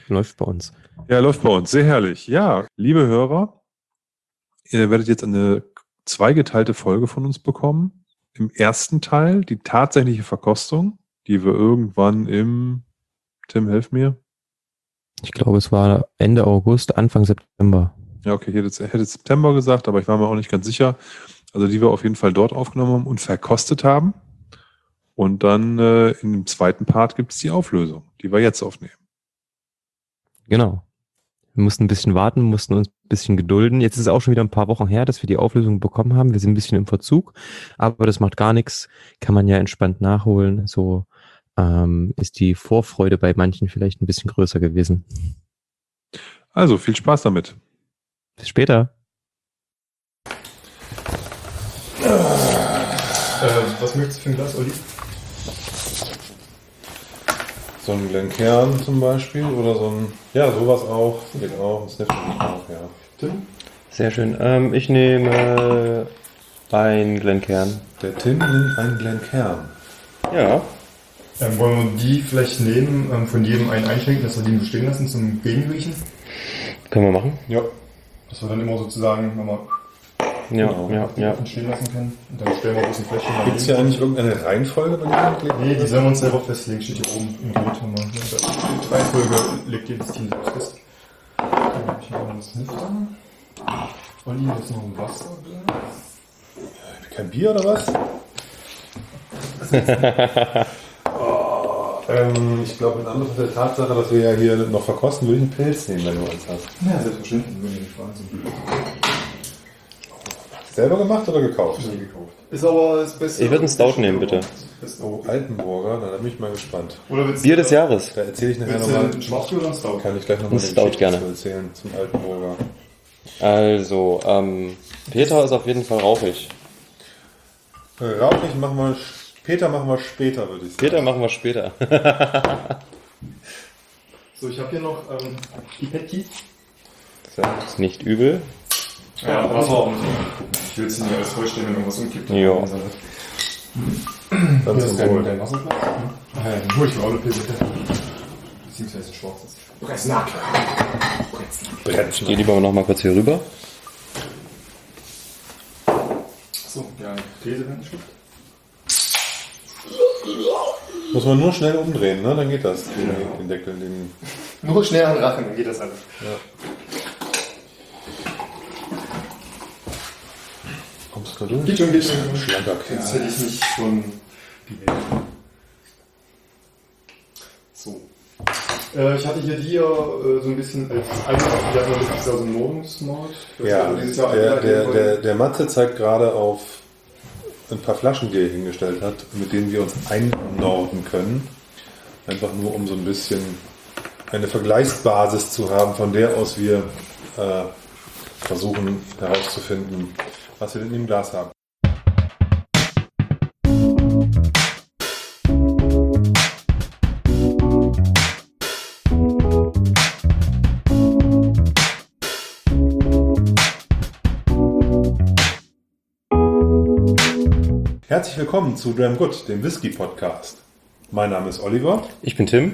Läuft bei uns. Ja, läuft bei uns. Sehr herrlich. Ja, liebe Hörer, ihr werdet jetzt eine zweigeteilte Folge von uns bekommen. Im ersten Teil die tatsächliche Verkostung, die wir irgendwann Tim, helf mir. Ich glaube, es war Ende August, Anfang September. Ja, okay, ich hätte September gesagt, aber ich war mir auch nicht ganz sicher. Also die wir auf jeden Fall dort aufgenommen haben und verkostet haben. Und dann in dem zweiten Part gibt es die Auflösung, die wir jetzt aufnehmen. Genau. Wir mussten ein bisschen warten, mussten uns ein bisschen gedulden. Jetzt ist es auch schon wieder ein paar Wochen her, dass wir die Auflösung bekommen haben. Wir sind ein bisschen im Verzug, aber das macht gar nichts. Kann man ja entspannt nachholen. So ist die Vorfreude bei manchen vielleicht ein bisschen größer gewesen. Also viel Spaß damit. Bis später. Was möchtest du für ein Glas, Olli? So ein Glencairn zum Beispiel oder so ein, ja, sowas auch, geht auch, ein Sniff geht auch, ja. Tim? Sehr schön. Ich nehme ein Glencairn. Der Tim nimmt einen Glencairn. Ja. Wollen wir die vielleicht nehmen, von jedem einen einschenken, dass wir die so stehen lassen zum Gegenriechen? Können wir machen? Ja. Dass wir dann immer sozusagen nochmal Ja. stehen lassen können. Und dann stellen wir ein bisschen Fläschchen daneben. Gibt es hier eigentlich irgendeine Reihenfolge bei den Gläsern? Nee, die sollen wir uns selber festlegen, steht hier oben im Gerät. Die Reihenfolge legt jedes Team selbst fest. Dann habe ich hier noch einen Snifter. Olli, hier ist noch ein Wasserglas. Kein Bier oder was? Ich glaube, in Anbetracht der Tatsache, dass wir ja hier noch verkosten, würde ich einen Pilz nehmen, wenn du eins hast. Ja, selbstverständlich. Wenn ihr nicht fragen, so blöd. Selber gemacht oder gekauft? Nee, gekauft. Ist aber das Beste. Ich würde einen Stout nehmen, bitte. Oh, Altenburger, na, da bin ich mal gespannt. Oder willst Bier des Jahres. Da erzähle ich nachher Willst du nochmal. einen Schwarzbier oder einen Stout? Kann ich gleich nochmal Ein Stout gerne. erzählen zum Altenburger. Also, Peter ist auf jeden Fall rauchig. Rauchig machen wir, Peter machen wir später, würde ich sagen. Peter machen wir später. So, ich habe hier noch Pipetti. Das ist nicht übel. Ja, Wasser und ich will jetzt nicht alles vollstehen, wenn irgendwas umkippt. Jo. Dann zum Wohl. Dein Wasserglas? Ach ja, dann hol ich mir auch eine Pilsette. Beziehungsweise ein schwarzes. Bresnak. Ich gehe lieber noch mal kurz hier rüber. So, ja, Käse werden schluckt. Muss man nur schnell umdrehen, ne? Dann geht das. Den Deckel, Nur schnell an Rachen, dann geht das alles. Ja. Kommst du da durch? Geht schon. Schlanker Jetzt Kerl. hätte ich nicht schon gewählt. So. Ich hatte hier die so ein bisschen als das ist ja so ein Morgensmalt. Ja, der Matze zeigt gerade auf ein paar Flaschen, die er hingestellt hat, mit denen wir uns einnorden können. Einfach nur, um so ein bisschen eine Vergleichsbasis zu haben, von der aus wir versuchen herauszufinden, was wir denn im Glas haben. Herzlich willkommen zu Dram Good, dem Whisky-Podcast. Mein Name ist Oliver. Ich bin Tim.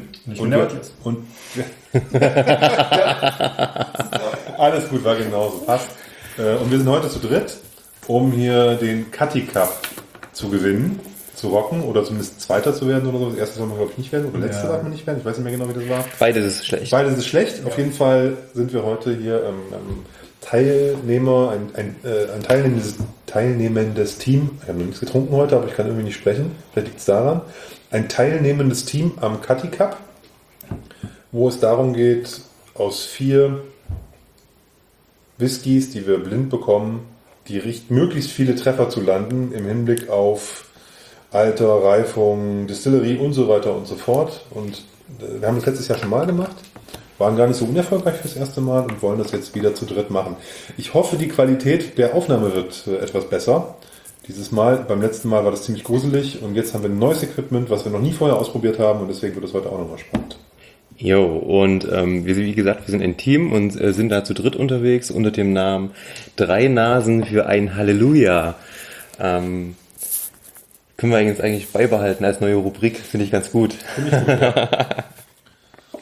Alles gut, war genauso, passt. Und wir sind heute zu dritt, um hier den Cutty Cup zu gewinnen, zu rocken oder zumindest Zweiter zu werden oder so. Das erste soll man, glaube ich, nicht werden oder letzte darf man nicht werden. Ich weiß nicht mehr genau, wie das war. Beides ist schlecht. Beides ist schlecht. Ja. Auf jeden Fall sind wir heute hier Teilnehmer, ein teilnehmendes Team. Ich habe noch nichts getrunken heute, aber ich kann irgendwie nicht sprechen. Vielleicht liegt es daran. Ein teilnehmendes Team am Cutty Cup, wo es darum geht, aus 4 Whiskys, die wir blind bekommen, möglichst viele Treffer zu landen im Hinblick auf Alter, Reifung, Distillerie und so weiter und so fort. Und wir haben das letztes Jahr schon mal gemacht, waren gar nicht so unerfolgreich fürs erste Mal und wollen das jetzt wieder zu dritt machen. Ich hoffe, die Qualität der Aufnahme wird etwas besser. Dieses Mal, beim letzten Mal war das ziemlich gruselig und jetzt haben wir ein neues Equipment, was wir noch nie vorher ausprobiert haben und deswegen wird es heute auch nochmal spannend. Jo, und wie gesagt, wir sind ein Team und sind da zu dritt unterwegs unter dem Namen 3 Nasen für ein Halleluja. Können wir eigentlich beibehalten als neue Rubrik, finde ich ganz gut. Finde ich gut, ja.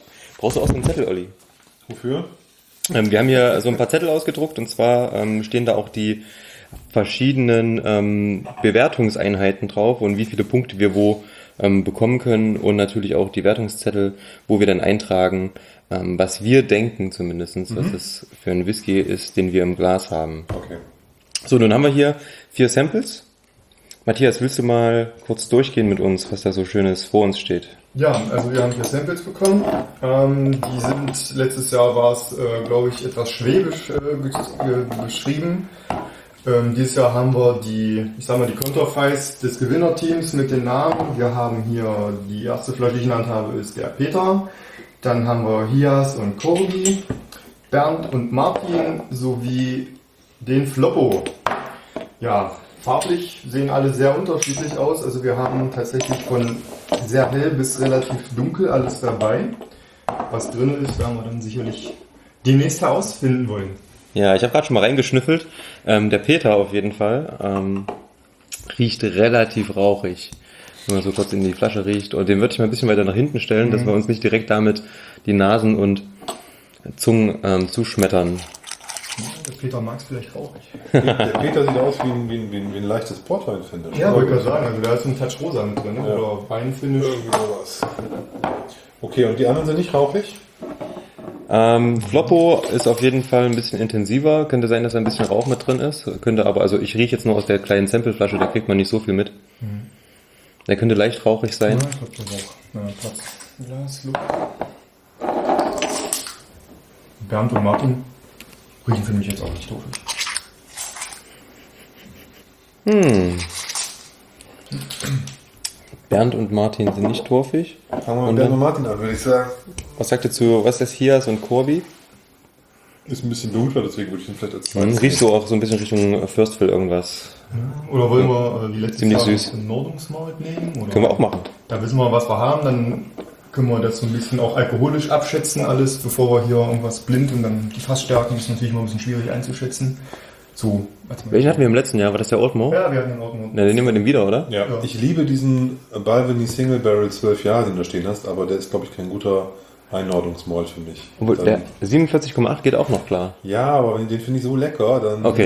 Brauchst du auch so einen Zettel, Olli? Wofür? Wir haben hier so ein paar Zettel ausgedruckt und zwar stehen da auch die verschiedenen Bewertungseinheiten drauf und wie viele Punkte wir wo bekommen können und natürlich auch die Wertungszettel, wo wir dann eintragen, was wir denken zumindest, was es für ein Whisky ist, den wir im Glas haben. Okay. So, nun haben wir hier 4 Samples. Matthias, willst du mal kurz durchgehen mit uns, was da so Schönes vor uns steht? Ja, also wir haben hier Samples bekommen. Die sind, letztes Jahr war es, glaube ich, etwas schwäbisch beschrieben. Dieses Jahr haben wir die Konterfeis des Gewinnerteams mit den Namen. Wir haben hier die erste Flasche, die ich genannt habe, ist der Peter. Dann haben wir Hias und Corby, Bernd und Martin sowie den Floppo. Ja, farblich sehen alle sehr unterschiedlich aus. Also wir haben tatsächlich von sehr hell bis relativ dunkel alles dabei. Was drin ist, werden wir dann sicherlich demnächst herausfinden wollen. Ja, ich habe gerade schon mal reingeschnüffelt. Der Peter auf jeden Fall riecht relativ rauchig, wenn man so kurz in die Flasche riecht. Und den würde ich mal ein bisschen weiter nach hinten stellen, dass wir uns nicht direkt damit die Nasen und Zungen zuschmettern. Der Peter mag es vielleicht rauchig. Der Peter sieht aus wie ein leichtes Portwein, finde ich. Ja, wollte ich gerade sagen. Also da ist ein Touch Rosa mit drin, ne? Ja. Oder Weinfinish. Irgendwie sowas. Okay, und die anderen sind nicht rauchig? Floppo ist auf jeden Fall ein bisschen intensiver. Könnte sein, dass da ein bisschen Rauch mit drin ist. Könnte aber, also ich rieche jetzt nur aus der kleinen Sampleflasche, da kriegt man nicht so viel mit. Der könnte leicht rauchig sein. Ja, ich glaube, das auch. Ja, Platz. Glas, Luft. Bernd und Martin riechen für mich jetzt auch nicht doof. Bernd und Martin sind nicht torfig. Fangen wir Und mit Bernd dann- und Martin an, würde ich sagen. Was sagt ihr zu, was ist das Hias und Corby? Ist ein bisschen dunkler, deswegen würde ich ihn vielleicht als zweites. Riechst du auch so ein bisschen Richtung Firstville irgendwas? Oder wollen wir wie letztes Ziemlich Jahr süß. einen Nordungsmalt nehmen? Oder? Können wir auch machen. Da wissen wir, was wir haben, dann können wir das so ein bisschen auch alkoholisch abschätzen alles, bevor wir hier irgendwas blind und dann die Fassstärken ist natürlich immer ein bisschen schwierig einzuschätzen. So, warte mal. Welchen hatten wir im letzten Jahr? War das der Oldmore? Ja, wir hatten den Ordnung. Na, den nehmen wir den wieder, oder? Ja. Ja. Ich liebe diesen Balvenie Single Barrel 12 Jahre, den du da stehen hast, aber der ist, glaube ich, kein guter Einordnungsmalt für mich. Obwohl, Dann- der 47,8 geht auch noch klar. Ja, aber den finde ich so lecker, dann Okay.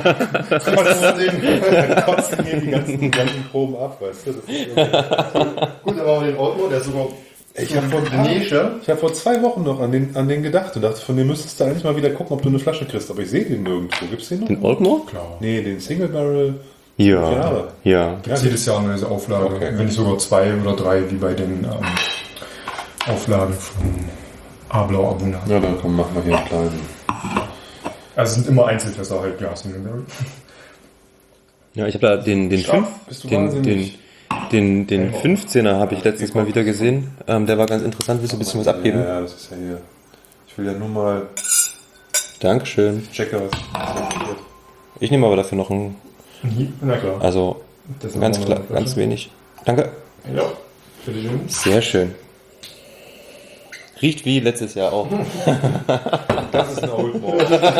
dann kotzen mir die ganzen Proben ab, weißt du? Das ist irgendwie- Gut, dann machen wir den Ordnung, der ist sogar Ich habe vor 2 Wochen noch an den gedacht und dachte, von dem müsstest du eigentlich mal wieder gucken, ob du eine Flasche kriegst, aber ich sehe den nirgendwo. Gibt's den noch? Den Oldmore? Klar. Nee, den Single Barrel. Ja. Jahre. Ja. Gibt es jedes Jahr eine Auflage, Okay. wenn nicht sogar 2 oder 3, wie bei den Auflagen von Ablau Abuna. Ja, dann komm, machen wir hier einen kleinen. Also es sind immer Einzelfässer halt, ja, Single Barrel. Ja, ich habe da den Scharf, bist du wahnsinnig. 15er habe ich letztens mal wieder gesehen. Der war ganz interessant. Willst du ein bisschen was abgeben? Ja, das ist ja hier. Ich will ja nur mal Dankeschön. checken, was Ich nehme aber dafür noch einen, Na klar. also Das ist ganz noch klar, eine ganz Flasche. wenig. Danke. Ja, bitteschön. Sehr schön. Riecht wie letztes Jahr auch. Das ist ein Oldmore.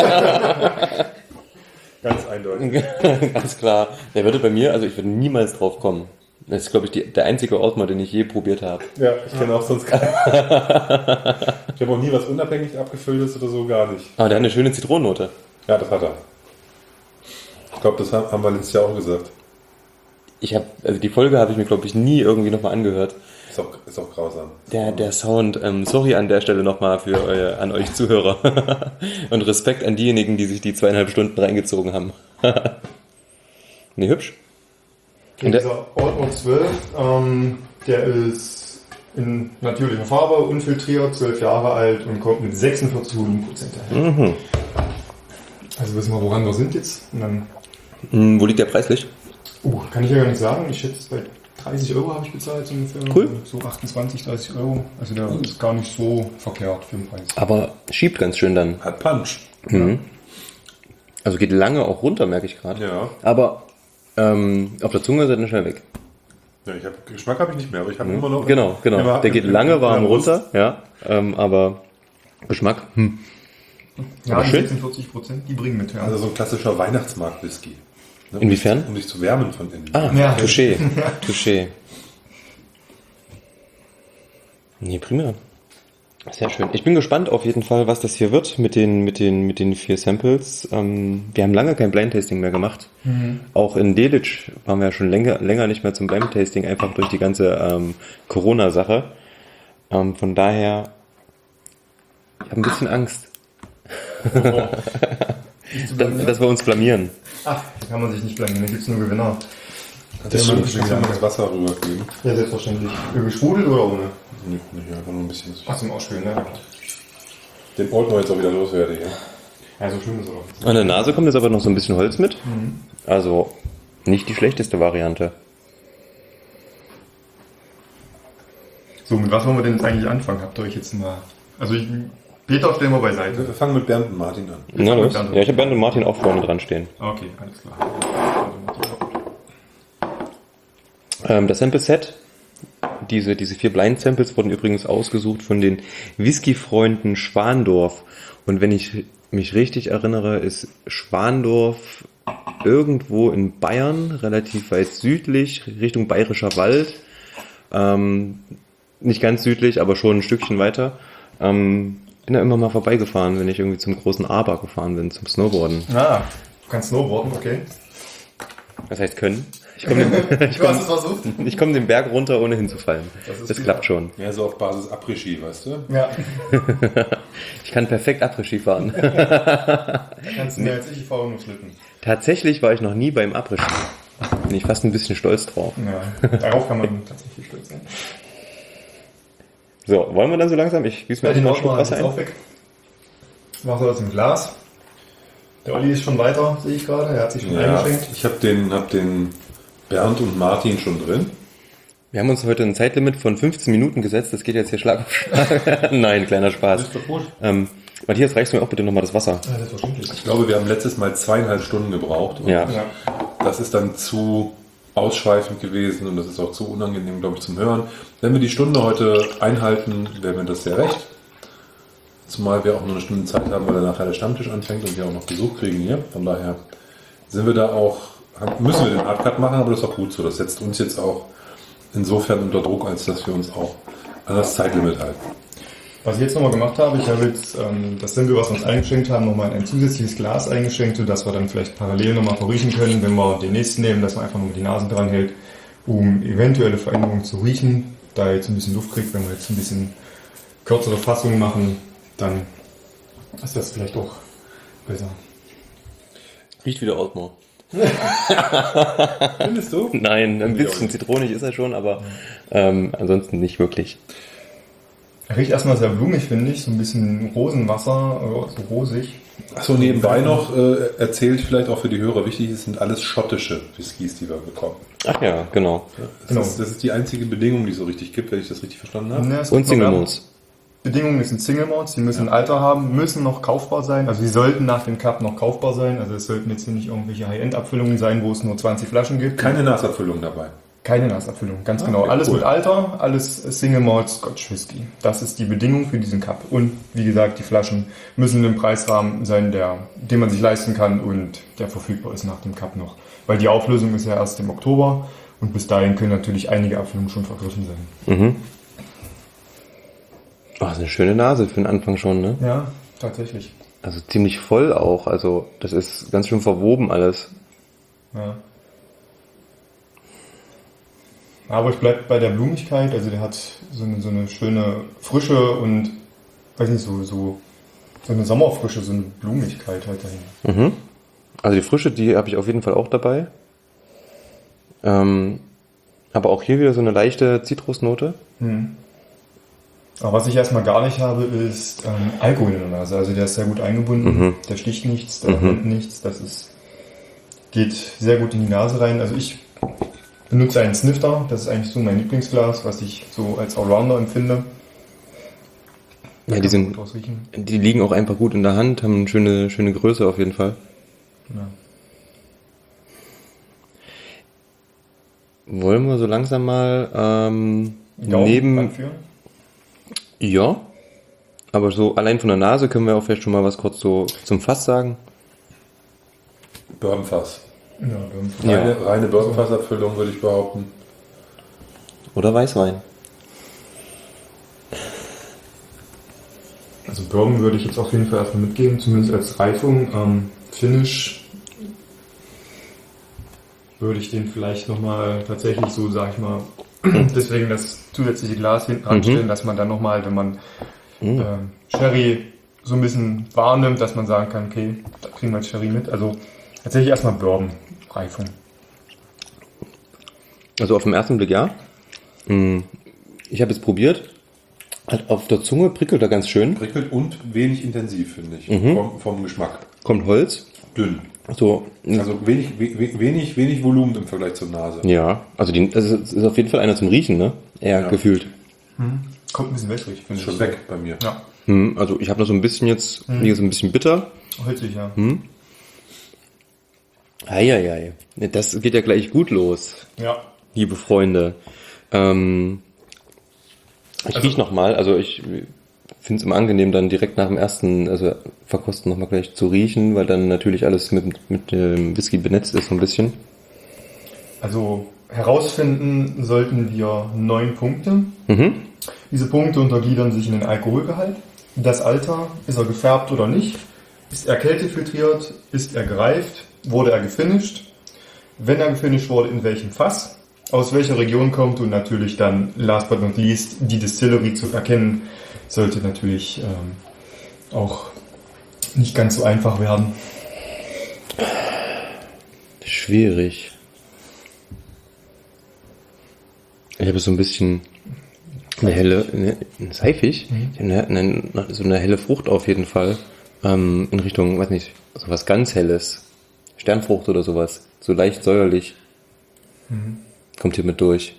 Ganz eindeutig. Ganz klar. Der würde bei mir, also ich würde niemals drauf kommen. Das ist, glaube ich, der einzige Oldmore, den ich je probiert habe. Ja, ich kenne auch sonst keinen. Ich habe auch nie was unabhängig abgefülltes oder so, gar nicht. Aber der hat eine schöne Zitronennote. Ja, das hat er. Ich glaube, das haben wir letztes Jahr auch gesagt. Also die Folge habe ich mir, glaube ich, nie irgendwie nochmal angehört. Ist auch grausam. Der Sound, sorry an der Stelle nochmal an euch Zuhörer. Und Respekt an diejenigen, die sich die 2,5 Stunden reingezogen haben. Nee, hübsch. Okay, dieser Ordnung 12, der ist in natürlicher Farbe, unfiltriert, 12 Jahre alt und kommt mit 46 Volumenprozent daher. Mhm. Also wissen wir, woran wir sind jetzt. Und dann, Wo liegt der preislich? kann ich ja gar nicht sagen. Ich schätze, bei 30 Euro habe ich bezahlt so ungefähr. Cool. So 28, 30 Euro. Also der ist gar nicht so verkehrt für den Preis. Aber schiebt ganz schön dann. Hat Punch. Mhm. Also geht lange auch runter, merke ich gerade. Ja. Aber auf der Zunge ist er dann schnell weg. Ja, Geschmack habe ich nicht mehr, aber ich habe immer noch. Genau. Immer- Der geht lange warm Ja, runter, ja. Aber Geschmack, Ja, Aber die schön. 46%, die bringen mit. Ja. Also so ein klassischer Weihnachtsmarkt-Whisky. Ne? Inwiefern? Um dich zu wärmen von innen. Ah, Ja. Touché. Nee, prima. Sehr schön. Ich bin gespannt auf jeden Fall, was das hier wird mit den 4 Samples. Wir haben lange kein Blind-Tasting mehr gemacht. Auch in Delitzsch waren wir ja schon länger nicht mehr zum Blind-Tasting, einfach durch die ganze Corona-Sache. Von daher, ich habe ein bisschen Angst, dass wir uns blamieren. Ach, da kann man sich nicht blamieren, da gibt es nur Gewinner. Das stimmt, ich muss das Wasser rübergeben. Ja, selbstverständlich. Gesprudelt oder ohne? Nee, einfach nur ein bisschen. Ach, zum Ausspülen, ne? Den Old jetzt auch wieder loswerde hier. Ja, so schön ist es auch. An der Nase kommt jetzt aber noch so ein bisschen Holz mit. Also nicht die schlechteste Variante. So, mit was wollen wir denn jetzt eigentlich anfangen? Habt ihr euch jetzt mal... Also Peter stellen wir beiseite. Wir fangen mit Bernd und Martin an. Na los. Ja, ich habe Bernd und Martin auch vorne dran stehen. Okay, alles klar. Das Sample-Set, diese 4 Blind-Samples wurden übrigens ausgesucht von den Whisky-Freunden Schwandorf. Und wenn ich mich richtig erinnere, ist Schwandorf irgendwo in Bayern, relativ weit südlich, Richtung Bayerischer Wald. Nicht ganz südlich, aber schon ein Stückchen weiter. Bin da immer mal vorbeigefahren, wenn ich irgendwie zum großen Aber gefahren bin, zum Snowboarden. Ah, du kannst Snowboarden, okay. Das heißt können. Ich Du hast es versucht? komme den Berg runter, ohne hinzufallen. Das viel. klappt schon. Ja, so auf Basis Après-Ski, weißt du? Ja. Ich kann perfekt Après-Ski fahren. Kannst du mehr als ich fahren nur Schlitten. Tatsächlich war ich noch nie beim Après-Ski. Bin ich fast ein bisschen stolz drauf. Ja, darauf kann man tatsächlich stolz sein. So, wollen wir dann so langsam? Ich gieße mir erstmal einen Schluck Wasser ein. auch weg. Mach das im Glas. Der Olli ist schon weiter, sehe ich gerade. Er hat sich schon eingeschenkt. Ich habe den Bernd und Martin schon drin. Wir haben uns heute ein Zeitlimit von 15 Minuten gesetzt. Das geht jetzt hier Schlag auf Schlag. Nein, kleiner Spaß. Das ist doch gut. Matthias, reichst du mir auch bitte nochmal das Wasser? Ja, selbstverständlich. Ich glaube, wir haben letztes Mal 2,5 Stunden gebraucht. Und Ja. Ja. das ist dann zu ausschweifend gewesen und das ist auch zu unangenehm, glaube ich, zum Hören. Wenn wir die Stunde heute einhalten, wäre mir das sehr recht. Zumal wir auch nur eine Stunde Zeit haben, weil danach der Stammtisch anfängt und wir auch noch Besuch kriegen hier. Von daher sind wir da auch, müssen wir den Hardcut machen, aber das ist auch gut so. Das setzt uns jetzt auch insofern unter Druck, als dass wir uns auch an das Zeitlimit halten. Was ich jetzt nochmal gemacht habe, ich habe jetzt das Sample, was wir uns eingeschenkt haben, nochmal in ein zusätzliches Glas eingeschenkt, sodass wir dann vielleicht parallel nochmal verriechen können, wenn wir den nächsten nehmen, dass man einfach nur die Nase dran hält, um eventuelle Veränderungen zu riechen. Da er jetzt ein bisschen Luft kriegt, wenn wir jetzt ein bisschen kürzere Fassungen machen, dann ist das vielleicht auch besser. Riecht wieder Altmore. Findest du? Nein, ein bisschen zitronig ist er schon, aber ansonsten nicht wirklich. Er riecht erstmal sehr blumig, finde ich, so ein bisschen Rosenwasser, so rosig. Achso, nebenbei noch erzählt vielleicht auch für die Hörer wichtig, es sind alles schottische Whiskys, die wir bekommen. Ach ja, genau. Das ist die einzige Bedingung, die es so richtig gibt, wenn ich das richtig verstanden habe. Ja, es Und gibt Single noch Malts. Bedingungen sind Single Malts, die müssen ein Alter haben, müssen noch kaufbar sein, also sie sollten nach dem Cup noch kaufbar sein, also es sollten jetzt hier nicht irgendwelche High-End-Abfüllungen sein, wo es nur 20 Flaschen gibt. Keine Nasabfüllung dabei. Keine Nasabfüllung, ganz genau. Okay, Alles cool. mit Alter, alles Single Malt Scotch Whisky. Das ist die Bedingung für diesen Cup. Und wie gesagt, die Flaschen müssen im Preisrahmen sein, den man sich leisten kann und der verfügbar ist nach dem Cup noch. Weil die Auflösung ist ja erst im Oktober und bis dahin können natürlich einige Abfüllungen schon vergriffen sein. Mhm. Oh, das ist eine schöne Nase für den Anfang schon, ne? Ja, tatsächlich. Also ziemlich voll auch, also das ist ganz schön verwoben alles. Ja. Aber ich bleibe bei der Blumigkeit, also der hat so eine schöne Frische und, weiß nicht, so eine Sommerfrische, so eine Blumigkeit halt dahin. Mhm. Also die Frische, die habe ich auf jeden Fall auch dabei. Aber auch hier wieder so eine leichte Zitrusnote. Aber was ich erstmal gar nicht habe, ist Alkohol in der Nase. Also der ist sehr gut eingebunden, der sticht nichts, der brennt nichts, geht sehr gut in die Nase rein. Also ich benutze einen Snifter, das ist eigentlich so mein Lieblingsglas, was ich so als Allrounder empfinde. Ja, Da die kann man sind, draus riechen. die liegen auch einfach gut in der Hand, haben eine schöne Größe auf jeden Fall. Ja. Wollen wir so langsam mal Gaumen neben... anführen? Ja, aber so allein von der Nase können wir auch vielleicht schon mal was kurz so zum Fass sagen. Bourbonfass. Ja, Reine Bourbonfassabfüllung, würde ich behaupten. Oder Weißwein. Also Bourbon würde ich jetzt auf jeden Fall erstmal mitgeben, zumindest als Reifung. Finish würde ich den vielleicht nochmal tatsächlich so, sag ich mal, deswegen das zusätzliche Glas hinten anstellen, dass man dann nochmal, wenn man Sherry so ein bisschen wahrnimmt, dass man sagen kann, okay, da kriegen wir jetzt Sherry mit. Also tatsächlich erstmal Bourbon-Reifung. Also auf den ersten Blick ja. Ich habe es probiert. Halt auf der Zunge prickelt er ganz schön. Prickelt und wenig intensiv, finde ich, vom Geschmack. Kommt Holz. Dünn. So. Also wenig Volumen im Vergleich zur Nase. Ja, also es ist auf jeden Fall einer zum Riechen, ne? Eher gefühlt. Kommt ein bisschen wässrig, finde ich. Schon weg bei mir. Ja, Also ich habe noch so ein bisschen jetzt, hier so ein bisschen bitter. holzig, ja. Eieiei. Das geht ja gleich gut los, Ja. liebe Freunde. Ich riech nochmal, also ich finde es immer angenehm, dann direkt nach dem ersten, also Verkosten nochmal gleich zu riechen, weil dann natürlich alles mit dem Whisky benetzt ist so ein bisschen. Also herausfinden sollten wir 9 Punkte. Diese Punkte untergliedern sich in den Alkoholgehalt, das Alter, ist er gefärbt oder nicht, ist er kältefiltriert, ist er gereift, wurde er gefinished, wenn er gefinished wurde, in welchem Fass, aus welcher Region kommt und natürlich dann, last but not least, die Distillery zu erkennen, sollte natürlich auch nicht ganz so einfach werden. Schwierig. Ich habe so ein bisschen eine helle, seifig, so eine helle Frucht auf jeden Fall, in Richtung, weiß nicht, so was ganz Helles, Sternfrucht oder sowas, so leicht säuerlich, kommt hier mit durch.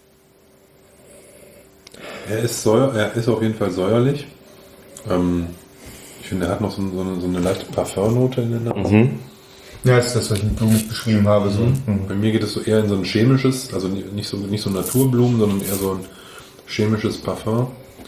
Er ist auf jeden Fall säuerlich. Ich finde, er hat noch so eine leichte Parfumnote in der Nase. Ja, das ist das, was ich mit Blumen beschrieben habe. So. Bei mir geht es so eher in so ein chemisches, also nicht so Naturblumen, sondern eher so ein chemisches Parfum.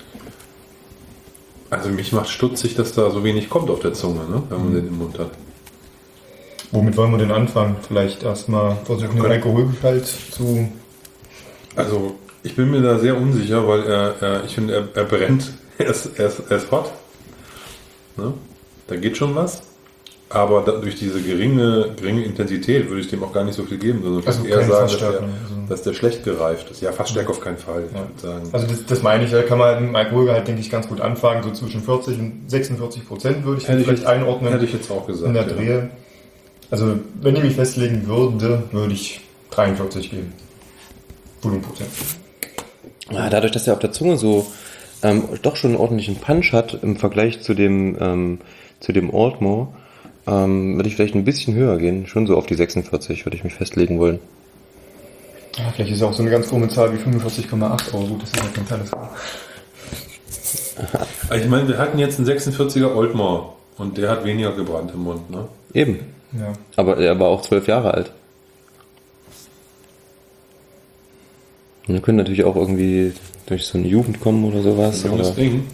Also mich macht stutzig, dass da so wenig kommt auf der Zunge, ne, wenn man den im Mund hat. Womit wollen wir denn anfangen? Vielleicht erstmal versuchen, den Alkoholgehalt zu... Also ich bin mir da sehr unsicher, weil ich finde, er brennt, er ist hot. Ne? Da geht schon was. Aber durch diese geringe Intensität würde ich dem auch gar nicht so viel geben, sondern ich würde eher sagen, dass der schlecht gereift ist. Ja, Fassstärke auf keinen Fall, ich würde sagen. Also das meine ich, da kann man im Alkoholgehalt, denke ich, ganz gut anfangen. So zwischen 40 und 46% würde ich vielleicht einordnen. Hätte ich jetzt auch gesagt. In der Drehe. Also wenn ich mich festlegen würde ich 43 geben. Volumenprozent. Ja, dadurch, dass er auf der Zunge so doch schon einen ordentlichen Punch hat im Vergleich zu dem Oldmore, würde ich vielleicht ein bisschen höher gehen. Schon so auf die 46 würde ich mich festlegen wollen. Ja, vielleicht ist auch so eine ganz krumme Zahl wie 45,8, aber gut, das ist ja kein kleines. Ich meine, wir hatten jetzt einen 46er Oldmore und der hat weniger gebrannt im Mund, ne? Eben. Ja. Aber er war auch 12 Jahre alt. Wir können natürlich auch irgendwie durch so eine Jugend kommen oder sowas. Ein junges Ding.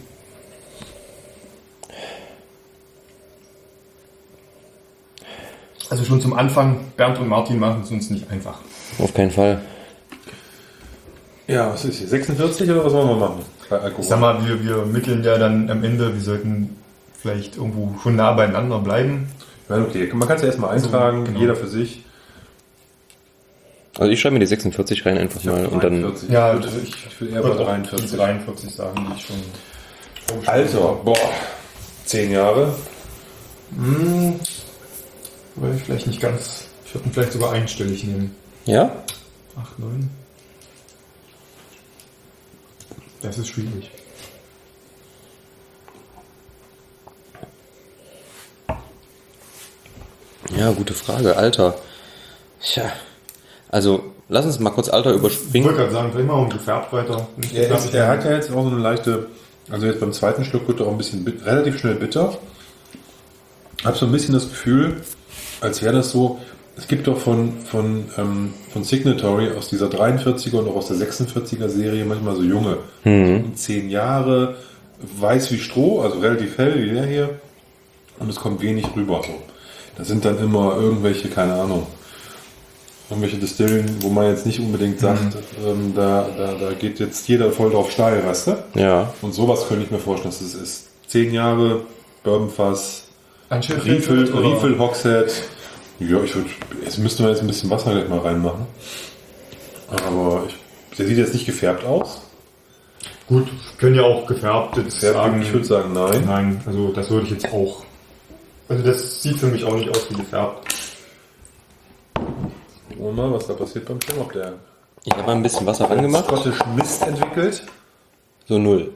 Also schon zum Anfang, Bernd und Martin machen es uns nicht einfach. Auf keinen Fall. Ja, was ist hier? 46 oder was wollen wir machen bei Alkohol? Ich sag mal, wir mitteln ja dann am Ende, wir sollten vielleicht irgendwo schon nah beieinander bleiben. Ja, okay, man kann es ja erstmal eintragen, So, genau. jeder für sich. Also ich schreibe mir die 46 rein einfach mal und dann. 43. Ja, Ich will eher bei würde auch 43. die 43 sagen, die ich schon... Alter, boah, 10 Jahre. Würde ich vielleicht nicht ganz... Ich würde ihn vielleicht sogar einstellig nehmen. Ja? 8, 9. Das ist schwierig. Ja, gute Frage. Alter. Tja. Also, lass uns mal kurz Alter Ich überspringen. wollte gerade sagen, vielleicht machen wir gefärbt weiter. Er hat ja jetzt auch so eine leichte, also jetzt beim zweiten Schluck wird er auch ein bisschen relativ schnell bitter. Ich habe so ein bisschen das Gefühl, als wäre das so, es gibt doch von Signatory aus dieser 43er und auch aus der 46er Serie manchmal so junge, so 10 Jahre, weiß wie Stroh, also relativ hell wie der hier, und es kommt wenig rüber. So. Das sind dann immer irgendwelche, keine Ahnung, irgendwelche Distillen, wo man jetzt nicht unbedingt sagt, da geht jetzt jeder voll drauf steil, weißt du? Ja. Und sowas könnte ich mir vorstellen, dass es ist. 10 Jahre, Bourbonfass, Einschildfilter oder? Refill Hogshead. Ja, jetzt müssten wir jetzt ein bisschen Wasser gleich mal reinmachen. Aber der sieht jetzt nicht gefärbt aus. Gut, können ja auch gefärbt jetzt sagen. Ich würde sagen, nein. Nein, also das würde ich jetzt auch. Also das sieht für mich auch nicht aus wie gefärbt. Gucken wir mal, was da passiert beim Shamrock. Der Ich habe mal ein bisschen Wasser angemacht. Scottish Mist entwickelt. So 0.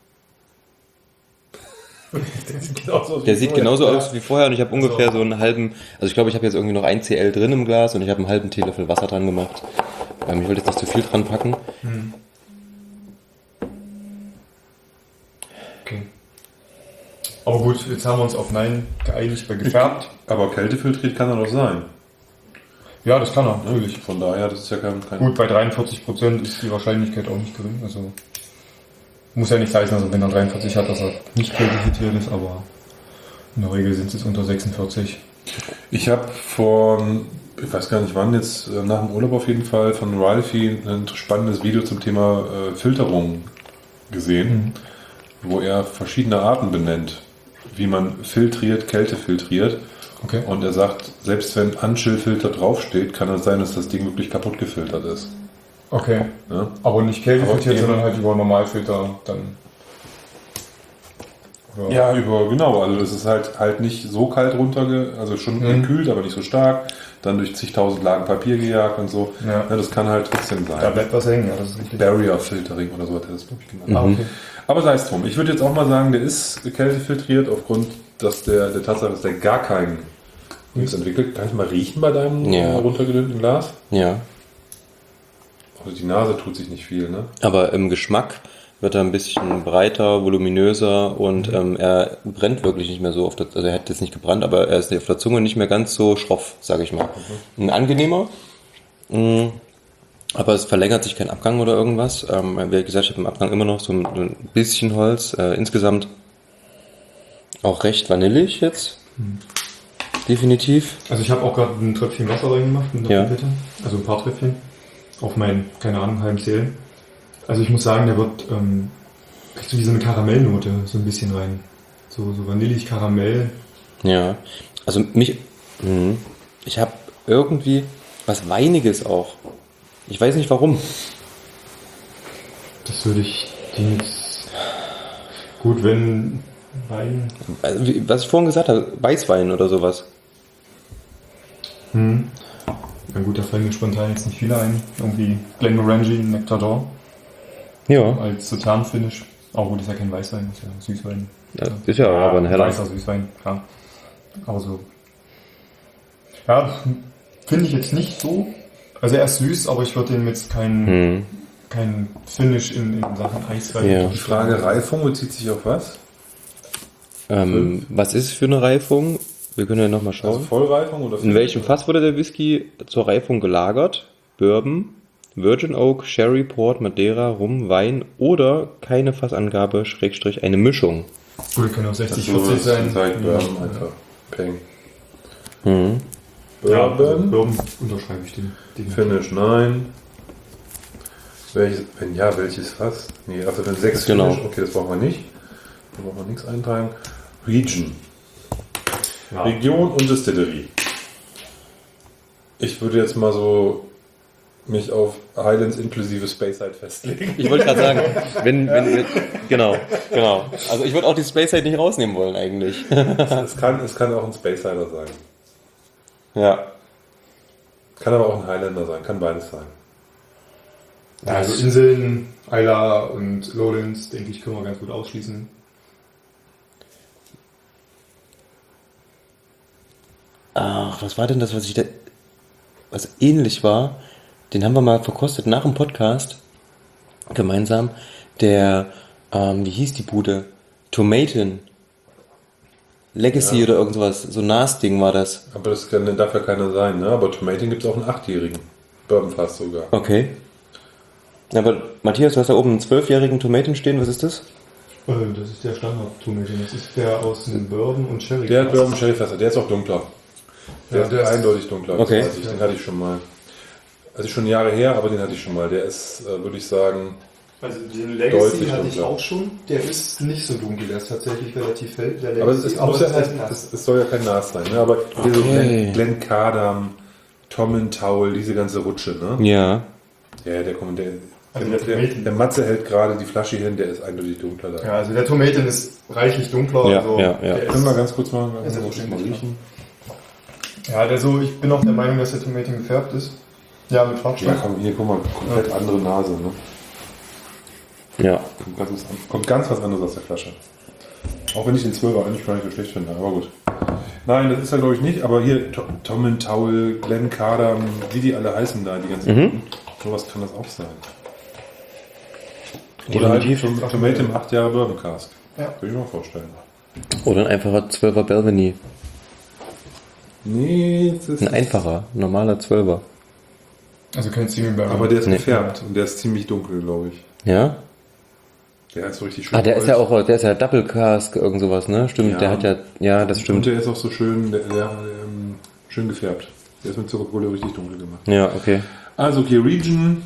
Der sieht genauso aus wie vorher und ich habe ungefähr so einen halben, also ich glaube, ich habe jetzt irgendwie noch ein CL drin im Glas und ich habe einen halben Teelöffel Wasser dran gemacht. Ich wollte jetzt nicht zu viel dran packen. Okay. Aber gut, jetzt haben wir uns auf Nein geeinigt bei gefärbt. Aber kältefiltriert kann er doch sein. Ja, das kann er, natürlich. Von daher, das ist ja kein Gut, bei 43% ist die Wahrscheinlichkeit auch nicht gering. Also muss ja nicht heißen, also wenn er 43 hat, dass er nicht kältefiltriert ist, aber in der Regel sind es unter 46. Ich habe ich weiß gar nicht wann, jetzt nach dem Urlaub auf jeden Fall, von Ralphie ein spannendes Video zum Thema Filterung gesehen, wo er verschiedene Arten benennt, wie man filtriert, Kälte filtriert. Okay. Und er sagt, selbst wenn Anchill-Filter draufsteht, kann es sein, dass das Ding wirklich kaputt gefiltert ist. Okay. Ja? Aber nicht kältefiltriert, Aber sondern halt über Normalfilter dann. Oder? Ja, genau. Also das ist halt nicht so kalt also schon gekühlt, aber nicht so stark. Dann durch zigtausend Lagen Papier gejagt und so. Ja. Ja, das kann halt trotzdem sein. Da bleibt was hängen, ja, das ist richtig. Barrier Filtering oder so hat er das, glaube ich, genannt. Ah, okay. Aber sei es drum. Ich würde jetzt auch mal sagen, der ist kältefiltriert aufgrund der Tatsache, dass der gar keinen nichts entwickelt. Kann ich mal riechen bei deinem runtergedünnten Glas? Ja. Also die Nase tut sich nicht viel, ne? Aber im Geschmack wird er ein bisschen breiter, voluminöser und er brennt wirklich nicht mehr so auf der, also er hat jetzt nicht gebrannt, aber er ist auf der Zunge nicht mehr ganz so schroff, sage ich mal. Ein angenehmer, aber es verlängert sich kein Abgang oder irgendwas. Wie gesagt, ich habe im Abgang immer noch so ein bisschen Holz. Insgesamt auch recht vanillig jetzt. Definitiv. Also ich habe auch gerade ein Tröpfchen Wasser reingemacht mit der Pipette. Also ein paar Tröpfchen. Auf meinen, keine Ahnung, halben CL. Also ich muss sagen, der wird, kriegst du wie so eine Karamellnote so ein bisschen rein. So vanillig Karamell. Ja, also ich habe irgendwie was Weiniges auch. Ich weiß nicht warum. Das würde ich dir jetzt... Gut, wenn Wein... Also, was ich vorhin gesagt habe, Weißwein oder sowas. Na gut, da fallen mir spontan jetzt nicht viele ein. Irgendwie Glenmorangie, Nectar d'Or. Ja. Als Sautern-Finish. Auch gut, ist ja kein Weißwein, ist ja Süßwein. Ja, ist ja aber ein heller. Weißer Süßwein, klar. Aber so. Ja, finde ich jetzt nicht so. Also er ist süß, aber ich würde dem jetzt kein Finish in Sachen Eiswein. Ja. Die Frage Reifung bezieht sich auf was? Was ist es für eine Reifung? Wir können ja nochmal schauen. Also Vollreifung oder? In welchem Fass wurde der Whisky zur Reifung gelagert? Bourbon, Virgin Oak, Sherry, Port, Madeira, Rum, Wein oder keine Fassangabe, / eine Mischung. Gut, kann auch 60, Also 40 sein. Bourbon einfach. Peng. Ja, also Bourbon. Bourbon unterschreibe ich den. Finish, nein. Welches Fass? Nee, also dann 6 Genau. Finish. Okay, das brauchen wir nicht. Da brauchen wir nichts eintragen. Region. Ja. Region und Distillerie. Ich würde jetzt mal so mich auf Highlands inklusive Speyside festlegen. Ich wollte gerade sagen, wenn genau. Also ich würde auch die Speyside nicht rausnehmen wollen eigentlich. Es kann auch ein Speysider sein. Ja. Kann aber auch ein Highlander sein. Kann beides sein. Ja, also Inseln, Isla und Lowlands, denke ich, können wir ganz gut ausschließen. Ach, was war denn das, was ähnlich war? Den haben wir mal verkostet nach dem Podcast. Gemeinsam. Der, wie hieß die Bude? Tomaten. Legacy oder irgendwas. So ein Nas-Ding war das. Aber das darf ja keiner sein, ne? Aber Tomaten gibt es auch einen 8-jährigen. Bourbonfass sogar. Okay. Aber Matthias, du hast da oben einen 12-jährigen Tomaten stehen. Was ist das? Das ist der Standard-Tomaten. Das ist der aus dem Bourbon und Sherry. Der hat Bourbon Sherry Fässer. Der ist auch dunkler. Der ist eindeutig dunkler. Okay. Das weiß ich. Den hatte ich schon mal. Also schon Jahre her, aber den hatte ich schon mal. Der ist, würde ich sagen, Also den Legacy Deutlich hatte ich dunkler. auch schon. Der ist nicht so dunkel, der ist tatsächlich relativ hell. Der Legacy, Aber es muss ja, halt nass. es soll ja kein Nas sein, ne? Aber hier so Okay. Glen Cardam, Tom Towel, diese ganze Rutsche, ne? Ja. Ja, der kommt, Also der Tomaten. der Matze hält gerade die Flasche hin, der ist eindeutig dunkler da. Ja, also der Tomaten ist reichlich dunkler. Ja, also ja. Der Können wir ist, ganz kurz mal, Ist ja mal wahrscheinlich riechen? ja, ich bin auch der Meinung, dass der Tomaten gefärbt ist. Ja, mit Ja, Farbstoff. komm, hier, guck mal, komplett andere Nase, ne? Ja. Kommt ganz was anderes aus der Flasche. Auch wenn ich den 12er eigentlich gar nicht so schlecht finde, aber gut. Nein, das ist er glaube ich nicht, aber hier Tom Towel, Glen Cardam, wie die alle heißen da, die ganzen. Sowas kann das auch sein. Oder halt Definitiv. Tomato im 8 Jahre Bourbon Cask. Ja. Könnte ich mir mal vorstellen. Oder ein einfacher 12er Belveny. Nee, das ist Ein einfacher, normaler 12er. Also kein Single Barrel. aber der ist Nee. gefärbt und der ist ziemlich dunkel, glaube ich. Ja? Der ist so richtig schön. Der ist ja auch, der ist ja Double Cask, irgend sowas, ne? Stimmt, Ja. der hat ja, das Und stimmt. der ist auch so schön, schön gefärbt. Der ist mit Zuckerkohle richtig dunkel gemacht. Ja, okay. Also, okay, Region.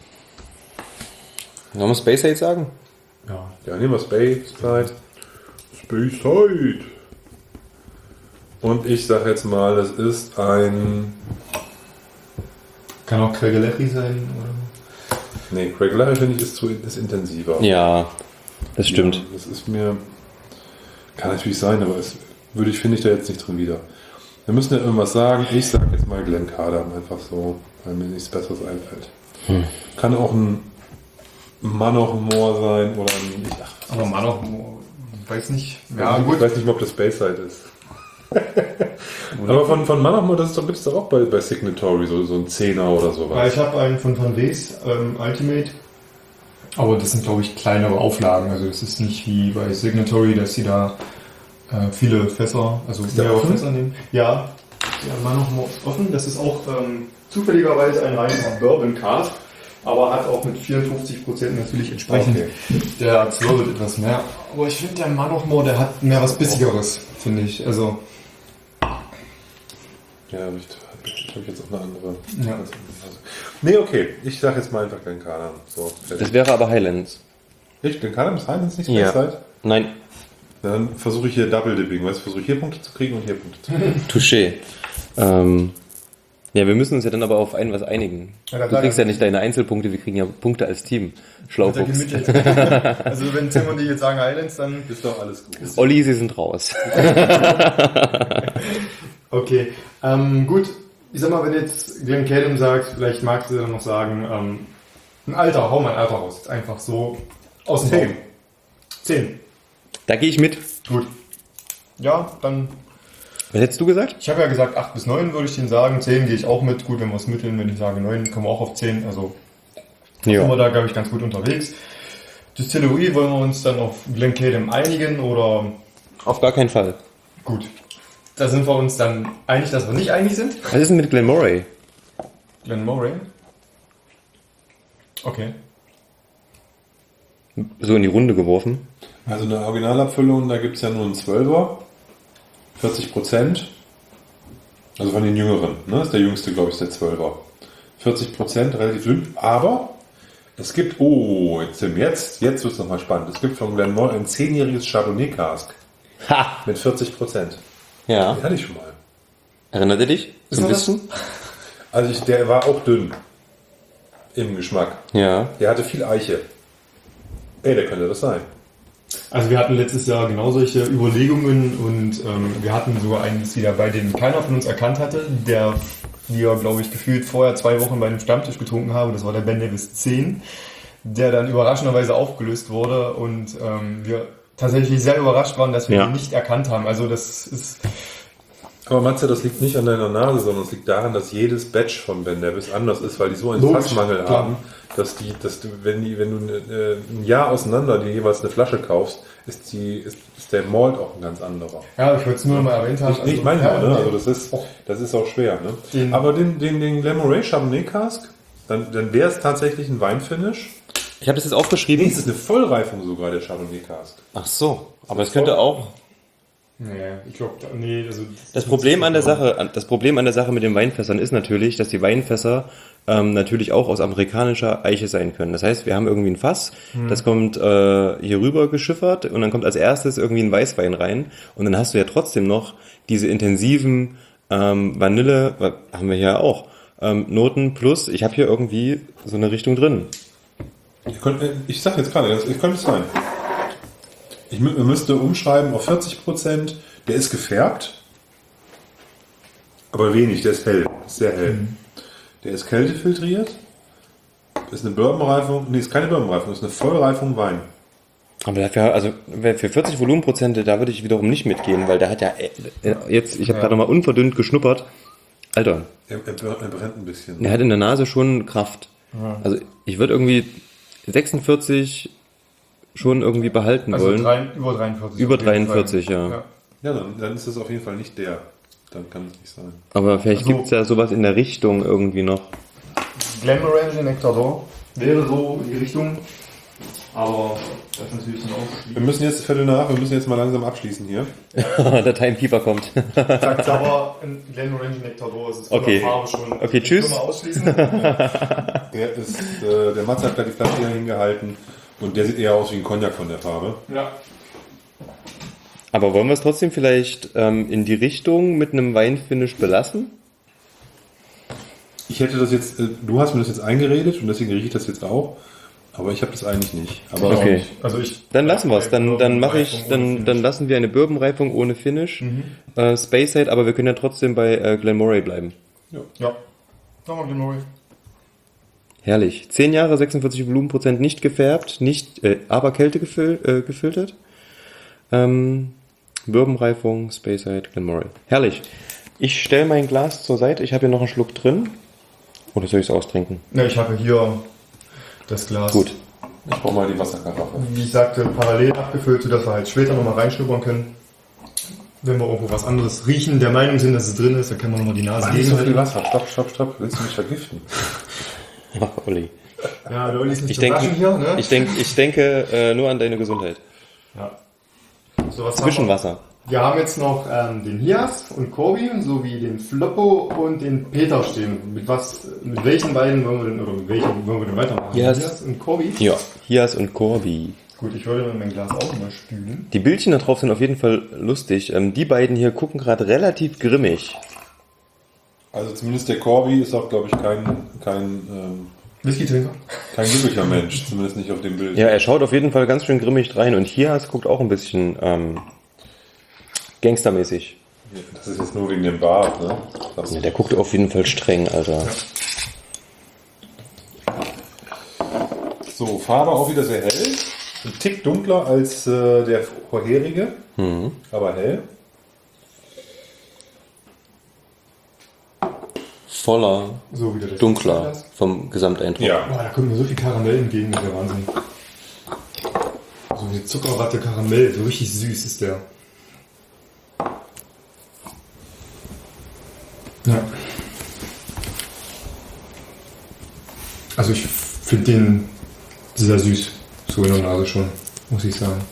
Sollen wir Space Age sagen? Ja, nehmen wir Space Side. Space Side. Und ich sage jetzt mal, das ist ein. Kann auch Craig sein. Oder? Nee, Craig Larry finde ich ist intensiver. Ja, das stimmt. Ja, das ist mir. Kann natürlich sein, aber finde ich da jetzt nicht drin wieder. Wir müssen ja irgendwas sagen. Ich sage jetzt mal Glen Cardam einfach so, weil mir nichts Besseres einfällt. Kann auch ein Manoch Moor sein oder ein. Aber man auch, weiß nicht. Ja, gut. Ich weiß nicht mehr, ob das Space Side ist. Aber von Manoch Moor, das gibt es doch auch bei Signatory, so ein 10er oder Weil sowas. ich habe einen von Van Wees, Ultimate. Aber das sind, glaube ich, kleinere Auflagen. Also es ist nicht wie bei Signatory, dass sie da viele Fässer, also der mehrere offen? Fässer nehmen. Ja, der Manoch Moor ist offen. Das ist auch zufälligerweise ein reiner Bourbon Cask. Aber hat auch mit 54% natürlich entsprechend der 12 etwas mehr. Aber ich finde, der Manoch Moor, der hat mehr was Bissigeres, finde ich. Also, Ja, ich habe jetzt auch eine andere. ja. Nee, okay. Ich sage jetzt mal einfach Glen Cardam. So, Das wäre aber Highlands. ich, Glen Cardam ist Highlands nicht Ja. Space Side? Nein, Dann versuche ich hier Double Dipping. Weißt du, versuche ich hier Punkte zu kriegen und hier Punkte zu kriegen. Touché. Ja, wir müssen uns ja dann aber auf was einigen. Ja, Du kriegst ja nicht deine Einzelpunkte, wir kriegen ja Punkte als Team. Schlaufuchs. Also wenn Tim und ich jetzt sagen Highlands, dann... Ist doch alles gut. Olli, sie sind raus. Okay, gut. Ich sag mal, wenn jetzt Glen Cardam sagt, vielleicht magst du dann noch sagen, ein Alter, hau mal ein Alter raus. Jetzt einfach so aus dem 10. Bauch. 10. Da gehe ich mit. Gut. Ja, dann... Was hättest du gesagt? Ich habe ja gesagt 8 bis 9 würde ich den sagen. 10 gehe ich auch mit. Gut, wenn wir es mitteln, wenn ich sage 9, kommen wir auch auf 10. Also sind wir da, glaube ich, ganz gut unterwegs. Distillerie, wollen wir uns dann auf Glen Cardam einigen oder... Auf gar keinen Fall. Gut. Da sind wir uns dann einig, dass wir nicht einig sind. Was ist denn mit Glenmoray? Glenmoray. Okay. So in die Runde geworfen. Also eine Originalabfüllung, da gibt es ja nur einen 12er. 40%. Also von den Jüngeren. Ne? Ist der jüngste, glaube ich, ist der 12er. 40%, relativ dünn. Aber es gibt, jetzt wird es nochmal spannend. Es gibt von Glenmoray ein 10-jähriges Chardonnay Cask. Ha! Mit 40%. Ja. Den hatte ich schon mal. Erinnert ihr dich? Ist So ein noch was? bisschen? Also der war auch dünn. Im Geschmack. Ja. Der hatte viel Eiche. Der könnte das sein. Also wir hatten letztes Jahr genau solche Überlegungen und wir hatten sogar einen Cider bei, den keiner von uns erkannt hatte, der wir, glaube ich, gefühlt vorher 2 Wochen bei einem Stammtisch getrunken haben. Das war der Ben Nevis 10, der dann überraschenderweise aufgelöst wurde und wir tatsächlich sehr überrascht waren, dass wir ihn nicht erkannt haben. Also das ist... Aber Matze, das liegt nicht an deiner Nase, sondern es liegt daran, dass jedes Batch von Ben Nevis anders ist, weil die so einen Logisch, Fassmangel klar. haben, dass du, wenn du ein Jahr auseinander dir jeweils eine Flasche kaufst, ist der Malt auch ein ganz anderer. Ja, ich wollte es nur noch mal erwähnt haben. Ich meine ja, ne? okay. Also das ist auch schwer. Ne? Den- Aber den Glenmoray Chardonnay Cask, dann wäre es tatsächlich ein Weinfinish. Ich habe das jetzt aufgeschrieben. Nee, es ist eine Vollreifung sogar, der Chardonnay Cask. Ach so. Aber es könnte auch... Nee, ich glaube, nee, also... Das Problem an der Sache mit den Weinfässern ist natürlich, dass die Weinfässer natürlich auch aus amerikanischer Eiche sein können. Das heißt, wir haben irgendwie ein Fass, das kommt hier rüber geschiffert und dann kommt als erstes irgendwie ein Weißwein rein und dann hast du ja trotzdem noch diese intensiven Vanille, haben wir hier auch, Noten plus, ich habe hier irgendwie so eine Richtung drin. Ich sag jetzt gerade, ich könnte es sein. Ich müsste umschreiben auf 40%. Der ist gefärbt, aber wenig, der ist hell, sehr hell. Der ist kältefiltriert, ist eine Bourbonreifung, nee, ist keine Bourbonreifung, ist eine Vollreifung Wein. Aber dafür, also für 40 Volumenprozente, da würde ich wiederum nicht mitgehen, weil der hat ja jetzt, ich habe gerade noch mal unverdünnt geschnuppert. Alter. Er brennt ein bisschen. Er hat in der Nase schon Kraft. Ja. Also ich würde irgendwie 46 schon irgendwie behalten wollen. Über 43. Über 43, ja. Ja, dann ist das auf jeden Fall nicht der. Dann kann es nicht sein. Aber vielleicht gibt es ja sowas in der Richtung irgendwie noch. Glenmorangie Nectar d'Or wäre so in die Richtung. Aber das ist natürlich dann auch... Wir müssen jetzt Viertel nach, wir müssen jetzt mal langsam abschließen hier. Der Timekeeper kommt. Sagt aber, in Glenmorangie Nectar d'Or ist es von der Farbe schon... Okay, tschüss. Können wir ausschließen. Der Mats hat gerade die Flasche hier hingehalten und der sieht eher aus wie ein Cognac von der Farbe. Ja. Aber wollen wir es trotzdem vielleicht in die Richtung mit einem Weinfinish belassen? Ich hätte das jetzt, du hast mir das jetzt eingeredet und deswegen rieche ich das jetzt auch, aber ich habe das eigentlich nicht. Aber okay. Dann lassen wir es. Dann lassen wir eine Bourbonreifung ohne Finish, Speyside, aber wir können ja trotzdem bei Glenmorangie bleiben. Ja. Nochmal Glenmorangie. Herrlich. 10 Jahre, 46 Volumenprozent, nicht gefärbt, aber Kälte gefiltert. Bourbonreifung, Speyside, Glenmorangie. Herrlich. Ich stelle mein Glas zur Seite. Ich habe hier noch einen Schluck drin. Oder soll ich es austrinken? Ja, ich habe hier das Glas. Gut. Ich brauche mal die Wasserkaraffe. Wie ich sagte, parallel abgefüllt, sodass wir halt später nochmal reinschnuppern können. Wenn wir irgendwo was anderes riechen, der Meinung sind, dass es drin ist, dann können wir nochmal die Nase gegen. So viel Wasser. Stopp. Willst du mich vergiften? Ach, Olli. Ja, der Olli ist nicht hier, ne? Ich denke nur an deine Gesundheit. Ja. So, Zwischenwasser. Wir haben jetzt noch den Hias und Corby sowie den Floppo und den Peter stehen. Mit welchen beiden wollen wir denn, oder mit welchen wollen wir denn weitermachen? Hias und Corby? Ja, Hias und Corby. Gut, ich würde mein Glas auch mal spülen. Die Bildchen da drauf sind auf jeden Fall lustig. Die beiden hier gucken gerade relativ grimmig. Also zumindest der Corby ist auch, glaube ich, kein Whisky-Trinker? Kein glücklicher Mensch, zumindest nicht auf dem Bild. Ja, er schaut auf jeden Fall ganz schön grimmig rein und Hias guckt auch ein bisschen gangstermäßig. Das ist jetzt nur wegen dem Bart, ne? Ja, der guckt auf jeden Fall streng, Alter. So, Farbe auch wieder sehr hell. Ein Tick dunkler als der vorherige, aber hell. Voller, so wieder dunkler vom Gesamteindruck. Ja. Boah, da kommt mir so viel Karamell entgegen, das ist der Wahnsinn. So wie Zuckerwatte Karamell, so richtig süß ist der. Ja. Also ich finde den sehr süß, so in der Nase schon, muss ich sagen.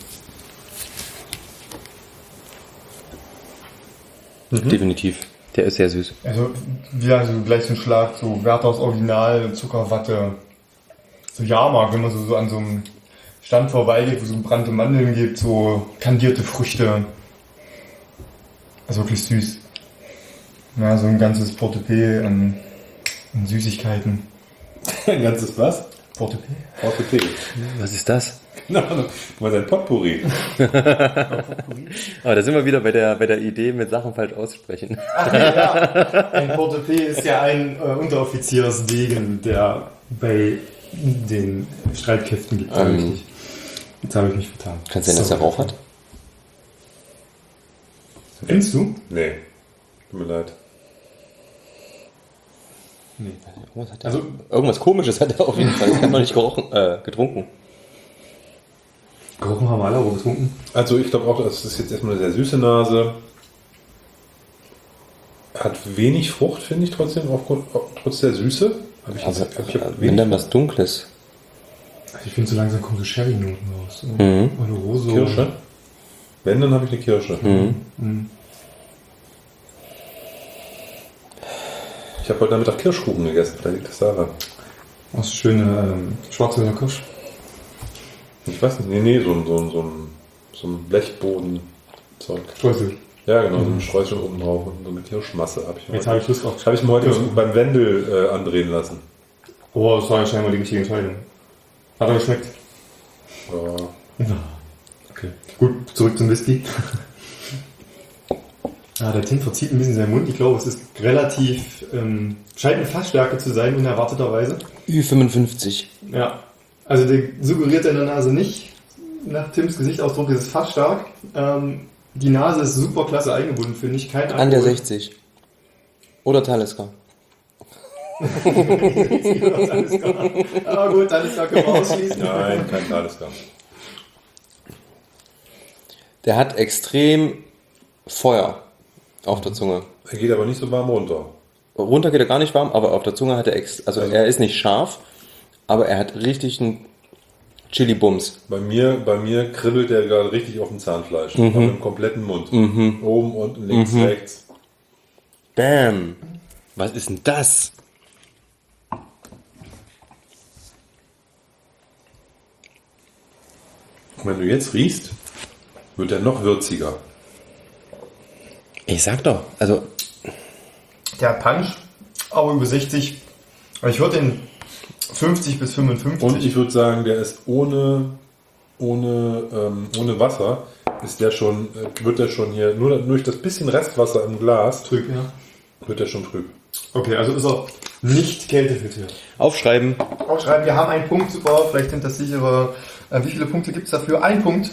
Definitiv. Der ist sehr süß. Also, ja, so gleich so ein Schlag, so Werthers Original, Zuckerwatte, so Jahrmarkt, wenn man so an so einem Stand vorbeigeht, wo es so brannte Mandeln gibt, so kandierte Früchte. Also wirklich süß. Ja, so ein ganzes Portepee an Süßigkeiten. Ein ganzes was? Portepee. Portepee. Was ist das? Mal ein Potpourri. Aber da sind wir wieder bei der Idee, mit Sachen falsch aussprechen. Ach, ja. Ein Portepee ist ja ein Unteroffiziersdegen, der bei den Streitkräften gibt. Richtig. Jetzt habe ich mich vertan. Kann es sein, dass er Rauch hat? Kennst du? Nee. Tut mir leid. Nee. Irgendwas Komisches hat er auf jeden Fall. Ich habe noch nicht getrunken. Gerochen haben wir alle, aber getrunken. Also ich glaube auch, das ist jetzt erstmal eine sehr süße Nase. Hat wenig Frucht, finde ich trotzdem, trotz der Süße. Wenn dann was Dunkles. Also ich finde, so langsam kommen so Sherry-Noten raus. Oder Rose. Kirsche. Wenn, dann habe ich eine Kirsche. Ich habe heute Nachmittag Kirschkuchen gegessen, vielleicht liegt das daran. Was schöne Schwarzwälder Kirsch. Ich weiß nicht, nee, so ein Blechboden-Zeug. Streusel. Ja, genau, so ein Streusel oben drauf und so eine Kirschmasse habe ich mir Jetzt habe ich Lust auf. Habe ich mir heute beim Wendel andrehen lassen. Oh, das war ja scheinbar die richtige Entscheidung. Hat er geschmeckt? Ja. Okay. Gut, zurück zum Whisky. Der Tim verzieht ein bisschen seinen Mund. Ich glaube, es ist relativ, scheint eine Fassstärke zu sein, unerwarteterweise. Ü55. Ja. Also der suggeriert in der Nase nicht. Nach Tims Gesichtsausdruck ist es fast stark. Die Nase ist super klasse eingebunden, finde ich. Kein An der 60. Oder Talisker. Aber gut, Talisker können wir ausschließen. Nein, kein Talisker. Der hat extrem Feuer auf der Zunge. Er geht aber nicht so warm runter. Runter geht er gar nicht warm, aber auf der Zunge hat er er ist nicht scharf, aber er hat richtig einen Chili-Bums. Bei mir kribbelt er gerade richtig auf dem Zahnfleisch. Mit dem kompletten Mund. Oben, unten, links, rechts. Bam! Was ist denn das? Und wenn du jetzt riechst, wird er noch würziger. Ich sag doch, also Der hat Punch, aber über 60. Ich würde den 50 bis 55. Und ich würde sagen, der ist ohne Wasser, wird der schon hier, nur durch das bisschen Restwasser im Glas, trüb, ja. wird der schon trüb. Okay, also ist er nicht kältefiltriert. aufschreiben. Aufschreiben, wir haben einen Punkt, super, vielleicht sind das sichere. Wie viele Punkte gibt es dafür? Ein Punkt.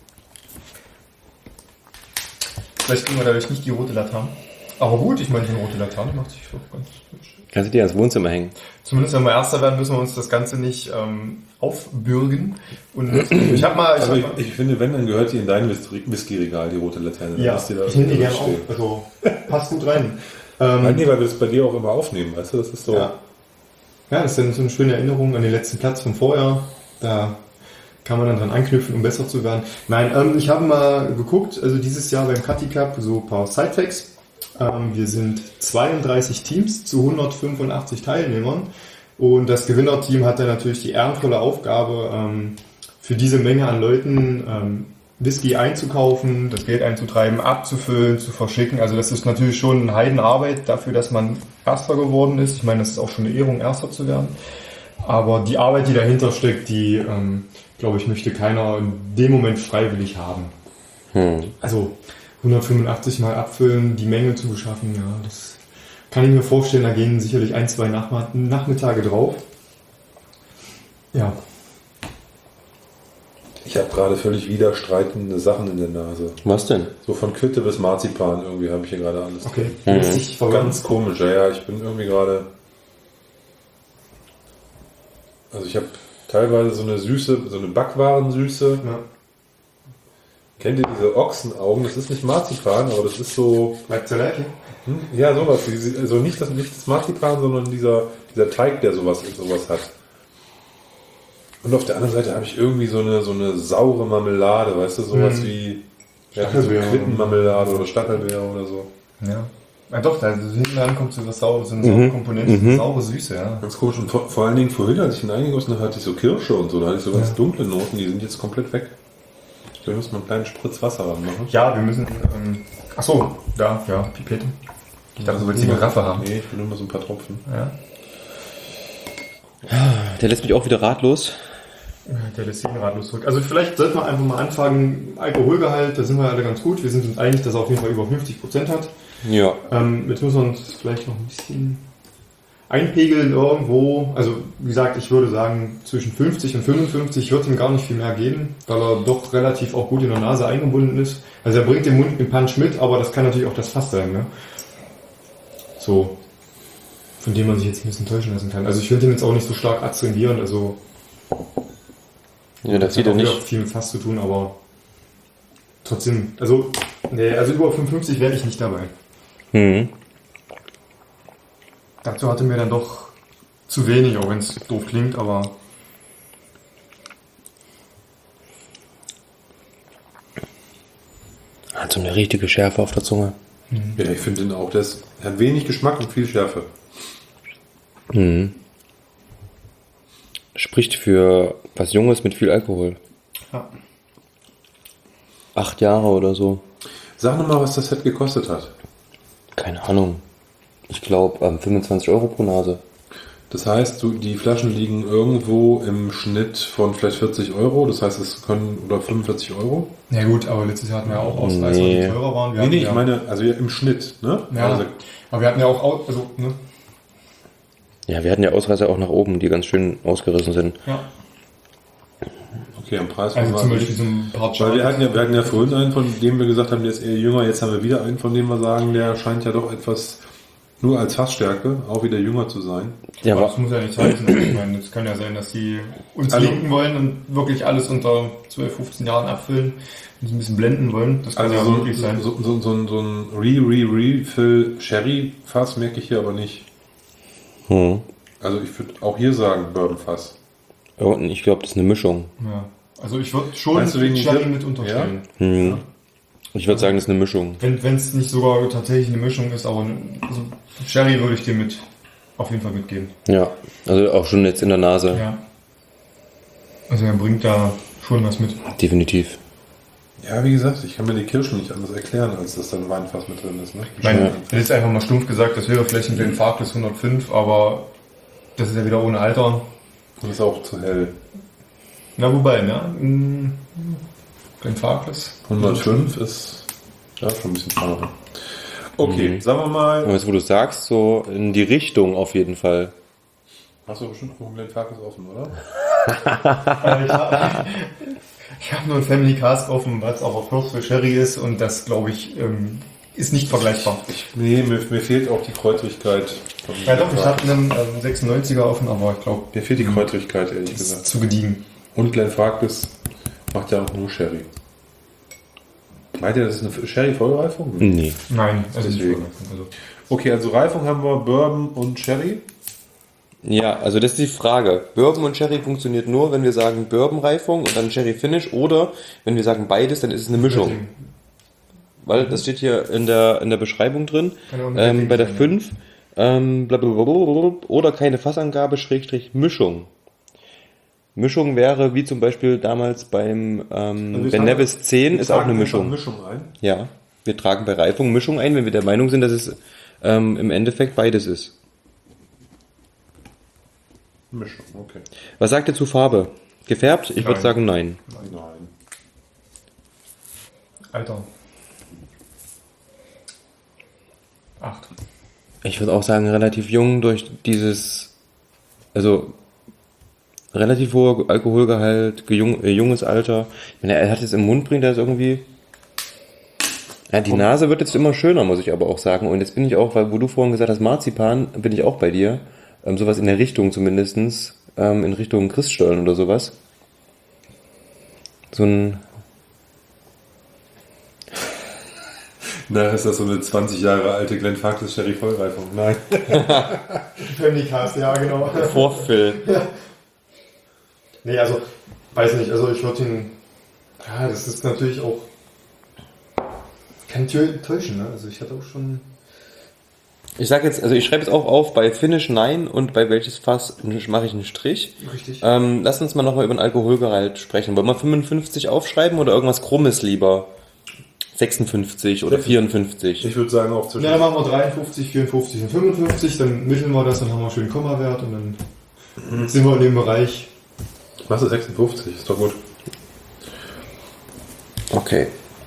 Vielleicht kriegen wir dadurch nicht die rote Laterne. Aber gut, ich meine, die rote Laterne macht sich doch ganz schön. Kannst du dir ans Wohnzimmer hängen? Zumindest wenn wir Erster werden, müssen wir uns das Ganze nicht aufbürgen. Und ich finde, wenn, dann gehört die in dein Whisky-Regal, die rote Laterne. Dann ja, ist die da ich nehme die da gerne auf. stehen. Also, passt gut rein. Nee, weil wir das bei dir auch immer aufnehmen, weißt du? Das ist so. Ja, das ist dann so eine schöne Erinnerung an den letzten Platz von vorher. Da kann man dann dran anknüpfen, um besser zu werden. Nein, ich habe mal geguckt, also dieses Jahr beim Cutty Cup so ein paar Sidefacts. Wir sind 32 Teams zu 185 Teilnehmern und das Gewinnerteam hat dann natürlich die ehrenvolle Aufgabe, für diese Menge an Leuten Whisky einzukaufen, das Geld einzutreiben, abzufüllen, zu verschicken. Also das ist natürlich schon eine Heidenarbeit dafür, dass man Erster geworden ist. Ich meine, das ist auch schon eine Ehrung, Erster zu werden. Aber die Arbeit, die dahinter steckt, die, glaube ich, möchte keiner in dem Moment freiwillig haben. Also 185 Mal abfüllen, die Menge zu beschaffen, ja, das kann ich mir vorstellen, da gehen sicherlich 1-2 Nachmittage drauf. Ja. Ich habe gerade völlig widerstreitende Sachen in der Nase. Was denn? So von Quitte bis Marzipan irgendwie habe ich hier gerade alles. Okay. Ganz komisch, ja, ich bin irgendwie gerade. Also ich habe teilweise so eine Süße, so eine Backwarensüße. Ja. Kennt ihr diese Ochsenaugen? Das ist nicht Marzipan, aber das ist so. Mazzolati? Ja, sowas. Also nicht das Marzipan, sondern dieser Teig, der sowas hat. Und auf der anderen Seite habe ich irgendwie so eine saure Marmelade, weißt du, sowas wie Stachelbeere. so Quittenmarmelade oder Stachelbeere oder so. Ja. Ja doch, da hinten dran kommt so was Saures, so eine saure Komponente, so eine saure Süße, ja. Ganz komisch. Und vor allen Dingen vorhin, als ich ihn eingegossen habe, hatte ich so Kirsche und so. Da hatte ich so ganz dunkle Noten, die sind jetzt komplett weg. Wir müssen mal einen kleinen Spritz Wasser ranmachen. Ja, wir müssen. Achso, da, ja, Pipette. Ich dachte, du willst die Giraffe haben. Nee, ich will nur mal so ein paar Tropfen. Ja. Der lässt mich auch wieder ratlos. Der lässt ihn ratlos zurück. Also vielleicht sollten wir einfach mal anfangen, Alkoholgehalt, da sind wir alle ganz gut. Wir sind uns einig, dass er auf jeden Fall über 50% hat. Ja. Jetzt müssen wir uns vielleicht noch ein bisschen einpegeln irgendwo. Also wie gesagt, ich würde sagen zwischen 50 und 55 wird ihm gar nicht viel mehr geben, weil er doch relativ auch gut in der Nase eingebunden ist. Also er bringt den Mund mit Punch mit, aber das kann natürlich auch das Fass sein, ne? So, von dem man sich jetzt ein bisschen täuschen lassen kann. Also ich finde ihn jetzt auch nicht so stark adstringierend, also Ja, das sieht er hat auch nicht. wieder viel mit Fass zu tun, aber trotzdem, also über 55 werde ich nicht dabei. Dazu hatte mir dann doch zu wenig, auch wenn es doof klingt, aber Hat so eine richtige Schärfe auf der Zunge. Ja, ich finde den auch. Der hat wenig Geschmack und viel Schärfe. Mhm. Spricht für was Junges mit viel Alkohol. Ja. 8 Jahre oder so. Sag nochmal, was das Set gekostet hat. Keine Ahnung. Ich glaube 25 Euro pro Nase. Das heißt, die Flaschen liegen irgendwo im Schnitt von vielleicht 40 Euro. Das heißt, es können, oder 45 Euro. Ja gut, aber letztes Jahr hatten wir auch Ausreißer, Nee. die teurer waren. Wir Nee, hatten ich meine, also ja, im Schnitt, ne? Ja, Also, aber wir hatten ja auch, also, ne? Ja, wir hatten ja Ausreißer auch nach oben, die ganz schön ausgerissen sind. Ja. okay, am Preis Also war zum es Beispiel so ein paar Weil wir hatten ja vorhin einen, von dem wir gesagt haben, der ist eher jünger. Jetzt haben wir wieder einen, von dem wir sagen, der scheint ja doch etwas nur als Fassstärke auch wieder jünger zu sein. Ja, aber aber das muss ja nicht heißen. Ich meine, es kann ja sein, dass die uns Also- linken wollen und wirklich alles unter 12, 15 Jahren abfüllen und uns ein bisschen blenden wollen. Das kann Also ja so, möglich sein. so ein Refill Sherry-Fass merke ich hier aber nicht. Also ich würde auch hier sagen Bourbon-Fass. und ich glaube, das ist eine Mischung. Ja. Also ich würde schon Meinst du wegen Sherry Kirschen? mit unterstellen. Ich würde sagen, das ist eine Mischung. Wenn es nicht sogar tatsächlich eine Mischung ist, aber also Sherry würde ich dir auf jeden Fall mitgeben. Ja, also auch schon jetzt in der Nase. Ja. Also er bringt da schon was mit. Definitiv. Ja, wie gesagt, ich kann mir die Kirschen nicht anders erklären, als dass da ein Weinfass mit drin ist. Ne? Ich meine, das ist einfach mal stumpf gesagt, das wäre vielleicht ein Glenfarclas 105, aber das ist ja wieder ohne Alter. Und ist auch zu hell. Na wobei, ne? Glenfarclas. 105 ist ja schon ein bisschen teurer. Okay, sagen wir mal. Aber jetzt, wo du sagst, so in die Richtung auf jeden Fall. Hast du bestimmt noch einen Fass offen, oder? Ich habe nur ein Family Cask offen, was aber First für Sherry ist und das, glaube ich, ist nicht vergleichbar. Nee, mir fehlt auch die Kräutrigkeit. von Ja doch, ich Glenfarclas. habe einen 96er offen, aber ich glaube, Mir fehlt die Kräutrigkeit, ehrlich ist gesagt. zu gediegen. Und Glenfarclas macht ja auch nur Sherry. Meint ihr, das ist eine Sherry-Vollreifung? Nee. Nein, also nicht Deswegen. also, Okay, also Reifung haben wir Bourbon und Sherry. Ja, also das ist die Frage. Bourbon und Sherry funktioniert nur, wenn wir sagen Bourbon-Reifung und dann Sherry Finish, oder wenn wir sagen beides, dann ist es eine Mischung. Weil das steht hier in der Beschreibung drin. Kann auch ein Setting Bei der sein, 5 blablabla, oder keine Fassangabe, Schrägstrich Mischung. Mischung wäre, wie zum Beispiel damals beim Ben Nevis 10, ist auch eine Mischung. Mischung ein. Ja, wir tragen bei Reifung Mischung ein, wenn wir der Meinung sind, dass es im Endeffekt beides ist. Mischung, okay. Was sagt ihr zu Farbe? Gefärbt? Ich würde Nein. sagen nein. Nein. Alter. 8. Ich würde auch sagen, relativ jung durch dieses, also relativ hoher Alkoholgehalt, junges Alter. Ich meine, er hat es im Mund, bringt er es irgendwie. Ja, die Nase wird jetzt immer schöner, muss ich aber auch sagen. Und jetzt bin ich auch, weil wo du vorhin gesagt hast, Marzipan, bin ich auch bei dir. Sowas in der Richtung zumindestens, in Richtung Christstollen oder sowas. So ein, Na, ist das so eine 20 Jahre alte Glenfarclas Sherry Vollreifung? Nein. Family Cast, ja genau. Vorfill. Nee, also, weiß nicht, also ich würde ihn, ja, das ist natürlich auch, kann täuschen, ne? Also ich hatte auch schon, Ich sag jetzt, also ich schreibe jetzt auch auf, bei Finish nein und bei welches Fass mache ich einen Strich. richtig, Lass uns mal nochmal über den Alkoholgehalt sprechen. Wollen wir 55 aufschreiben oder irgendwas Krummes lieber? 56 oder 54? Ich würde sagen auch zwischen. ja, dann machen wir 53, 54 und 55, dann mitteln wir das, dann haben wir schön Kommawert und dann sind wir in dem Bereich. Was ist 56? Ist doch gut. Okay.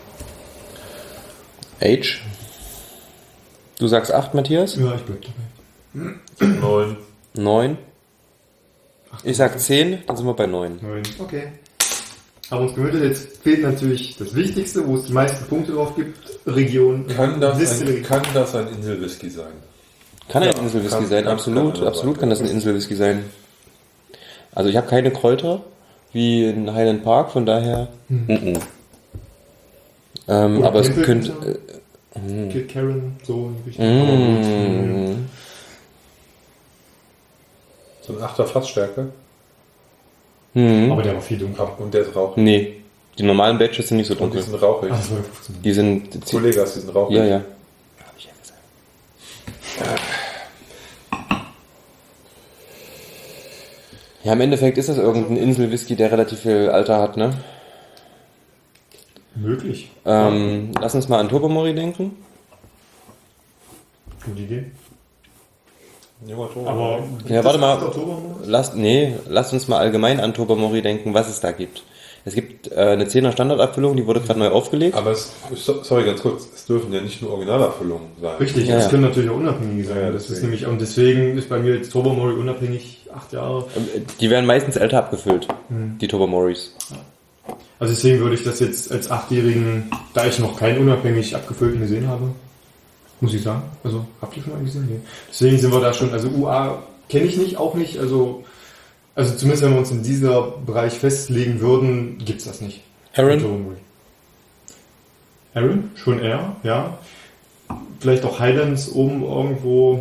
Age? Du sagst 8, Matthias? Ja, ich bleib dabei. 9. 9? Ich sag 10, dann sind wir bei 9. 9. Okay. Haben uns gemütet, jetzt fehlt natürlich das Wichtigste, wo es die meisten Punkte drauf gibt, Region. Kann das Distillery. ein Inselwhisky sein? Kann ein Ja, Inselwhisky kann- sein, kann- absolut, kann absolut sein. kann das ein Inselwhisky sein. Also ich habe keine Kräuter, wie in Highland Park, von daher. Oder Aber es Tempel- könnte. Kid Karen, so in die Richtung. So ein 8er Fassstärke. Aber der war viel dunkler. Und der ist rauchig. Nee. Die normalen Batches sind nicht so Und die dunkel. sind rauchig. Ah, das war 15. Die sind... Kollegas, die sind rauchig. Ja, ja. Ja, im Endeffekt ist das irgendein Inselwhisky, der relativ viel Alter hat, ne? Möglich. Lass uns mal an Tobermory denken. Gute Idee. Junger Ton. Aber Ja, warte mal. Oktobermonat? Lasst uns mal allgemein an Tobermory denken, was es da gibt. Es gibt eine 10er Standardabfüllung, die wurde gerade neu aufgelegt. Aber sorry, ganz kurz, es dürfen ja nicht nur Originalabfüllungen sein. Richtig, Ja, das ja. können natürlich auch unabhängige sein. Ja, das ist deswegen. nämlich, und deswegen ist bei mir jetzt Tobermory unabhängig 8 Jahre. Die werden meistens älter abgefüllt, die Tobermorys. Also deswegen würde ich das jetzt als 8-Jährigen, da ich noch keinen unabhängig abgefüllten gesehen habe, muss ich sagen. Also, habt ihr schon mal gesehen? Nee. Deswegen sind wir da schon, also UA kenne ich nicht, auch nicht, also zumindest wenn wir uns in dieser Bereich festlegen würden, gibt's das nicht. Heron? Heron? Schon eher, ja. Vielleicht auch Highlands oben irgendwo.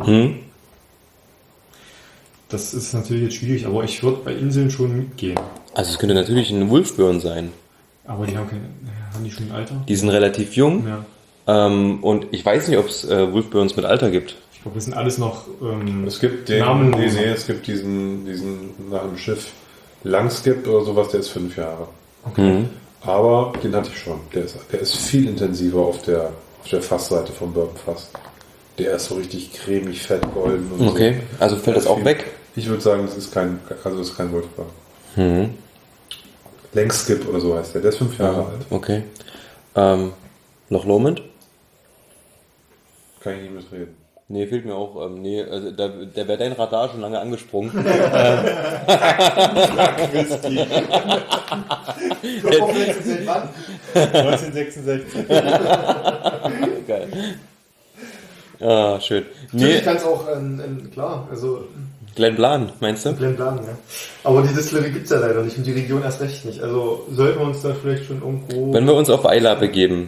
Das ist natürlich jetzt schwierig, aber ich würde bei Inseln schon mitgehen. Also es könnte natürlich ein Wolfburn sein. Aber die haben die schon ein Alter? Die sind relativ jung. Ja. Und ich weiß nicht, ob es Wolfburns mit Alter gibt. Ich glaube, das sind alles noch Es gibt den, Namen. es gibt diesen nach dem Schiff Langskip oder sowas, der ist 5 Jahre. Aber den hatte ich schon. Der ist viel intensiver auf der Fassseite vom Bourbon Fass. Der ist so richtig cremig, fett, golden und Okay, so. also fällt das auch weg? Ich würde sagen, das ist kein Wolfburn. Langskip oder so heißt der. Der ist 5 Jahre alt. Okay. Noch Lomond? Kann ich nicht mitreden. Nee, fehlt mir auch. Also da wäre dein Radar schon lange angesprungen. Whisky. 1966. Geil. Ah, schön. Natürlich Nee, kann es auch, klar, also Glen Blan, meinst du? Glen Blanc, ja. Aber die Distillerie gibt es ja leider nicht und die Region erst recht nicht. Also sollten wir uns da vielleicht schon irgendwo... Wenn wir uns auf Eila begeben.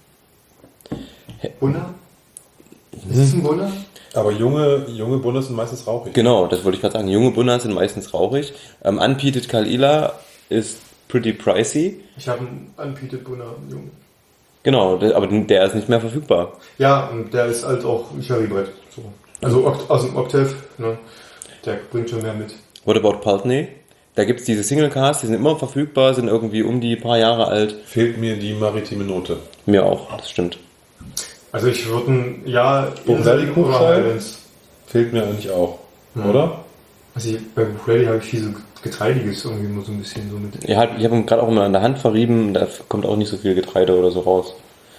Bunner? Ist es ein Bunner? Aber junge Bunner sind meistens rauchig. Genau, das wollte ich gerade sagen. Junge Bunner sind meistens rauchig. Unpeated Kalila ist pretty pricey. Ich habe einen Unpeated Bunner, jung. Genau, aber der ist nicht mehr verfügbar. Ja, und der ist halt auch ein Sherry-Brett. So. Also aus dem Octave, ne? Der bringt schon mehr mit. What about Pulteney? Da gibt es diese Single Cars, die sind immer verfügbar, sind irgendwie um die paar Jahre alt. Fehlt mir die maritime Note. Mir auch, das stimmt. Also ich würde ja Buchley oder Kuchschall? Highlands. Fehlt mir eigentlich auch. Oder? Also bei Buchley habe ich viel so Getreidiges irgendwie immer so ein bisschen so mit. Ja, ich habe ihn gerade auch immer an der Hand verrieben, da kommt auch nicht so viel Getreide oder so raus.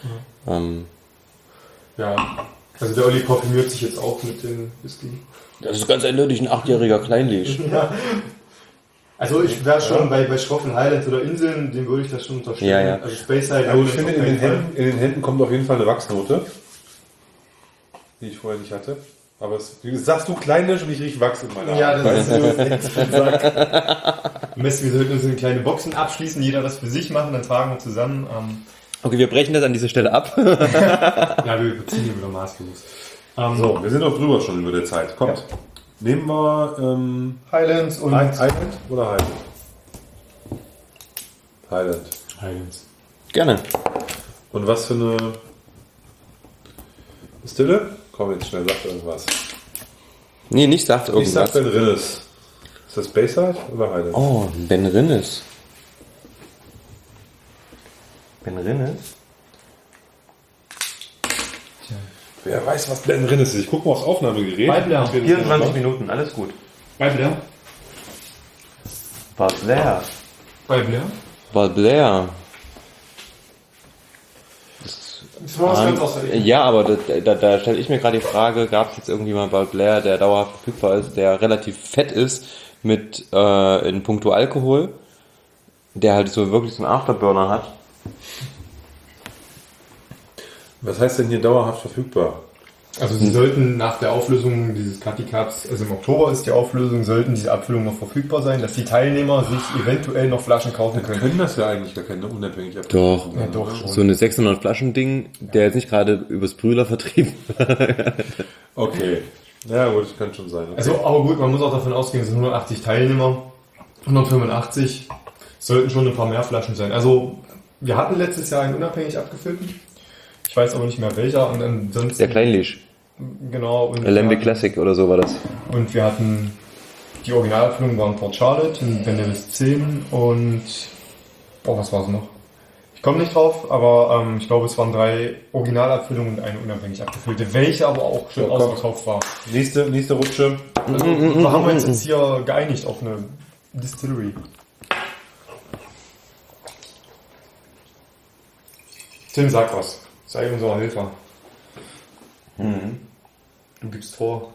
Ja, also der Olli parfümiert sich jetzt auch mit dem Whisky. Das ist ganz eindeutig ein 8-jähriger Kleinlich. Also ich wäre schon bei schroffen Highlands oder Inseln, dem würde ich das schon unterstellen. Ja, ja. Also Speyside. Aber ich finde, in den Händen kommt auf jeden Fall eine Wachsnote, die ich vorher nicht hatte. Aber sagst du Kleinlich und ich rieche Wachs in meiner Ja, Hand. das ist so nichts gesagt. Messi, wir sollten uns in kleine Boxen abschließen, jeder das für sich machen, dann tragen wir zusammen. Okay, wir brechen das an dieser Stelle ab. Ja, wir ziehen hier wieder maßlos. So, wir sind doch drüber schon über der Zeit. Kommt. Ja. Nehmen wir Highlands und Highland oder Highland? Highland. Highlands. Gerne. Und was für eine Stille? Komm jetzt schnell, sag irgendwas. Nee, nicht sagt Ich sag irgendwas. Ben Rinnes. Ist das Bayside oder Highland? Oh, Ben Rinnes. Ben Rinnes? Wer weiß, was Ben Rinnes ist? Ich gucke mal aufs Aufnahmegerät. Weibler. 24 Minuten, alles gut. Bei Blair? War Blair. Bei Blair? War Blair. Das war was ganz außergewöhnliches. Ja, aber da stelle ich mir gerade die Frage, gab es jetzt irgendwie mal Ball Blair, der dauerhaft verfügbar ist, der relativ fett ist mit in puncto Alkohol, der halt so wirklich so einen Afterburner hat. Was heißt denn hier dauerhaft verfügbar? Also sie sollten nach der Auflösung dieses Cutty Cups, also im Oktober ist die Auflösung, sollten diese Abfüllungen noch verfügbar sein, dass die Teilnehmer sich eventuell noch Flaschen kaufen Wir können. können das ja eigentlich gar keine unabhängig Doch. Ja, doch schon. So eine 600 Flaschen Ding, der jetzt nicht gerade übers Brühler vertrieben. Okay. Ja gut, das kann schon sein. Okay. Also, aber gut, man muss auch davon ausgehen, es sind 180 Teilnehmer, 185 sollten schon ein paar mehr Flaschen sein. Also wir hatten letztes Jahr einen unabhängig abgefüllten. Ich weiß aber nicht mehr welcher. Und ansonsten, Der Kleinlich. genau. Und Alembic Classic oder so war das. Und wir hatten die Originalabfüllung waren Port Charlotte, ein Vanillis 10 und was war es noch? Ich komme nicht drauf, aber ich glaube, es waren 3 Originalabfüllungen und eine unabhängig abgefüllte, welche aber auch schon ausverkauft war. Nächste Rutsche. Also, wir haben uns jetzt hier geeinigt auf eine Distillery. Tim, sag was. Sei unser Helfer. Du gibst vor.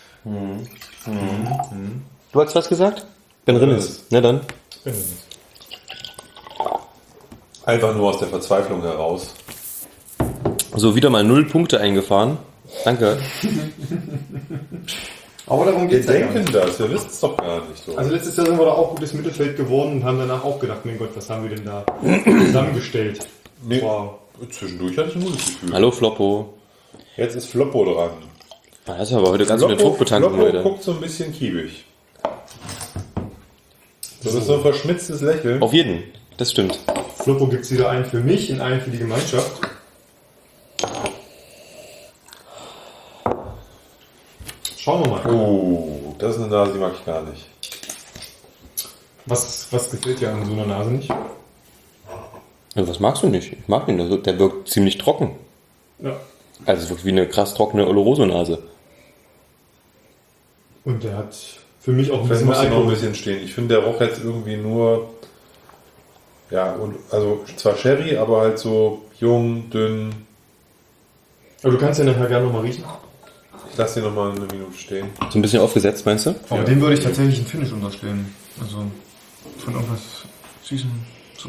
Du hast was gesagt? Ben Rinnes. Na dann. Einfach nur aus der Verzweiflung heraus. So, wieder mal 0 Punkte eingefahren. Danke. Aber darum Wir geht's ja gar denken nicht. das, wir wissen es doch gar nicht so. Also letztes Jahr sind wir da auch gutes Mittelfeld geworden und haben danach auch gedacht, mein Gott, was haben wir denn da zusammengestellt? Nee, Wow. zwischendurch hatte ich ein gutes Gefühl. Hallo Floppo. Jetzt ist Floppo dran. Ah, das ist aber heute ganz schön Druck betanken Floppo heute. guckt so ein bisschen kiebig. Das ist so ein verschmitztes Lächeln. Auf jeden. Das stimmt. Floppo gibt es wieder einen für mich und einen für die Gemeinschaft. Schauen wir mal. Oh, das ist eine Nase, die mag ich gar nicht. Was gefällt dir an so einer Nase nicht? Ja, was magst du nicht? Ich mag ihn. Also, der wirkt ziemlich trocken. Ja. Also es wirkt wie eine krass trockene Oloroso-Nase. Und der hat für mich auch ein Vielleicht bisschen muss mehr er noch ein Alkohol. bisschen stehen. Ich finde, der roch jetzt irgendwie nur, ja, und also zwar Sherry, aber halt so jung, dünn. Aber du kannst ja nachher gerne nochmal riechen. Ich lasse den nochmal eine Minute stehen. So ein bisschen aufgesetzt, meinst du? Aber dem würde ich tatsächlich einen Finish unterstellen. Also von irgendwas Süßem. So.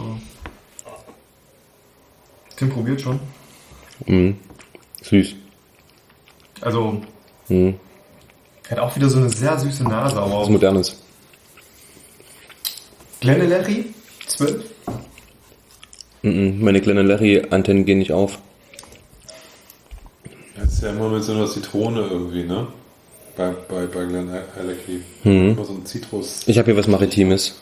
Tim probiert schon. Mhm. Süß. Also, Mhm. hat auch wieder so eine sehr süße Nase, aber Was Modernes. Glenellery 12. Mhm. Meine kleinen Larry-Antennen gehen nicht auf. Das ist ja immer mit so einer Zitrone irgendwie, ne? Bei Glen Alecky. Mhm. Immer so ein Zitrus. Ich habe hier was Maritimes.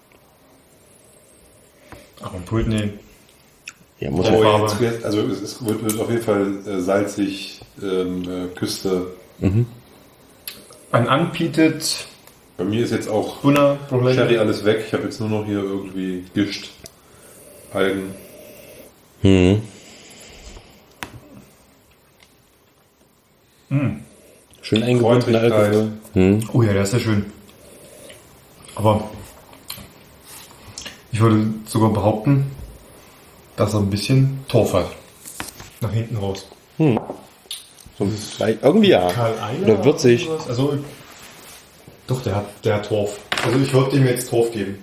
Ach, und Pult, nee. Ja, muss Oh, ja. Farbe. Also es wird auf jeden Fall salzig, Küste. Mhm. Ein Unpeated Bei mir ist jetzt auch Bunner Problem. Sherry alles weg. Ich habe jetzt nur noch hier irgendwie Gischt, Algen. Mhm. Schön eingebundener Kräutrigkeit. Alkohol. Mhm. Oh ja, der ist sehr schön. Aber ich würde sogar behaupten, dass er ein bisschen Torf hat. Nach hinten raus. So, irgendwie ja. Karl Einer Oder würzig. sowas? Also, doch, der hat Torf. Also ich würde ihm jetzt Torf geben.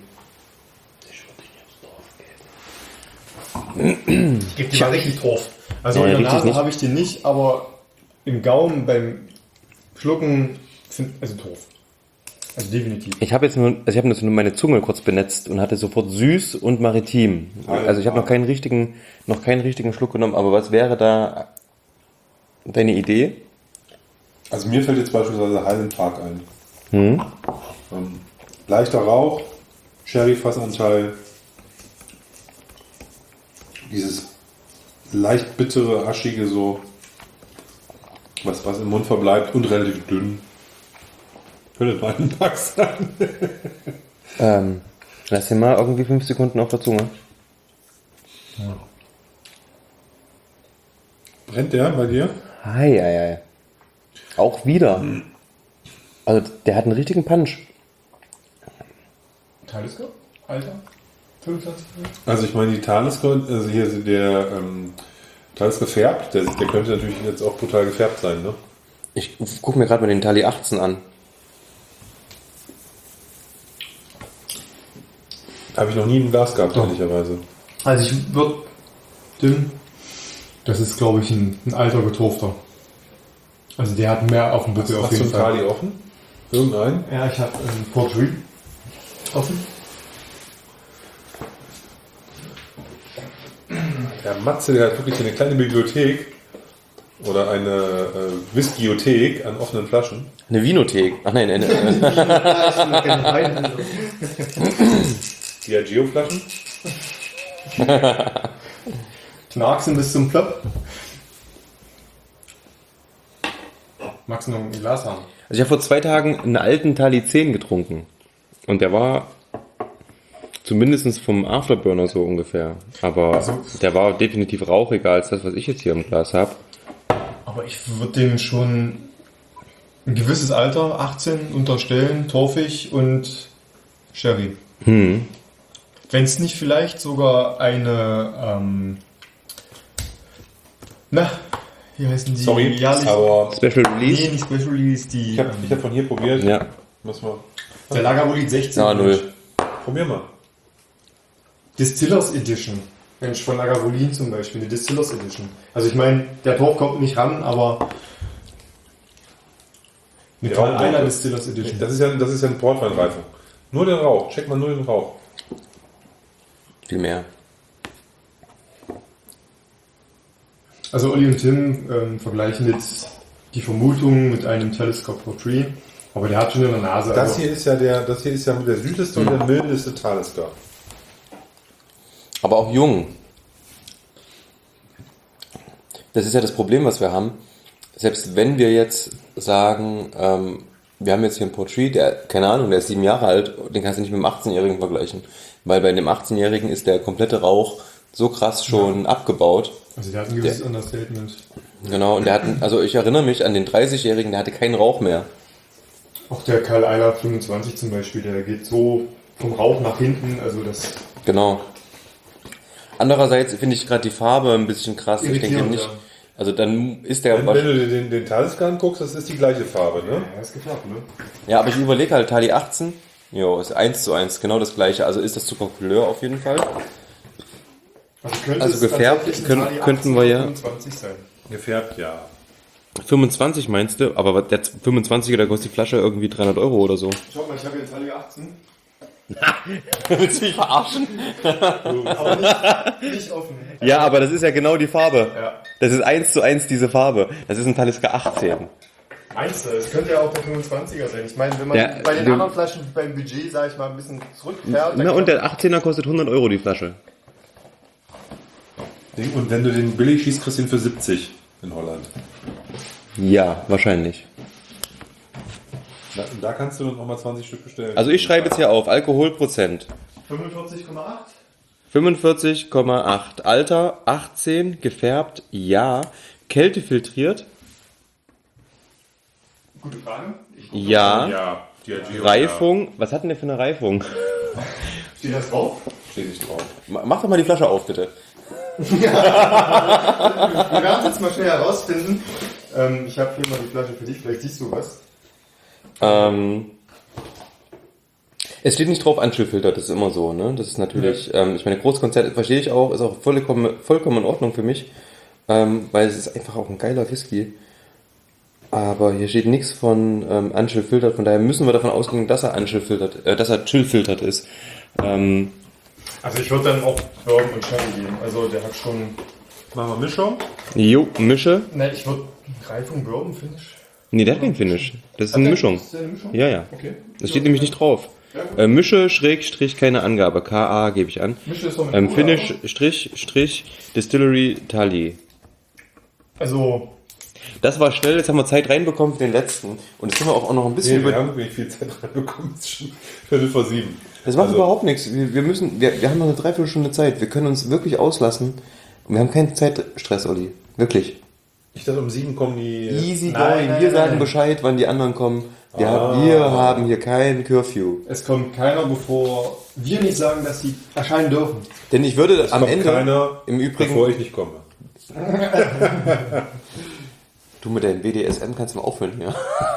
Ich gebe dir mal richtig Torf. Also Ja, in der richtig Nase nicht. habe ich den nicht, aber im Gaumen beim Schlucken also Torf. Also definitiv. Ich habe jetzt nur meine Zunge kurz benetzt und hatte sofort süß und maritim. Also ich habe noch keinen richtigen Schluck genommen, aber was wäre da deine Idee? Also mir fällt jetzt beispielsweise Highland Park ein. Leichter Rauch, Sherry-Fassanteil, dieses leicht bittere, aschige so, was im Mund verbleibt und relativ dünn. Könnte Highland Park sein. Lass dir mal irgendwie 5 Sekunden auf der Zunge. Brennt der bei dir? Ei. Auch wieder. Also der hat einen richtigen Punch. Talisker? Alter? 25 Jahre? Also ich meine, die Talisker, also hier ist der Talisker färbt, der könnte natürlich jetzt auch brutal gefärbt sein, ne? Ich gucke mir gerade mal den Tali 18 an. Habe ich noch nie im Glas gehabt, ehrlicherweise. Also ich würde das ist glaube ich ein alter Getorfter. Also der hat mehr auf dem Buckel auf Hast du jeden einen Fall. Tali offen? Irgendeinen? Ja, ich habe einen Portree offen. Der Matze, der hat wirklich eine kleine Bibliothek oder eine Whiskyothek an offenen Flaschen. Eine Vinothek. Ach nein, Diageo-Flaschen. Knarksen bis zum Plöpp. Magst du noch ein Glas haben? Also ich habe vor 2 Tagen einen alten Tali 10 getrunken. Und der war zumindest vom Afterburner so ungefähr. Aber der war definitiv rauchiger als das, was ich jetzt hier im Glas habe. Aber ich würde dem schon ein gewisses Alter, 18, unterstellen, torfig und Sherry. Wenn es nicht vielleicht sogar eine, wie heißen die? Sorry, jährlich- aber Special Release? Nee, nicht Special Release, die... ich hab von hier probiert. Ja. Muss man. der Lagavulin 16. Na, 0. Probier mal. Distillers Edition. Mensch, von Lagavulin zum Beispiel, die Distillers Edition. Also ich meine, der Torf kommt nicht ran, aber eine Ja, einer Distillers Edition. Das ist ja eine Portweinreifung. Nur den Rauch. Check mal nur den Rauch. Viel mehr. Also Olli und Tim vergleichen jetzt die Vermutung mit einem Telescope Portree, aber der hat schon in der Nase. Das hier ist ja der süßeste und der mildeste Talisker. Aber auch jung. Das ist ja das Problem, was wir haben. Selbst wenn wir jetzt sagen, wir haben jetzt hier einen Portree, der, keine Ahnung, der ist 7 Jahre alt, den kannst du nicht mit einem 18-Jährigen vergleichen. Weil bei dem 18-Jährigen ist der komplette Rauch so krass schon abgebaut. Also der hat ein gewisses Understatement. Genau, und der hat, also ich erinnere mich an den 30-Jährigen, der hatte keinen Rauch mehr. Auch der Karl Eiler 25 zum Beispiel, der geht so vom Rauch nach hinten, also das Genau. Andererseits finde ich gerade die Farbe ein bisschen krass. Ich denke irritierend, nicht, ja. also dann ist der... Wenn du dir den Talisker anguckst, das ist die gleiche Farbe, ne? Ja, ist gefärbt, ne? Ja, aber ich überlege halt, Tali 18, jo, ist 1:1, genau das gleiche. Also ist das super Couleur auf jeden Fall. Könnte Also es gefärbt tatsächlich ein Tali könnten 18 wir ja- 25 sein. Gefärbt, ja. 25 meinst du? Aber der 25er, da kostet die Flasche irgendwie 300 Euro oder so. Schau mal, ich habe jetzt Tali 18. Willst du mich verarschen? Aber nicht offen. Ja, aber das ist ja genau die Farbe. Ja. Das ist 1:1 diese Farbe. Das ist ein Talisker 18. Meinst du? Es könnte ja auch der 25er sein. Ich meine, wenn man Ja, bei den du- anderen Flaschen beim Budget, sage ich mal, ein bisschen zurückfährt. Na, und der 18er kostet 100 Euro die Flasche. Und wenn du den billig schießt, kriegst du ihn für 70 in Holland. Ja, wahrscheinlich. Da kannst du noch mal 20 Stück bestellen. Also ich schreibe jetzt hier auf, Alkoholprozent. 45,8? 45,8. Alter, 18, gefärbt, ja. Kälte filtriert, Gute Frage. ja. Ja, Diageo, Reifung, was hat denn der für eine Reifung? Steht das drauf? Ja. Steht nicht drauf. Mach doch mal die Flasche auf, bitte. Wir werden es jetzt mal schnell herausfinden. Ich habe hier mal die Flasche für dich, vielleicht siehst du was. Es steht nicht drauf Anschlussfilter, das ist immer so, ne? Das ist natürlich, ich meine, Großkonzert verstehe ich auch, ist auch vollkommen in Ordnung für mich, weil es ist einfach auch ein geiler Whisky. Aber hier steht nichts von Anschlussfiltert, von daher müssen wir davon ausgehen, dass er dass er chillfiltert ist. Also ich würde dann auch Bourbon und Sherry geben. Also der hat schon... Machen wir Mischung? Jo, Mische. Ne, ich würde Reifung, Bourbon, Finish. Nee, der hat keinen Finish. Das ist eine Mischung. Ist das eine Mischung? Ja, ja. Okay. Das steht nämlich nicht drauf. Mische, Schrägstrich, keine Angabe. KA gebe ich an. Mische ist doch mit Cola, Finish, Strich, Distillery, Tali. Also, Das war schnell, jetzt haben wir Zeit reinbekommen für den letzten. Und jetzt sind wir auch noch ein bisschen Nee, wir über... haben wirklich viel Zeit reinbekommen. Es ist schon Viertel vor 7. Das macht Also- überhaupt nichts. Wir haben noch eine Dreiviertelstunde Zeit. Wir können uns wirklich auslassen. Und wir haben keinen Zeitstress, Olli. Wirklich. Ich dachte, um 7 kommen die... Easy Nein, going. nein, Wir nein, sagen nein. Bescheid, wann die anderen kommen. Wir haben hier kein Curfew. es kommt keiner, bevor wir nicht sagen, dass sie erscheinen dürfen. Denn ich würde am kommt Ende keiner, im Übrigen... bevor ich nicht komme. Du mit deinem BDSM kannst du mal aufhören hier.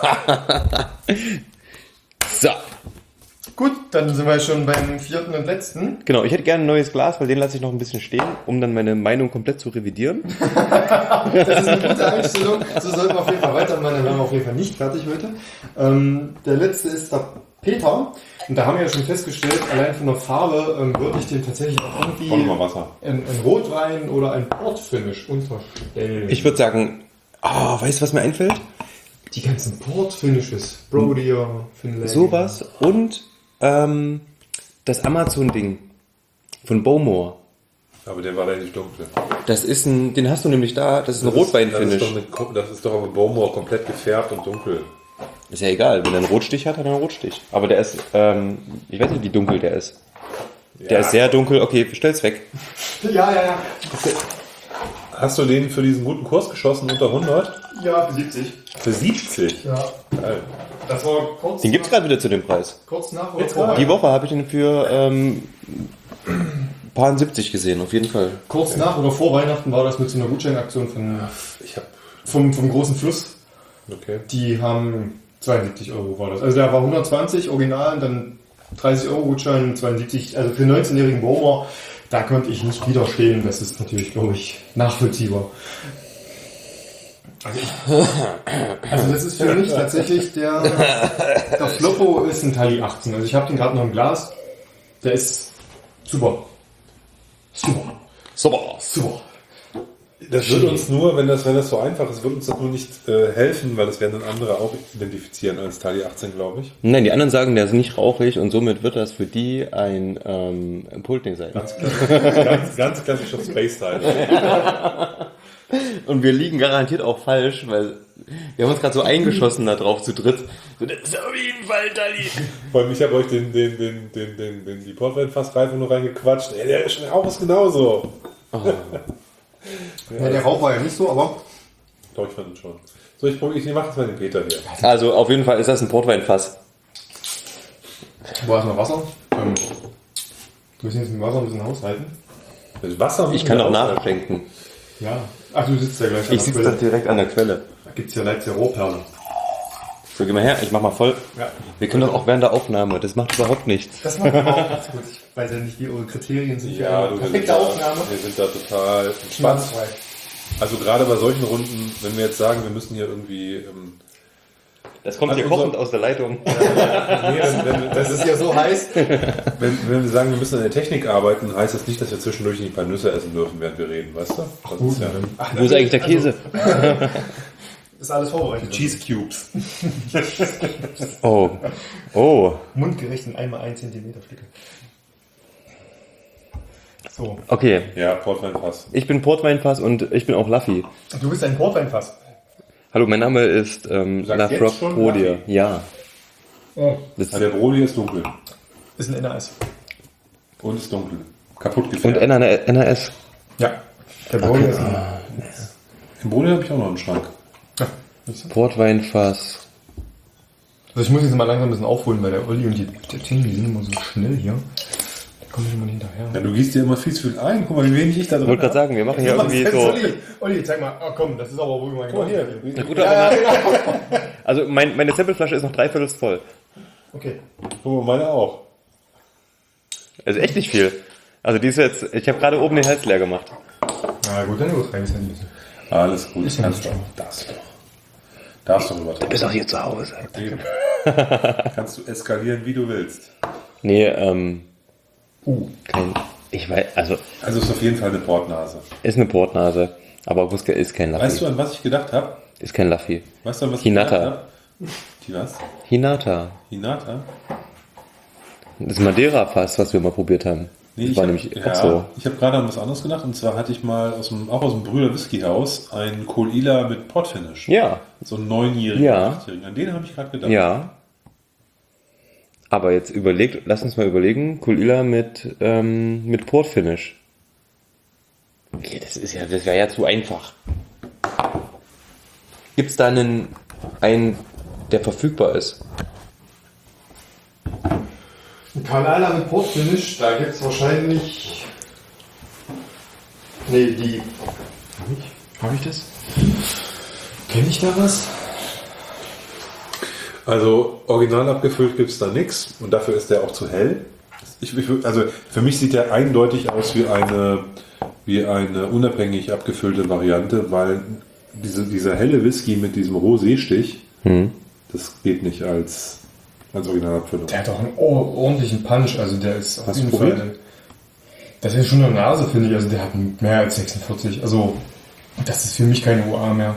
So. Gut, dann sind wir schon beim vierten und letzten. Genau, ich hätte gerne ein neues Glas, weil den lasse ich noch ein bisschen stehen, um dann meine Meinung komplett zu revidieren. Das ist eine gute Einstellung. So sollten wir auf jeden Fall weitermachen. Dann werden wir auf jeden Fall nicht fertig heute. Der letzte ist der Peter. Und da haben wir ja schon festgestellt, allein von der Farbe würde ich dem tatsächlich auch irgendwie Brauchen wir Wasser. ein Rotwein oder ein Portfinish unterstellen. Ich würde sagen, weißt du, was mir einfällt? Die ganzen Portfinishes. Brodier, Finlay. Sowas und das Amazon-Ding von Bowmore. Aber der war relativ dunkel. Den hast du nämlich da, das ist ein Rotwein-Finish. Das ist doch auf Bowmore komplett gefärbt und dunkel. Ist ja egal, wenn er einen Rotstich hat er einen Rotstich. Aber der ist, ich weiß nicht, wie dunkel der ist. Der ist sehr dunkel, okay, stell's weg. Ja. Hast du den für diesen guten Kurs geschossen unter 100? Ja, für 70. Für 70? Ja. Geil. Das war kurz Den gibt's gerade wieder zu dem Preis. kurz nach Jetzt oder vor. Die Woche habe ich den für paar 70 gesehen, auf jeden Fall. Kurz nach oder vor Weihnachten war das mit so einer Gutscheinaktion vom großen Fluss. Okay. Die haben 72 Euro war das. Also der war 120 original und dann 30 Euro Gutschein, 72. Also für 19-jährigen Bowmer, da konnte ich nicht widerstehen. Das ist natürlich, glaube ich, nachvollziehbar. Also das ist für mich tatsächlich der Floppo ist ein Tali 18. Also ich habe den gerade noch im Glas. Der ist super. Super. Das wird uns nur, wenn das so einfach ist, wird uns das nur nicht helfen, weil das werden dann andere auch identifizieren als Tali 18, glaube ich. Nein, die anderen sagen, der ist nicht rauchig und somit wird das für die ein Pultding sein. Ganz klassischer Space-Style. Und wir liegen garantiert auch falsch, weil wir haben uns gerade so eingeschossen da drauf zu dritt. So, das ist auf jeden Fall Tali. Vor allem, ich habe euch die Portwein-Fassreifung noch reingequatscht. Ey, der Rauch ist genauso. Oh. Ja, der Rauch war ja nicht so, aber Doch, ich fand ihn schon. So, ich mache jetzt mal den Peter hier. Also auf jeden Fall ist das ein Portweinfass. wo ist noch Wasser? Du musst jetzt mit Wasser ein bisschen haushalten. Mit Wasser Ich kann auch nachschenken. Ja. Ach, du sitzt ja gleich an Ich sitze da direkt an der Quelle. Da gibt es ja Leipziger Rohperle. So, geh mal her, ich mach mal voll. Ja. Wir können doch auch während der Aufnahme, das macht überhaupt nichts. Das macht überhaupt nichts gut. Ich weiß ja nicht, wie eure Kriterien sind. Ja, du, perfekte Aufnahme. wir sind da total entspannt. Schmerzfrei. Also gerade bei solchen Runden, wenn wir jetzt sagen, wir müssen hier irgendwie... Das kommt Also hier kochend aus der Leitung. Das ist ja so heiß. wenn wir sagen, wir müssen an der Technik arbeiten, heißt das nicht, dass wir zwischendurch nicht ein paar Nüsse essen dürfen, während wir reden, weißt du? Das ist ja Wo ist eigentlich der Käse? Ist alles vorbereitet. Cheese Cubes. Oh. Oh. Mundgerecht in 1x1 cm Stücke. So. Okay. Ja, Portweinfass. Ich bin Portweinfass und ich bin auch Laffy. Du bist ein Portweinfass. Hallo, mein Name ist La jetzt Frog schon Brodier. Laffy? Ja. Oh. Das Ja, der Brody ist dunkel. Ist ein NAS. Und ist dunkel. Kaputt und gefärbt. NAS. Ja. Der Brody ist ein Im Brody habe ich auch noch einen Schrank. Portweinfass. Also ich muss jetzt mal langsam ein bisschen aufholen, weil der Olli und der Tim, die sind immer so schnell hier. Da komme ich immer nicht hinterher. Ja, du gießt dir immer viel zu viel ein. Guck mal, wie wenig ich da Ich drin wollte gerade sagen, wir machen hier irgendwie so... Olli, zeig mal. Oh komm, das ist aber wohl mein Guck mal hier. Ein guter Aromat. Also meine Sampleflasche ist noch 3/4 voll. Okay. Guck mal, meine auch. Also echt nicht viel. Also die ist jetzt... Ich habe gerade oben den Hals leer gemacht. Na gut, dann übertreibe ich es ein bisschen. Alles gut. Ist ja Kannst nicht doch. Darfst doch übertreiben. Bist auch hier zu Hause. Eben. Kannst du eskalieren, wie du willst. Nee, kein... Ich weiß... Also, Also ist auf jeden Fall eine Portnase. ist eine Portnase. Aber ist kein Laffy. Weißt du, an was ich gedacht habe? Ist kein Laffy. Weißt du, an was Hinata. ich gedacht habe? Die was? Hinata. Hinata? Das Madeira-Fass, was wir mal probiert haben. Nee, Das war nämlich auch so. Ich habe gerade an was anderes gedacht, und zwar hatte ich mal auch aus dem Brüder Whisky-Haus einen Kolila mit Portfinish. Ja, So einen 9-jährigen, Ja. 8-jährigen. An den habe ich gerade gedacht. ja. Aber jetzt lass uns mal überlegen, Kulila mit Portfinish. Okay, das wäre ja zu einfach. Gibt es da einen, der verfügbar ist? Ein Carlala mit Portfinish, da gibt es wahrscheinlich... Nee, die... Hab ich das? Kenne ich da was? Also original abgefüllt gibt es da nichts, und dafür ist der auch zu hell. Also für mich sieht der eindeutig aus wie eine unabhängig abgefüllte Variante, weil dieser helle Whisky mit diesem Rosé-Stich, das geht nicht als Originalabfüllung. Der hat auch einen ordentlichen Punch, also der ist auf Hast du jeden probiert? Fall... Das ist schon eine Nase, finde ich, also der hat mehr als 46, also das ist für mich keine UA mehr.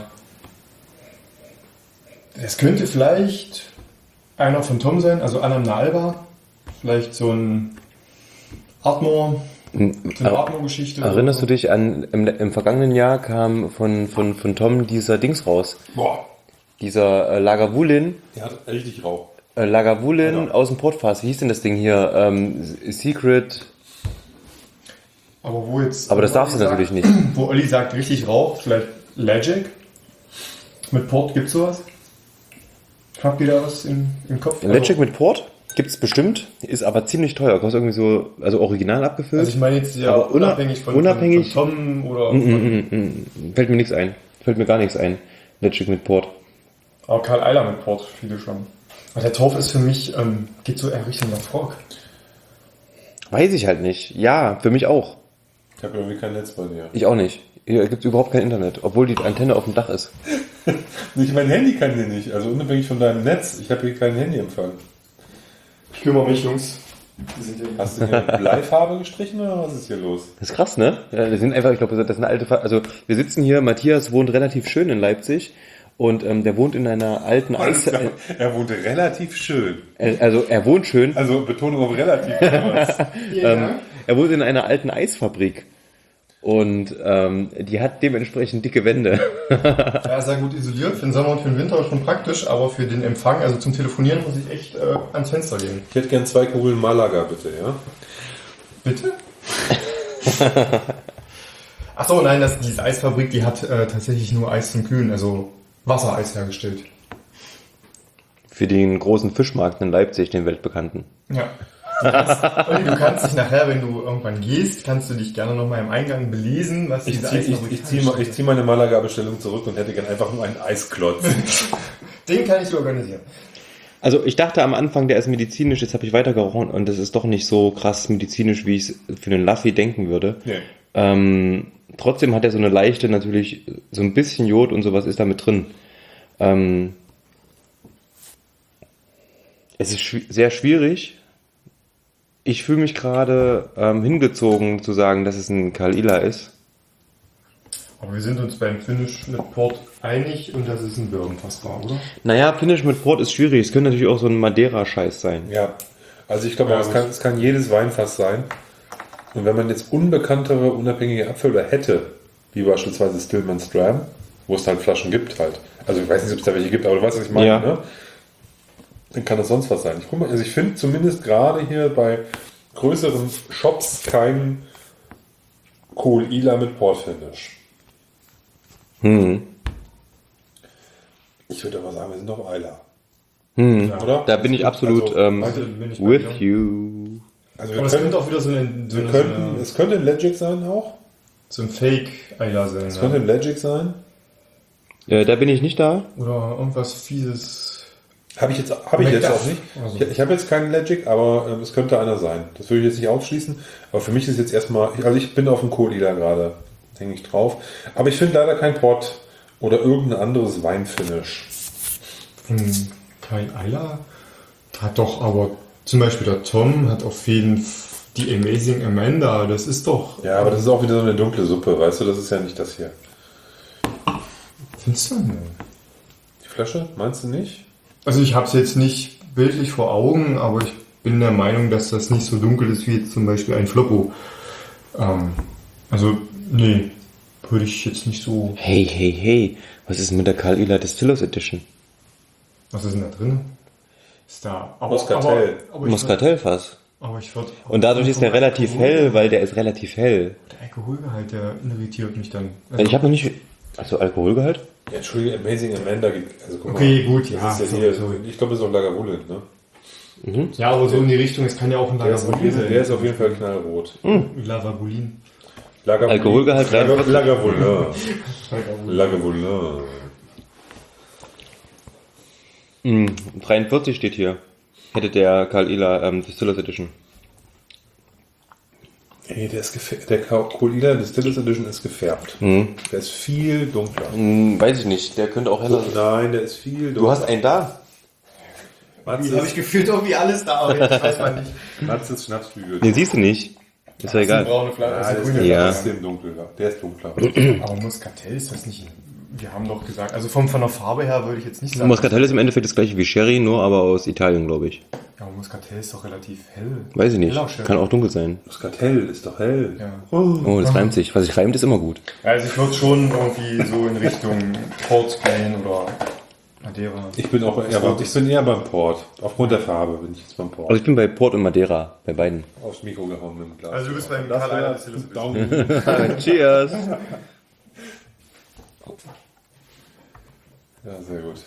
Das könnte vielleicht einer von Tom sein, also Anam Alba, vielleicht so ein Ardmore. eine Atmo-Geschichte. Erinnerst du dich an, im vergangenen Jahr kam von Tom dieser Dings raus? Boah, Dieser Lagavulin. der hat richtig Rauch. Lagavulin Genau. aus dem Portfass. Wie hieß denn das Ding hier? Secret. Aber wo jetzt... Aber das wo darfst du Olli natürlich sagt, nicht. Wo Olli sagt, richtig Rauch, vielleicht Legic. Mit Port gibt's sowas? Habt ihr da was im Kopf? Legic mit Port gibt's bestimmt, ist aber ziemlich teuer. Kostet irgendwie so, also original abgefüllt. Also ich meine jetzt ja Aber unabhängig von Tom oder... Fällt mir nichts ein. Fällt mir gar nichts ein. Legic mit Port. Aber Karl Eiler mit Port, viele schon. Aber der Torf ist für mich, geht so eher Richtung Erfolg. Weiß ich halt nicht. Ja, für mich auch. Ich habe irgendwie kein Netz bei dir. Ich auch nicht. Hier gibt's überhaupt kein Internet, obwohl die Antenne auf dem Dach ist. Nicht, mein Handy kann hier nicht, also unabhängig von deinem Netz. Ich habe hier keinen Handyempfang. Ich kümmere mich, Jungs. Die sind hier. Hast du hier Bleifarbe gestrichen oder was ist hier los? Das ist krass, ne? Ja, wir sind einfach, ich glaube, das sind alte, also wir sitzen hier, Matthias wohnt relativ schön in Leipzig und der wohnt in einer alten Eis... Er wohnt relativ schön. Also er wohnt schön, Also Betonung auf relativ. damals. er wohnt in einer alten Eisfabrik und die hat dementsprechend dicke Wände. Ja, sehr gut isoliert. Für den Sommer und für den Winter schon praktisch, aber für den Empfang, also zum Telefonieren, muss ich echt ans Fenster gehen. Ich hätte gern 2 Kugeln Malaga, bitte, ja? Bitte? Achso, nein, diese Eisfabrik, die hat tatsächlich nur Eis zum Kühlen, also Wassereis hergestellt. Für den großen Fischmarkt in Leipzig, den weltbekannten. Ja. Du kannst dich nachher, wenn du irgendwann gehst, kannst du dich gerne nochmal im Eingang belesen, was diese Eisfabrik Ich zieh meine Malaga-Bestellung zurück und hätte gern einfach nur einen Eisklotz. Den kann ich organisieren. Also ich dachte am Anfang, der ist medizinisch, jetzt habe ich weitergerochen und das ist doch nicht so krass medizinisch, wie ich es für den Laffy denken würde. Nee. Trotzdem hat er so eine leichte, natürlich so ein bisschen Jod und sowas ist da mit drin. Es ist sehr schwierig. Ich fühle mich gerade hingezogen zu sagen, dass es ein Karl Ila ist. Aber wir sind uns beim Finish mit Port einig und das ist ein Birnenfass war, oder? Naja, Finish mit Port ist schwierig. Es könnte natürlich auch so ein Madeira-Scheiß sein. Ja, also ich glaube, Ja, es kann jedes Weinfass sein. Und wenn man jetzt unbekanntere, unabhängige Abfüller hätte, wie beispielsweise Stillman's Dram, wo es halt Flaschen gibt halt. Also ich weiß nicht, ob es da welche gibt, aber du weißt, was ich meine, Ja. ne? Dann kann das sonst was sein. Ich guck mal, also ich finde zumindest gerade hier bei größeren Shops keinen Kohl Ila mit Portfinish. Ich würde aber sagen, wir sind doch Eiler. Oder? Da bin ich absolut Also, bin ich bei with dir. you. Also Aber es könnte auch wieder so es könnte ein Legic sein auch. so ein Fake-Eiler sein. Es könnte ein Legic sein. Da bin ich nicht da. Oder irgendwas Fieses. Habe ich jetzt auch nicht. Also. Ich habe jetzt keinen Legic, aber es könnte einer sein. Das würde ich jetzt nicht ausschließen. Aber für mich ist jetzt erstmal, also ich bin auf dem Kohlila gerade, hänge ich drauf. Aber ich finde leider kein Port oder irgendein anderes Weinfinish. Kein Eiler? Hat doch, aber zum Beispiel der Tom hat auf jeden Fall die Amazing Amanda, das ist doch... Ja, aber das ist auch wieder so eine dunkle Suppe, weißt du, das ist ja nicht das hier. Findest du? Die Flasche, meinst du nicht? Also ich habe es jetzt nicht bildlich vor Augen, aber ich bin der Meinung, dass das nicht so dunkel ist wie jetzt zum Beispiel ein Floppo. Also, nee, würde ich jetzt nicht so... Hey. Was ist mit der Karl Ila Distillers Edition? Was ist denn da drin? Ist da... Muscatel. Muscatelfass. Aber ich würde... Und dadurch ist der relativ hell, weil der ist relativ hell. Der Alkoholgehalt, der irritiert mich dann. Ich habe noch nicht... Achso, Alkoholgehalt? Ja, Entschuldigung, Amazing Amanda gibt, also guck Okay, mal, gut, das ja, ist ja hier, sorry. ich glaube, das ist auch Lagavulin, ne? Ja, aber so in die Richtung, es kann ja auch ein Der ist Lagavulin auf jeden Fall knallrot. Lavabulin. Alkoholgehalt 43. Lagavulin. Lagavulin. 43 steht hier. Hätte der Karl Ila Distillers Edition. Ey, der Kohlila Distillers Edition ist gefärbt. Der ist viel dunkler. Weiß ich nicht, der könnte auch heller sein. Nein, der ist viel dunkler. Du hast einen da? Wie habe ich gefühlt irgendwie alles da, aber jetzt weiß man nicht. Matzes Schnapsflügel. Den siehst du nicht. Ist ja egal. Braune Flasche, Ja, das der ist ist grüne Ja. extrem dunkel. Der ist dunkler. Aber Muscatel ist das nicht. Wir haben doch gesagt, also von der Farbe her würde ich jetzt nicht sagen. Muscatel ist im Endeffekt das gleiche wie Sherry, nur aber aus Italien, glaube ich. Ja, Muscatel ist doch relativ hell. Weiß ich nicht. Heller Sherry. Kann auch dunkel sein. Muscatel ist doch hell. Ja. Oh, das reimt sich. Was sich reimt, ist immer gut. Also ich würde schon irgendwie so in Richtung Port gehen oder Madeira. Ich bin eher beim Port. Aufgrund der Farbe bin ich jetzt beim Port. Also ich bin bei Port und Madeira, bei beiden. Aufs Mikro gehauen mit dem Glas. Also du bist beim Das Karl wäre Island Distillery. Daumen. Cheers! Ja, sehr gut.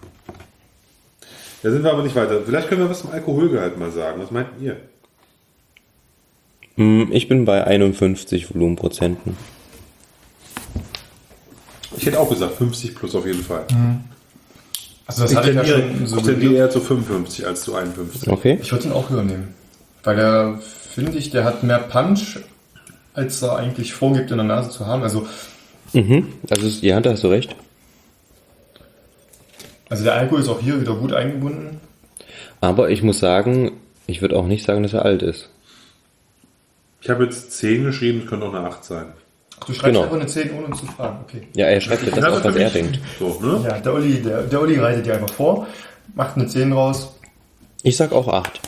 Da sind wir aber nicht weiter. Vielleicht können wir was zum Alkoholgehalt mal sagen. Was meint ihr? Ich bin bei 51 Volumenprozenten. Ich hätte auch gesagt 50 plus auf jeden Fall. Also das hatte ich ja schon so ich tendiere eher zu 55 als zu 51. Okay. Ich würde ihn auch höher nehmen. Weil der, finde ich, der hat mehr Punch, als er eigentlich vorgibt in der Nase zu haben. Also Also ja, da hast du recht. der Alkohol ist auch hier wieder gut eingebunden. Aber ich muss sagen, ich würde auch nicht sagen, dass er alt ist. Ich habe jetzt 10 geschrieben, es könnte auch eine 8 sein. Ach, du schreibst Genau. einfach eine 10, ohne zu fragen. Okay. Ja, er schreibt ja das Also auf, was für er mich- denkt. So, ne? Ja, der Olli reitet dir einfach vor, macht eine 10 raus. Ich sag auch 8.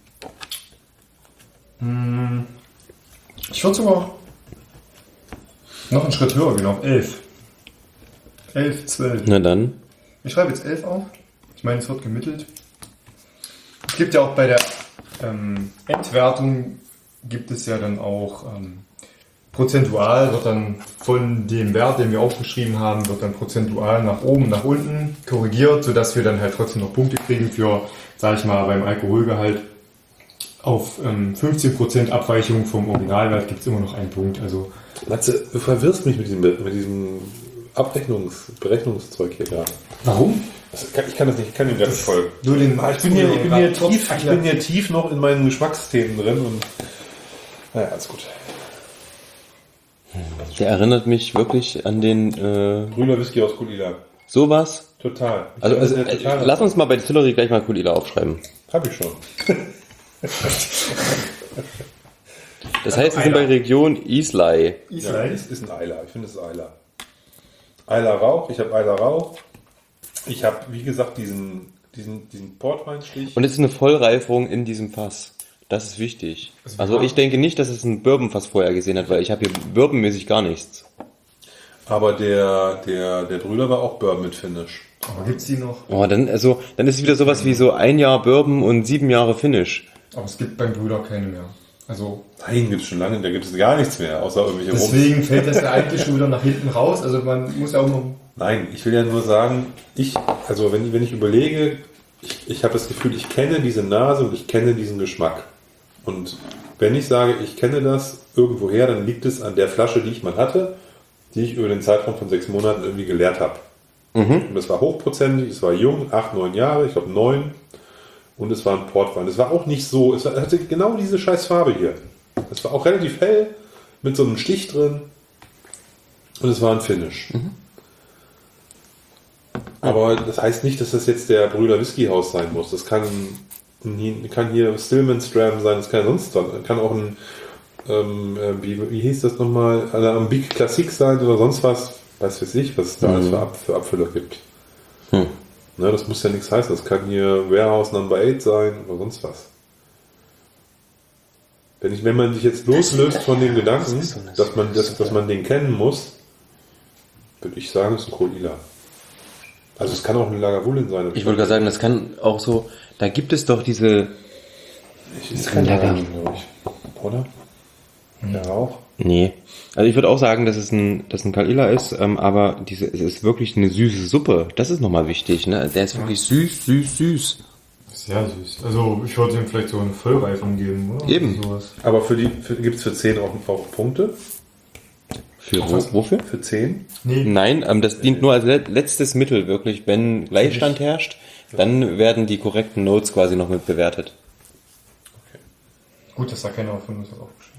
Ich würde sogar noch einen Schritt höher gehen, auf 11. 11, 12. Na dann. Ich schreibe jetzt 11 auf. Ich meine, es wird gemittelt. Es gibt ja auch bei der Endwertung gibt es ja dann auch prozentual, wird dann von dem Wert, den wir aufgeschrieben haben, wird dann prozentual nach oben, nach unten korrigiert, sodass wir dann halt trotzdem noch Punkte kriegen für, sage ich mal, beim Alkoholgehalt. Auf 15% Abweichung vom Originalwert gibt es immer noch einen Punkt. Also Matze, du verwirrst mich mit diesem Berechnungszeug hier gerade. warum? Ich kann das nicht, ich kann den gar nicht folgen. Nur den Ich bin hier tief noch in meinen Geschmacksthemen drin und naja, alles gut. Der erinnert mich wirklich an den Grüner Whisky aus Kulila. sowas. Total. Also lass uns mal bei Distillery gleich mal Kulila aufschreiben. Hab ich schon. Das heißt, wir sind bei Region Islay. Ja, ist ein Eiler. Ich finde, es ist Eiler. Eiler Rauch. Ich habe Eiler Rauch. Ich habe, wie gesagt, diesen Portweinstich. Und es ist eine Vollreifung in diesem Fass. Das ist wichtig. Also ich denke nicht, dass es ein Bourbonfass vorher gesehen hat, weil ich habe hier bourbonmäßig gar nichts. Aber der Brüder war auch Bourbon mit Finish. Aber gibt's die noch? Oh, dann ist es wieder sowas wie so 1 Jahr Bourbon und 7 Jahre Finish. Aber es gibt beim Brüder keine mehr. Also Nein, gibt es schon lange, da gibt es gar nichts mehr, außer irgendwelche deswegen fällt das ja eigentlich schon wieder nach hinten raus. Also man muss ja auch noch. Nein, ich will ja nur sagen, wenn ich überlege, ich habe das Gefühl, ich kenne diese Nase und ich kenne diesen Geschmack. Und wenn ich sage, ich kenne das irgendwoher, dann liegt es an der Flasche, die ich mal hatte, die ich über den Zeitraum von 6 Monaten irgendwie geleert habe. Und das war hochprozentig, es war jung, 8, 9 Jahre, ich glaube 9. Und es war ein Portwein. Es war auch nicht so, es hatte genau diese scheiß Farbe hier. Es war auch relativ hell, mit so einem Stich drin. Und es war ein Finish. Aber das heißt nicht, dass das jetzt der Brüder Whiskyhaus sein muss. Das kann hier Stillman's Dram sein, das kann sonst was. Das kann auch ein, wie hieß das nochmal, ein Big Classic sein oder sonst was. Weiß ich, was es da alles für Abfüller gibt. Ne, das muss ja nichts heißen. Das kann hier Warehouse Number 8 sein oder sonst was. Wenn man sich jetzt loslöst von dem Gedanken, dass man den kennen muss, würde ich sagen, es ist ein Kolila. Also es kann auch ein Lagavulin sein. Ich wollte gerade sagen, das kann auch so, da gibt es doch diese... ist kein Lagavulin, glaube ich. Oder? Der Rauch? Nee. Also ich würde auch sagen, dass es ein Kalila ist, aber es ist wirklich eine süße Suppe. Das ist nochmal wichtig, ne? Der ist wirklich süß. Sehr süß. Also ich würde ihm vielleicht so eine Vollreifung geben, oder? Eben. Sowas. Aber gibt es für 10 auch Punkte? Wofür? Für 10? Nee, Nein, das dient nur als letztes Mittel, wirklich. Wenn Gleichstand herrscht, dann werden die korrekten Notes quasi noch mit bewertet. gut, dass da keiner auf 5 was aufgeschrieben.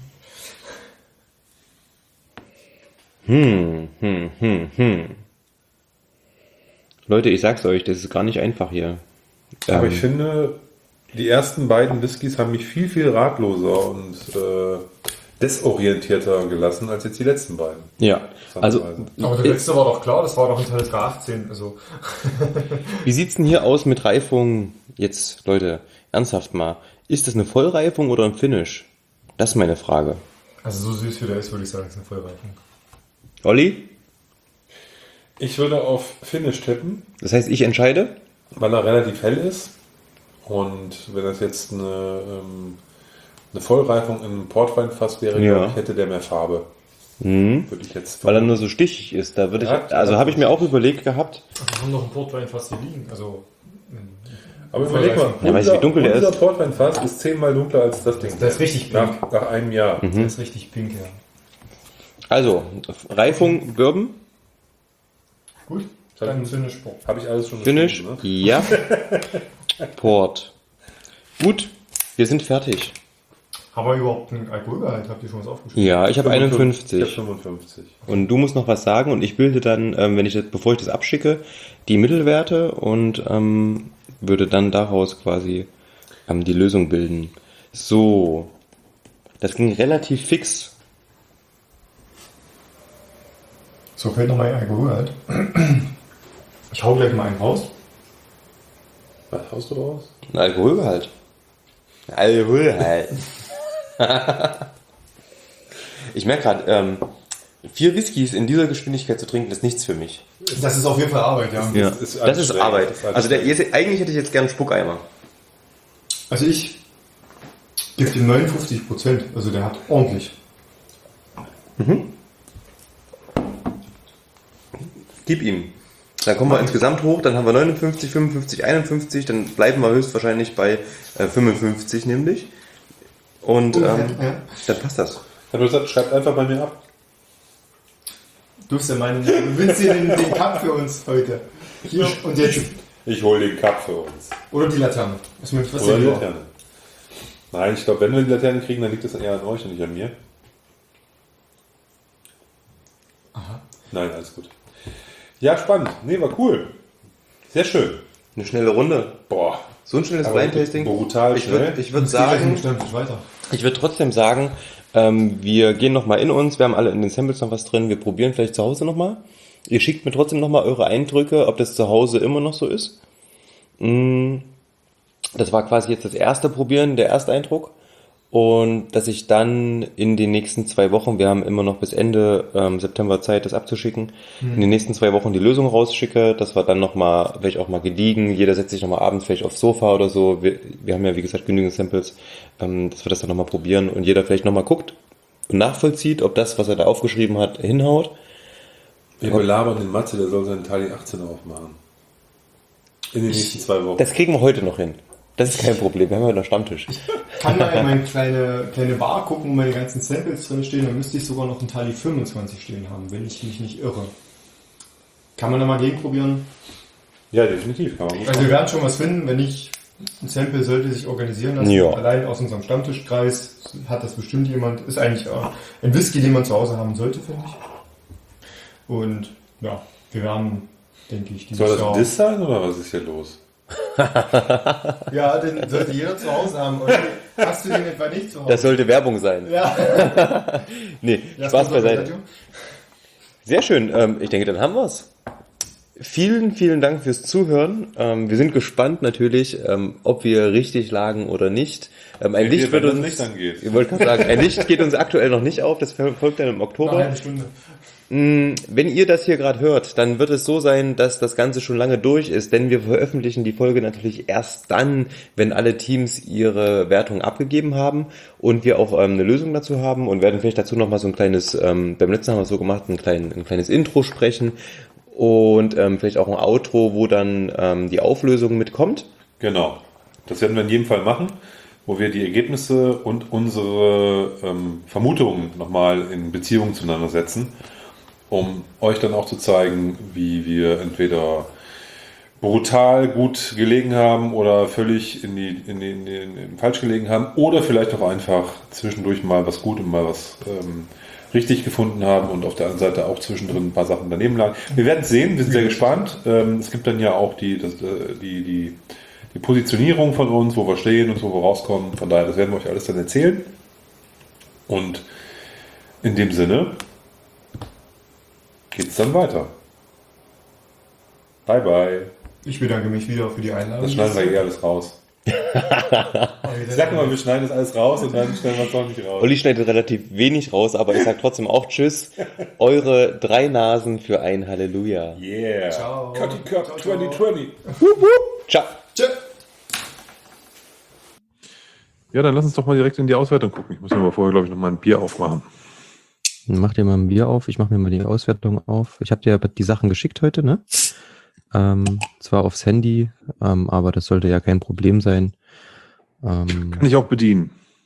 Leute, ich sag's euch, das ist gar nicht einfach hier. Aber ich finde, die ersten beiden Whiskys haben mich viel, viel ratloser und desorientierter gelassen als jetzt die letzten beiden. Ja, also Aber der letzte war doch klar, das war doch in Talisker 18. Also wie sieht's denn hier aus mit Reifung jetzt, Leute? ernsthaft mal, ist das eine Vollreifung oder ein Finish? Das ist meine Frage. Also so süß wie der ist, würde ich sagen, ist eine Vollreifung. Olli? Ich würde auf Finish tippen, Das heißt, ich entscheide? weil er relativ hell ist. Und wenn das jetzt eine Vollreifung in einem Portweinfass wäre, Ja. glaube ich, hätte der mehr Farbe. Mhm. Würde ich jetzt Weil er nur so stichig ist. Da würde ich, Ja, also habe ich mir auch überlegt gehabt. Wir haben noch einen Portwein fast hier liegen. Also, Aber überleg mal, Ja, weißt du, wie dunkel der unser ist? Portweinfass ist 10-mal dunkler als das Ding. der ist richtig pink. nach einem Jahr. Der ist richtig pink, ja. Also, Reifung, Bourbon, Gut, dann Finish Port. Habe ich alles schon Finish, geschrieben, ne? ja. Port. Gut, wir sind fertig. Haben wir überhaupt einen Alkoholgehalt? Habt ihr schon was aufgeschrieben? Ja, ich habe Ich habe 51. 55. Und du musst noch was sagen und ich bilde dann, bevor ich das abschicke, die Mittelwerte und würde dann daraus quasi die Lösung bilden. So, das ging relativ fix. So, fällt noch mein Alkoholgehalt. Ich hau gleich mal einen raus. Was haust du raus? Ein Alkoholgehalt. Alkoholgehalt. Ich merke gerade, 4 Whiskys in dieser Geschwindigkeit zu trinken, ist nichts für mich. Das ist auf jeden Fall Arbeit, ja. Ja, ist das ist anstrengend. Arbeit. Das ist Also eigentlich hätte ich jetzt gern einen Spuckeimer. Also ich gebe ihm 59%. Also der hat ordentlich. Gib ihm. Dann kommen wir insgesamt hoch, dann haben wir 59, 55, 51, dann bleiben wir höchstwahrscheinlich bei 55 nämlich. Und Ja. dann passt das. Ja, du sagst, schreibt einfach bei mir ab. Du bist ja meinen, du willst hier den Cup für uns heute. Hier und jetzt. Ich hole den Cup für uns. Oder die Laterne. Was Oder dir die lieber? Laterne. Nein, ich glaube, wenn wir die Laterne kriegen, dann liegt das eher an euch und nicht an mir. Aha. Nein, alles gut. Ja, spannend. Nee, war cool. Sehr schön. Eine schnelle Runde. Boah. So ein schnelles Aber Weintasting. brutal Ich schnell. würde Jetzt gleich sagen, im Stammtisch weiter. ich würde trotzdem sagen, wir gehen nochmal in uns, wir haben alle in den Samples noch was drin, wir probieren vielleicht zu Hause nochmal. Ihr schickt mir trotzdem nochmal eure Eindrücke, ob das zu Hause immer noch so ist. Das war quasi jetzt das erste Probieren, der Ersteindruck. Und dass ich dann in den nächsten 2 Wochen, wir haben immer noch bis Ende September Zeit, das abzuschicken, in den nächsten 2 Wochen die Lösung rausschicke, dass wir dann nochmal, vielleicht auch mal gediegen, jeder setzt sich nochmal abends vielleicht aufs Sofa oder so, wir haben ja wie gesagt genügend Samples, dass wir das dann nochmal probieren und jeder vielleicht nochmal guckt und nachvollzieht, ob das, was er da aufgeschrieben hat, hinhaut. Wir belabern den Matze, der soll seinen Tali 18 aufmachen. In den nächsten 2 Wochen. Das kriegen wir heute noch hin. Das ist kein Problem, wir haben ja noch Stammtisch. Kann mal in meine kleine Bar gucken, wo meine ganzen Samples drin stehen, dann müsste ich sogar noch einen Tali 25 stehen haben, wenn ich mich nicht irre. Kann man da mal gegenprobieren? Ja, definitiv. Kann man gut Also wir machen. werden schon was finden, wenn nicht ein Sample sollte sich organisieren lassen. Ja. Allein aus unserem Stammtischkreis hat das bestimmt jemand. Ist eigentlich ein Whisky, den man zu Hause haben sollte, finde ich. Und ja, wir werden, denke ich, dieses Soll das Jahr... ein Diss sein oder was ist hier los? Ja, den sollte jeder zu Hause haben. Und hast du den etwa nicht zu Hause? Das sollte Werbung sein. Ja. Nee, Spaß beiseite. Sehr schön, ich denke, dann haben wir's. Vielen, vielen Dank fürs Zuhören. Wir sind gespannt natürlich, ob wir richtig lagen oder nicht. Ein Licht wird wenn das uns... Licht angeht. Ich wollte gerade sagen, ein Licht geht uns aktuell noch nicht auf, das folgt dann im Nach Oktober. einer Stunde. Wenn ihr das hier gerade hört, dann wird es so sein, dass das Ganze schon lange durch ist, denn wir veröffentlichen die Folge natürlich erst dann, wenn alle Teams ihre Wertung abgegeben haben und wir auch eine Lösung dazu haben und werden vielleicht dazu nochmal so ein kleines, beim letzten haben wir es so gemacht, ein kleines Intro sprechen und vielleicht auch ein Outro, wo dann die Auflösung mitkommt. Genau. Das werden wir in jedem Fall machen, wo wir die Ergebnisse und unsere Vermutungen nochmal in Beziehung zueinander setzen, um euch dann auch zu zeigen, wie wir entweder brutal gut gelegen haben oder völlig in falsch gelegen haben oder vielleicht auch einfach zwischendurch mal was gut und mal was richtig gefunden haben und auf der anderen Seite auch zwischendrin ein paar Sachen daneben lagen. Wir werden es sehen, wir sind sehr gespannt. Es gibt dann ja auch die Positionierung von uns, wo wir stehen und wo wir rauskommen. Von daher, das werden wir euch alles dann erzählen. Und in dem Sinne geht's dann weiter. Bye, bye. Ich bedanke mich wieder für die Einladung. Das schneiden wir eh alles raus. Sag mal, wir schneiden das alles raus und dann stellen wir es doch nicht raus. Olli schneidet relativ wenig raus, aber ich sag trotzdem auch Tschüss. Eure 3 Nasen für ein Halleluja. Yeah. Ciao. Cutty Cup Ciao, ciao. 2020. Ciao. Tschö. Ja, dann lass uns doch mal direkt in die Auswertung gucken. Ich muss mir aber vorher, glaube ich, noch mal ein Bier aufmachen. Mach dir mal ein Bier auf, ich mache mir mal die Auswertung auf. Ich habe dir die Sachen geschickt heute, ne? Zwar aufs Handy, aber das sollte ja kein Problem sein. Kann ich auch bedienen.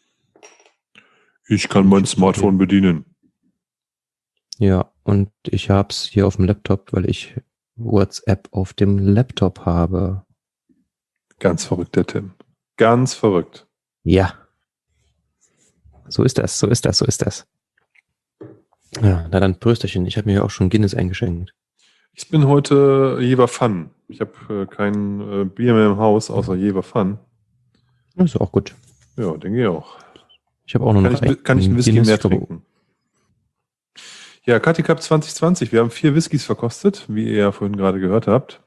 Ich kann mein Smartphone bedienen. Ja, und ich hab's hier auf dem Laptop, weil ich WhatsApp auf dem Laptop habe. Ganz verrückt, der Tim. Ganz verrückt. Ja. So ist das, so ist das, so ist das. Ja, na dann Prösterchen. Ich habe mir ja auch schon Guinness eingeschenkt. Ich bin heute Jever Fun. Ich habe kein Bier mehr im Haus, außer Jever Fun. Das ist auch gut. Ja, denke ich auch. Ich habe auch noch Kann ich einen Whisky Guinness mehr trinken? Ja, Cutty Cup 2020. Wir haben 4 Whiskys verkostet, wie ihr ja vorhin gerade gehört habt.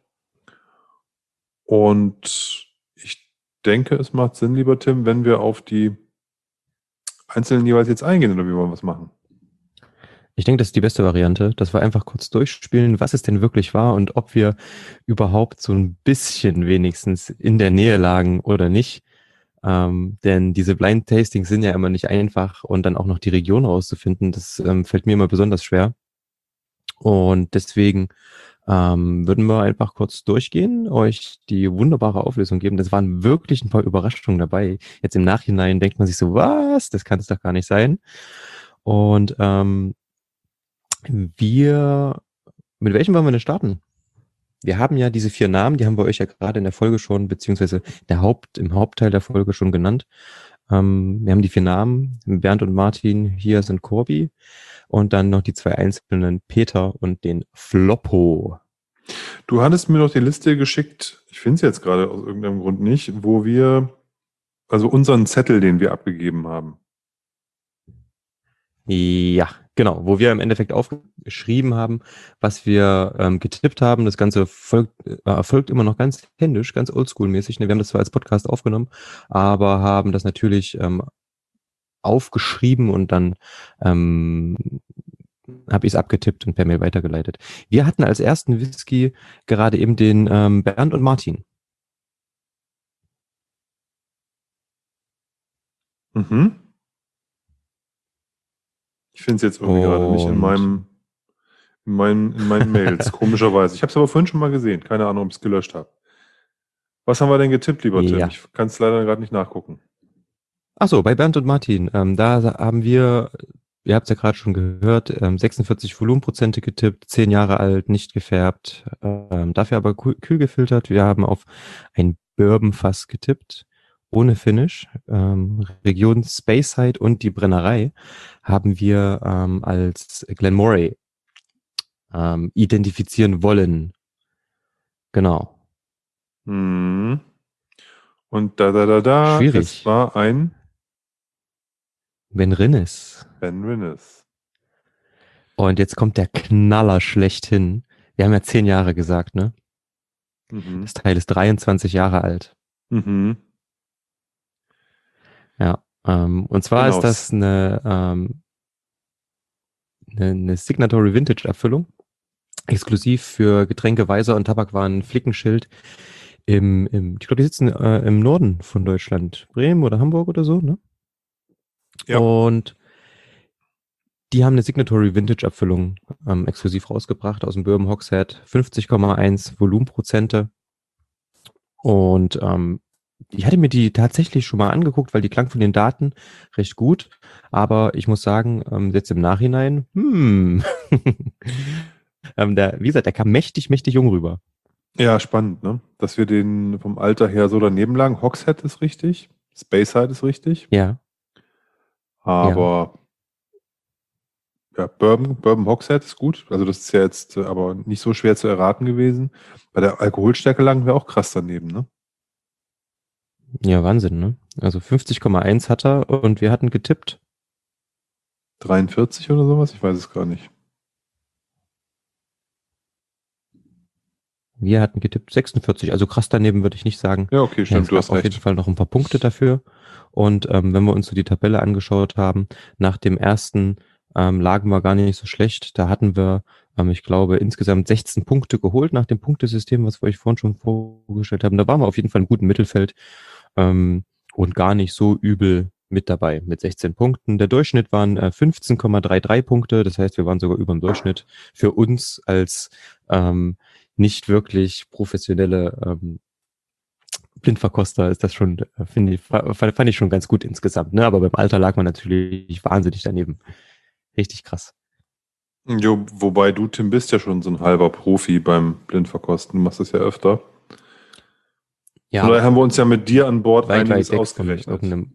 Und ich denke, es macht Sinn, lieber Tim, wenn wir auf die einzelnen jeweils jetzt eingehen, oder wie wollen wir es machen? Ich denke, das ist die beste Variante, dass wir einfach kurz durchspielen, was es denn wirklich war und ob wir überhaupt so ein bisschen wenigstens in der Nähe lagen oder nicht. Denn diese Blind Tastings sind ja immer nicht einfach und dann auch noch die Region rauszufinden, das fällt mir immer besonders schwer. Und deswegen würden wir einfach kurz durchgehen, euch die wunderbare Auflösung geben. Das waren wirklich ein paar Überraschungen dabei. Jetzt im Nachhinein denkt man sich so, was? Das kann es doch gar nicht sein. Und mit welchem wollen wir denn starten? Wir haben ja diese 4 Namen, die haben wir euch ja gerade in der Folge schon, beziehungsweise im Hauptteil der Folge schon genannt. Wir haben die 4 Namen, Bernd und Martin, hier sind Corby und dann noch die 2 einzelnen, Peter und den Floppo. Du hattest mir noch die Liste geschickt, ich finde es jetzt gerade aus irgendeinem Grund nicht, wo wir, also unseren Zettel, den wir abgegeben haben. Ja, genau, wo wir im Endeffekt aufgeschrieben haben, was wir getippt haben. Das Ganze erfolgt immer noch ganz händisch, ganz oldschool-mäßig. Ne? Wir haben das zwar als Podcast aufgenommen, aber haben das natürlich aufgeschrieben und dann habe ich es abgetippt und per Mail weitergeleitet. Wir hatten als ersten Whisky gerade eben den Bernd und Martin. Mhm. Ich finde es jetzt irgendwie gerade nicht in meinen Mails, komischerweise. Ich habe es aber vorhin schon mal gesehen. Keine Ahnung, ob ich es gelöscht habe. Was haben wir denn getippt, lieber Tim? Ja. Ich kann es leider gerade nicht nachgucken. Ach so, bei Bernd und Martin, da haben wir, ihr habt es ja gerade schon gehört, 46 Volumenprozente getippt, 10 Jahre alt, nicht gefärbt, dafür aber kühl gefiltert. Wir haben auf ein Bourbonfass getippt, ohne Finish. Region Speyside und die Brennerei haben wir als Glenmorangie identifizieren wollen. Genau. Mhm. Und da. Schwierig. Es war ein Ben Rinnes. Ben Rinnes. Und jetzt kommt der Knaller schlechthin. Wir haben ja 10 Jahre gesagt, ne? Mhm. Das Teil ist 23 Jahre alt. Mhm. Ja. Und zwar Genau. ist das eine Signatory Vintage Abfüllung. Exklusiv für Getränke, Weiser und Tabakwaren Flickenschild ich glaube, die sitzen im Norden von Deutschland. Bremen oder Hamburg oder so, ne? Ja. Und die haben eine Signatory Vintage Abfüllung exklusiv rausgebracht aus dem Bourbon Hogshead. 50,1 Volumenprozente. Und ich hatte mir die tatsächlich schon mal angeguckt, weil die klang von den Daten recht gut. Aber ich muss sagen, jetzt im Nachhinein, wie gesagt, der kam mächtig jung rüber. Ja, spannend, ne? Dass wir den vom Alter her so daneben lagen. Hogshead ist richtig, Speyside ist richtig. Ja. Aber ja, Bourbon Hogshead ist gut. Also das ist ja jetzt aber nicht so schwer zu erraten gewesen. Bei der Alkoholstärke lagen wir auch krass daneben, ne? Ja, Wahnsinn, ne? Also 50,1 hat er und wir hatten getippt. 43 oder sowas? Ich weiß es gar nicht. Wir hatten getippt 46, also krass daneben würde ich nicht sagen. Ja, okay, Ja, stimmt, es du gab hast auf jeden recht. Fall noch ein paar Punkte dafür. Und wenn wir uns so die Tabelle angeschaut haben, nach dem ersten lagen wir gar nicht so schlecht. Da hatten wir, ich glaube, insgesamt 16 Punkte geholt nach dem Punktesystem, was wir euch vorhin schon vorgestellt haben. Da waren wir auf jeden Fall im guten Mittelfeld und gar nicht so übel mit dabei mit 16 Punkten. Der Durchschnitt waren 15,33 Punkte. Das heißt, wir waren sogar über dem Durchschnitt. Für uns als nicht wirklich professionelle Blindverkoster ist das schon, fand ich schon ganz gut insgesamt. Ne? Aber beim Alter lag man natürlich wahnsinnig daneben. Richtig krass. Jo, wobei du, Tim, bist ja schon so ein halber Profi beim Blindverkosten. Du machst das ja öfter. Ja, Von daher aber haben wir uns ja mit dir an Bord weit einiges weg von ausgerechnet. irgendeinem.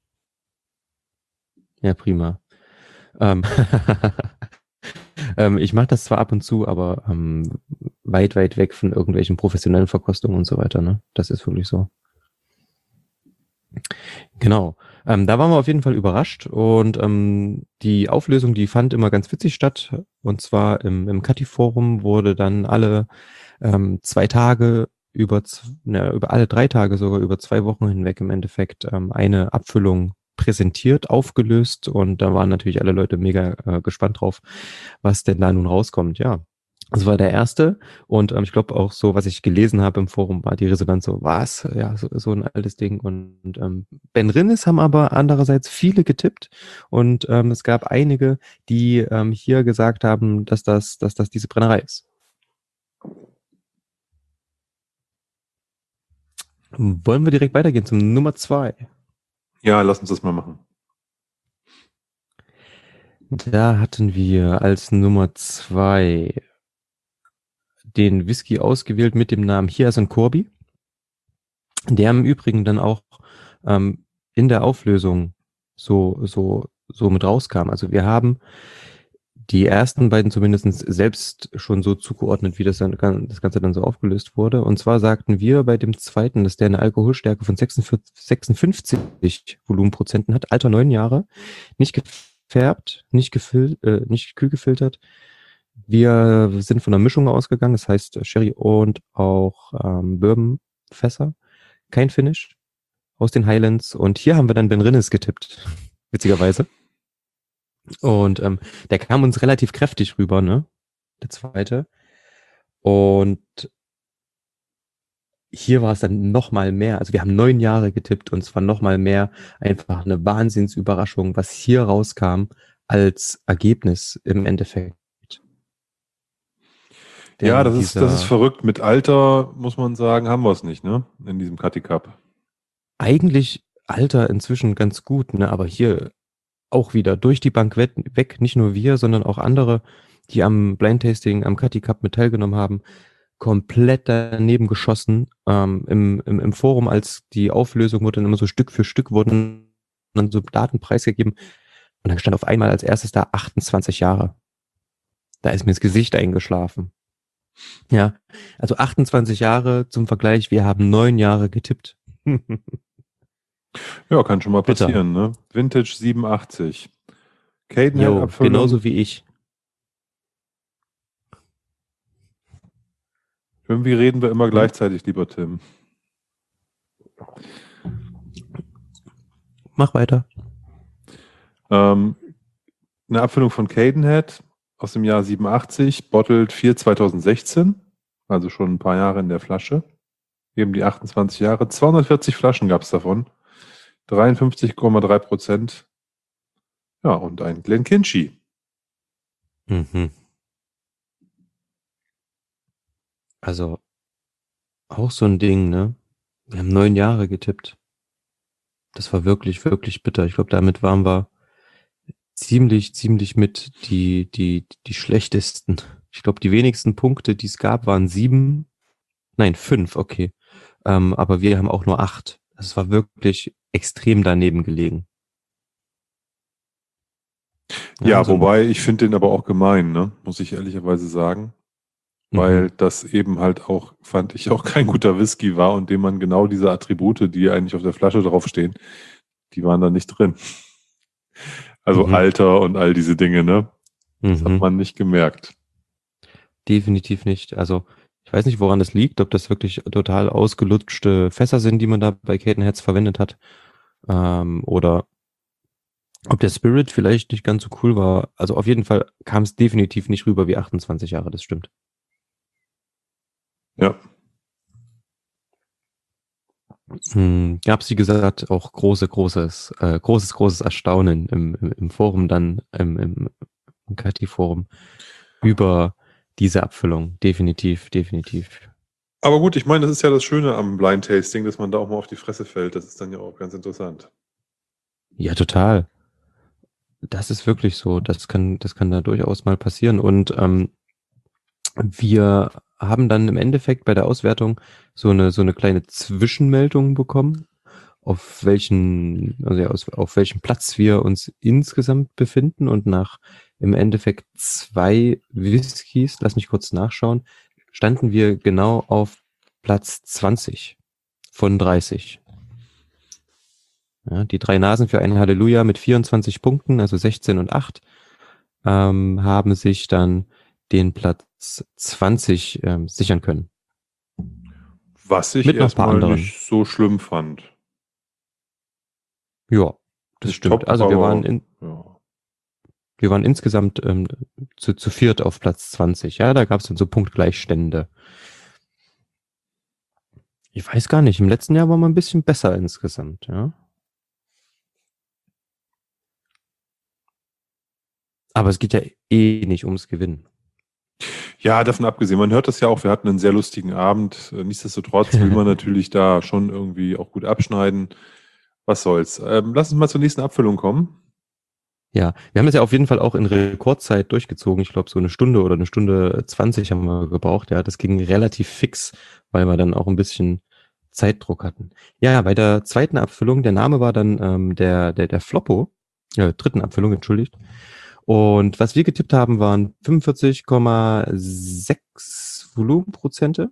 Ja, prima. Ich mache das zwar ab und zu, aber weit weg von irgendwelchen professionellen Verkostungen und so weiter. Ne? Das ist wirklich so. Genau. Da waren wir auf jeden Fall überrascht und die Auflösung, die fand immer ganz witzig statt. Und zwar im Kati-Forum wurde dann alle 2 Tage über alle 3 Tage sogar über 2 Wochen hinweg im Endeffekt eine Abfüllung präsentiert, aufgelöst und da waren natürlich alle Leute mega gespannt drauf, was denn da nun rauskommt. Ja, das war der erste und ich glaube auch so, was ich gelesen habe im Forum, war die Resonanz so, was? Ja, so ein altes Ding und Ben Rinnes haben aber andererseits viele getippt und es gab einige, die hier gesagt haben, dass das diese Brennerei ist. Wollen wir direkt weitergehen zum Nummer 2? Ja, lass uns das mal machen. Da hatten wir als Nummer 2 den Whisky ausgewählt mit dem Namen Hias und Corby. Der im Übrigen dann auch in der Auflösung so mit rauskam. Also wir haben die ersten beiden zumindest selbst schon so zugeordnet, wie das Ganze dann so aufgelöst wurde. Und zwar sagten wir bei dem zweiten, dass der eine Alkoholstärke von 56 Volumenprozenten hat, Alter 9 Jahre, nicht gefärbt, nicht kühl gefiltert. Wir sind von einer Mischung ausgegangen, das heißt Sherry und auch Bourbonfässer. Kein Finish aus den Highlands. Und hier haben wir dann Ben Rinnes getippt, witzigerweise. Und der kam uns relativ kräftig rüber, ne? Der zweite. Und hier war es dann noch mal mehr. Also wir haben 9 Jahre getippt und es war noch mal mehr einfach eine Wahnsinnsüberraschung, was hier rauskam als Ergebnis im Endeffekt. Ja, Denn das ist verrückt. Mit Alter, muss man sagen, haben wir es nicht, ne? In diesem Cutty Cup. eigentlich Alter inzwischen ganz gut, ne? Aber hier auch wieder durch die Bank weg, nicht nur wir, sondern auch andere, die am Blind Tasting, am Cutty Cup mit teilgenommen haben, komplett daneben geschossen. Im Forum, als die Auflösung wurde, dann immer so Stück für Stück wurden dann so Daten preisgegeben. Und dann stand auf einmal als erstes da 28 Jahre. Da ist mir das Gesicht eingeschlafen. Ja, also 28 Jahre zum Vergleich, wir haben 9 Jahre getippt. Ja, kann schon mal Bitter. passieren, ne? Vintage 87. Cadenhead Jo, Abfüllung. genauso wie ich. Irgendwie reden wir immer gleichzeitig, lieber Tim. Mach weiter. Eine Abfüllung von Cadenhead aus dem Jahr 87, Bottled 4 2016, also schon ein paar Jahre in der Flasche. Eben die 28 Jahre. 240 Flaschen gab es davon. 53,3%. Ja, und ein Glenkinchie. Mhm. Also auch so ein Ding, ne? Wir haben 9 Jahre getippt. Das war wirklich, wirklich bitter. Ich glaube, damit waren wir ziemlich mit die schlechtesten. Ich glaube, die wenigsten Punkte, die es gab, waren 7. Nein, 5, okay. Aber wir haben auch nur 8. Das war wirklich extrem daneben gelegen. Ja, also, wobei ich finde den aber auch gemein, ne? Muss ich ehrlicherweise sagen. Weil das eben halt auch, fand ich, auch kein guter Whisky war und dem man genau diese Attribute, die eigentlich auf der Flasche draufstehen, die waren da nicht drin. Also Alter und all diese Dinge, ne? Das hat man nicht gemerkt. Definitiv nicht. Also Ich weiß nicht, woran das liegt, ob das wirklich total ausgelutschte Fässer sind, die man da bei Cadenheads verwendet hat, oder ob der Spirit vielleicht nicht ganz so cool war. Also auf jeden Fall kam es definitiv nicht rüber wie 28 Jahre, das stimmt. Ja. Gab es, wie gesagt, auch großes Erstaunen im Forum dann, im KT-Forum über diese Abfüllung. Definitiv. Aber gut, ich meine, das ist ja das Schöne am Blind Tasting, dass man da auch mal auf die Fresse fällt. Das ist dann ja auch ganz interessant. Ja, total. Das ist wirklich so. Das kann da durchaus mal passieren. Und wir haben dann im Endeffekt bei der Auswertung so eine kleine Zwischenmeldung bekommen, auf welchen Platz wir uns insgesamt befinden, und nach im Endeffekt 2 Whiskys, lass mich kurz nachschauen, standen wir genau auf Platz 20 von 30. Ja, die 3 Nasen für ein Halleluja mit 24 Punkten, also 16 und 8, haben sich dann den Platz 20 sichern können. Was ich Mit noch ein paar erstmal anderen. nicht so schlimm fand. Ja, das Nicht stimmt. top, Also wir aber, waren insgesamt zu viert auf Platz 20. Ja, da gab es dann so Punktgleichstände. Ich weiß gar nicht, im letzten Jahr war man ein bisschen besser insgesamt, ja. Aber es geht ja eh nicht ums Gewinnen. Ja, davon abgesehen, man hört das ja auch, wir hatten einen sehr lustigen Abend. Nichtsdestotrotz will man natürlich da schon irgendwie auch gut abschneiden. Was soll's. Lass uns mal zur nächsten Abfüllung kommen. Ja, wir haben das ja auf jeden Fall auch in Rekordzeit durchgezogen. Ich glaube, so 1 Stunde oder 1 Stunde 20 haben wir gebraucht. Ja, das ging relativ fix, weil wir dann auch ein bisschen Zeitdruck hatten. Ja, bei der zweiten Abfüllung, der Name war dann der Floppo, dritten Abfüllung, entschuldigt. Und was wir getippt haben, waren 45,6 Volumenprozente.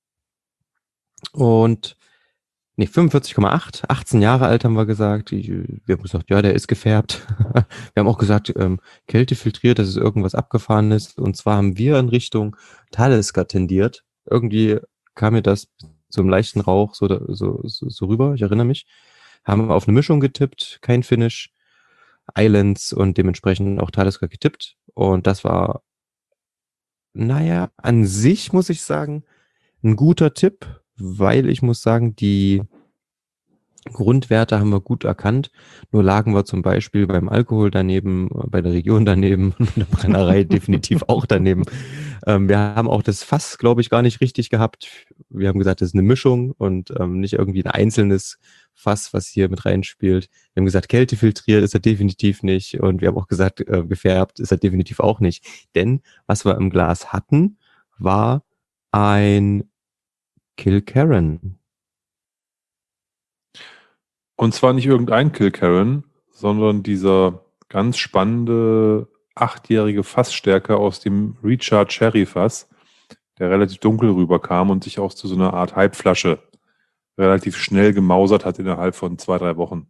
Und 45,8, 18 Jahre alt haben wir gesagt. Wir haben gesagt, ja, der ist gefärbt. Wir haben auch gesagt, Kälte filtriert, dass es irgendwas Abgefahrenes. Und zwar haben wir in Richtung Talisker tendiert. Irgendwie kam mir das so im leichten Rauch so rüber, ich erinnere mich. Haben wir auf eine Mischung getippt, kein Finish, Islands und dementsprechend auch Talisker getippt. Und das war, naja, an sich muss ich sagen, ein guter Tipp, weil ich muss sagen, die Grundwerte haben wir gut erkannt, nur lagen wir zum Beispiel beim Alkohol daneben, bei der Region daneben und der Brennerei definitiv auch daneben. Wir haben auch das Fass, glaube ich, gar nicht richtig gehabt. Wir haben gesagt, das ist eine Mischung und nicht irgendwie ein einzelnes Fass, was hier mit reinspielt. Wir haben gesagt, Kälte filtriert ist er definitiv nicht, und wir haben auch gesagt, gefärbt ist er definitiv auch nicht. Denn was wir im Glas hatten, war ein Kilkerran. Und zwar nicht irgendein Kilkerran, sondern dieser ganz spannende 8-jährige Fassstärke aus dem Recharge Cherry Fass, der relativ dunkel rüberkam und sich auch zu so einer Art Halbflasche relativ schnell gemausert hat innerhalb von 2-3 Wochen.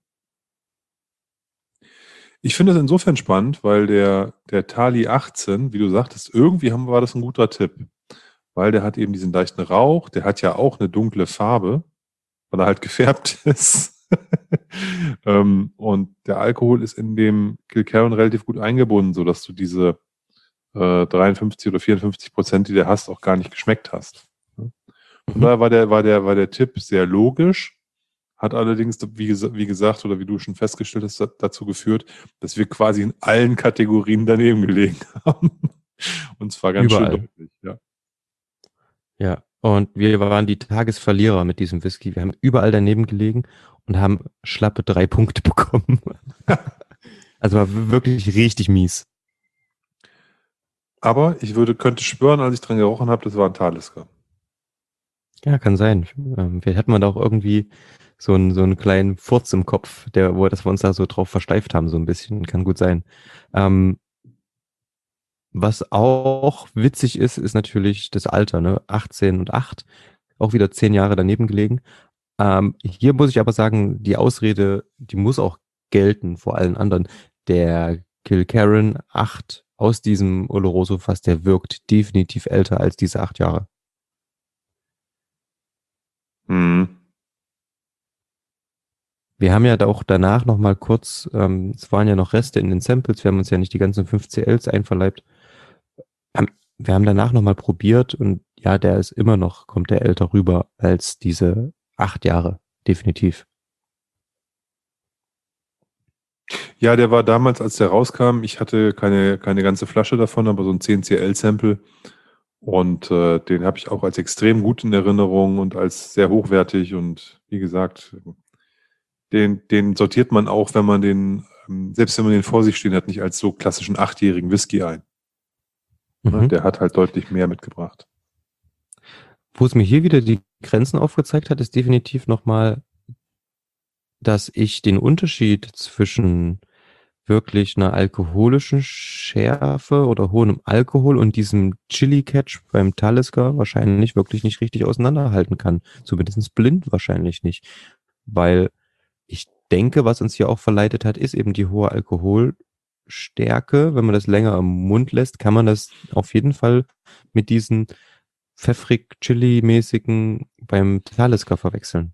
Ich finde es insofern spannend, weil der Tali 18, wie du sagtest, irgendwie war das ein guter Tipp, weil der hat eben diesen leichten Rauch, der hat ja auch eine dunkle Farbe, weil er halt gefärbt ist. Und der Alkohol ist in dem Kilkerran relativ gut eingebunden, sodass du diese 53 oder 54%, die du hast, auch gar nicht geschmeckt hast. Von daher war der Tipp sehr logisch, hat allerdings, wie gesagt, oder wie du schon festgestellt hast, dazu geführt, dass wir quasi in allen Kategorien daneben gelegen haben. Und zwar ganz Überall. schön deutlich, ja. Ja, und wir waren die Tagesverlierer mit diesem Whisky. Wir haben überall daneben gelegen und haben schlappe 3 Punkte bekommen. Also war wirklich richtig mies. Aber ich könnte schwören, als ich dran gerochen habe, das war ein Talisker. Ja, kann sein. Vielleicht hat man da auch irgendwie so einen kleinen Furz im Kopf, dass wir uns da so drauf versteift haben, so ein bisschen. Kann gut sein. Was auch witzig ist natürlich das Alter, ne? 18 und 8. Auch wieder 10 Jahre daneben gelegen. Hier muss ich aber sagen, die Ausrede, die muss auch gelten vor allen anderen. Der Kilkerran 8 aus diesem Oloroso Fass, der wirkt definitiv älter als diese 8 Jahre. Mhm. Wir haben ja da auch danach nochmal kurz, es waren ja noch Reste in den Samples, wir haben uns ja nicht die ganzen 5CLs einverleibt. Wir haben danach nochmal probiert und ja, der ist immer noch, kommt der älter rüber als diese 8 Jahre, definitiv. Ja, der war damals, als der rauskam, ich hatte keine ganze Flasche davon, aber so ein 10CL-Sample. Und den habe ich auch als extrem gut in Erinnerung und als sehr hochwertig. Und wie gesagt, den sortiert man auch, wenn man selbst wenn man den vor sich stehen hat, nicht als so klassischen 8-jährigen Whisky ein. Ne? Der hat halt deutlich mehr mitgebracht. Wo es mir hier wieder die Grenzen aufgezeigt hat, ist definitiv nochmal, dass ich den Unterschied zwischen wirklich einer alkoholischen Schärfe oder hohem Alkohol und diesem Chili-Catch beim Talisker wahrscheinlich wirklich nicht richtig auseinanderhalten kann. Zumindest blind wahrscheinlich nicht. Weil ich denke, was uns hier auch verleitet hat, ist eben die hohe Alkoholstärke. Wenn man das länger im Mund lässt, kann man das auf jeden Fall mit diesen pfeffrig-chili-mäßigen beim Talisker verwechseln.